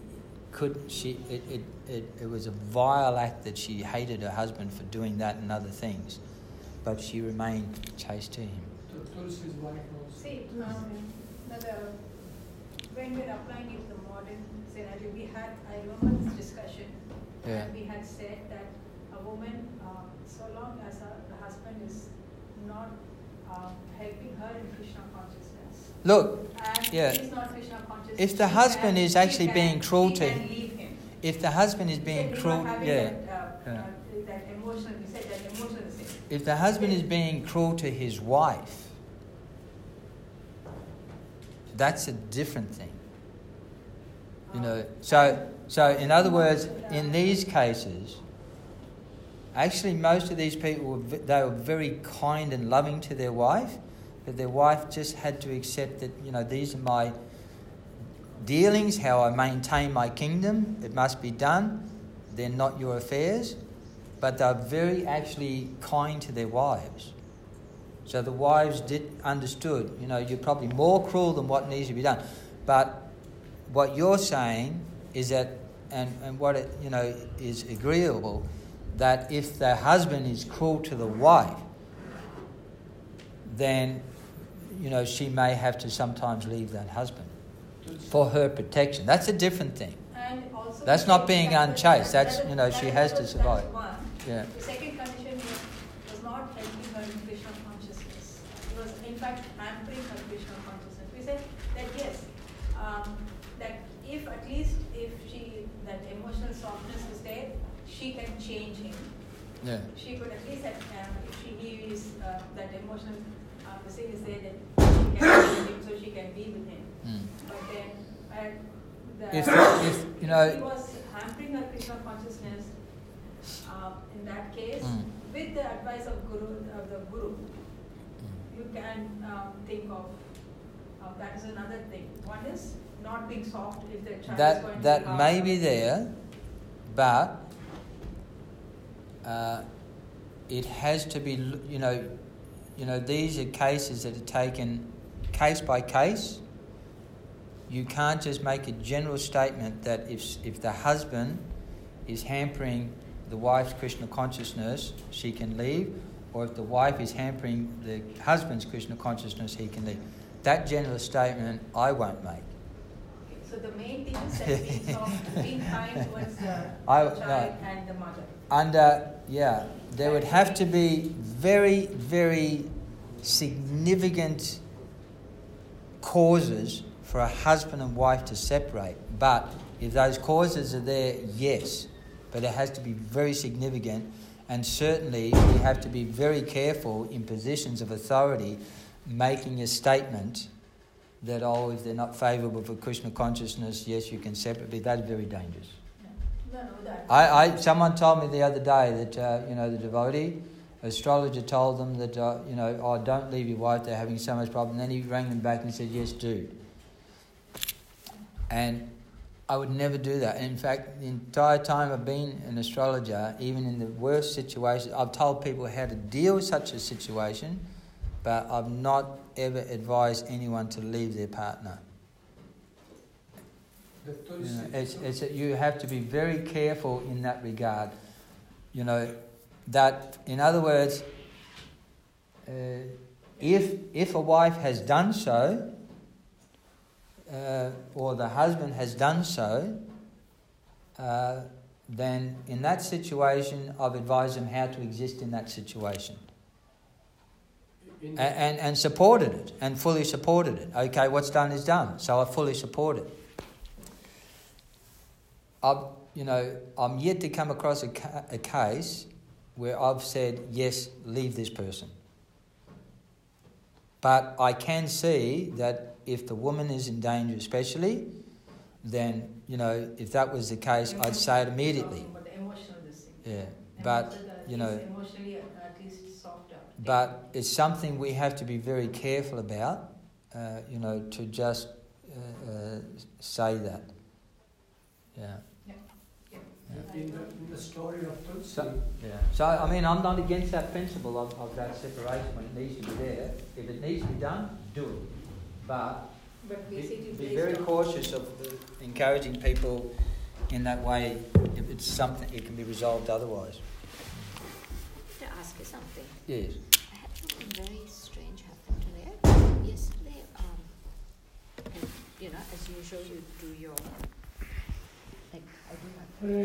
was a vile act that she hated her husband for doing that and other things, but she remained chaste to him. Tulsi's wife also. See, when we're applying it to the modern scenario, I remember this discussion, and we had said that a woman, so long as the husband is not helping her in Krishna consciousness. Look, he's not Krishna conscious. If the husband is actually being cruel to him, leave him. If the husband is being cruel, that emotional, you said that emotional thing. If the husband is being cruel to his wife, that's a different thing. So in other words, in these cases, actually most of these people they were very kind and loving to their wife, but their wife just had to accept that, these are my dealings, how I maintain my kingdom, it must be done, they're not your affairs. But they're very actually kind to their wives. So the wives understood, you're probably more cruel than what needs to be done. But what you're saying is that, and what it, is agreeable, that if the husband is cruel to the wife, then, she may have to sometimes leave that husband for her protection. That's a different thing. And also that's not being unchaste. That's, she has to survive. Yeah. The second condition was not helping her in Krishna consciousness. It was, in fact, hampering her Krishna consciousness. We said that yes, that if at least that emotional softness is there, she can change him. Yeah. She could at least, if he is that emotional, the thing is there that she can change him, so she can be with him. But then, if he was hampering her Krishna consciousness. In that case, with the advice of the Guru, you can think of that is another thing. One is not being soft if the child is going that to may be there, but it has to be. These are cases that are taken case by case. You can't just make a general statement that if the husband is hampering the wife's Krishna consciousness, she can leave, or if the wife is hampering the husband's Krishna consciousness, he can leave. That general statement I won't make. Okay, so the main thing is that being kind towards the child and the mother. There would have to be very, very significant causes for a husband and wife to separate. But if those causes are there, yes. But it has to be very significant, and certainly we have to be very careful in positions of authority making a statement that, if they're not favourable for Krishna consciousness, yes, you can separately. That's very dangerous. Someone told me the other day that, the devotee, astrologer told them that, don't leave your wife, they're having so much problem. And then he rang them back and said, yes, do. And I would never do that. In fact, the entire time I've been an astrologer, even in the worst situations, I've told people how to deal with such a situation, but I've not ever advised anyone to leave their partner. You have to be very careful in that regard. That, in other words, if a wife has done so, or the husband has done so, then in that situation I've advised them how to exist in that situation. And supported it, and fully supported it. Okay, what's done is done, so I fully support it. I'm yet to come across a case where I've said, yes, leave this person. But I can see that if the woman is in danger especially, then, if that was the case, I'd say it immediately. But the emotional thing. Yeah, but, emotionally at least softer. But it's something we have to be very careful about, to just say that. Yeah. In the story of Tulsi, So, I'm not against that principle of that separation when it needs to be there. If it needs to be done, do it. But be very cautious of encouraging people in that way. If it's something, it can be resolved otherwise. To ask you something. Yes. I had something very strange happen today. Yesterday, as usual, you do your, I do my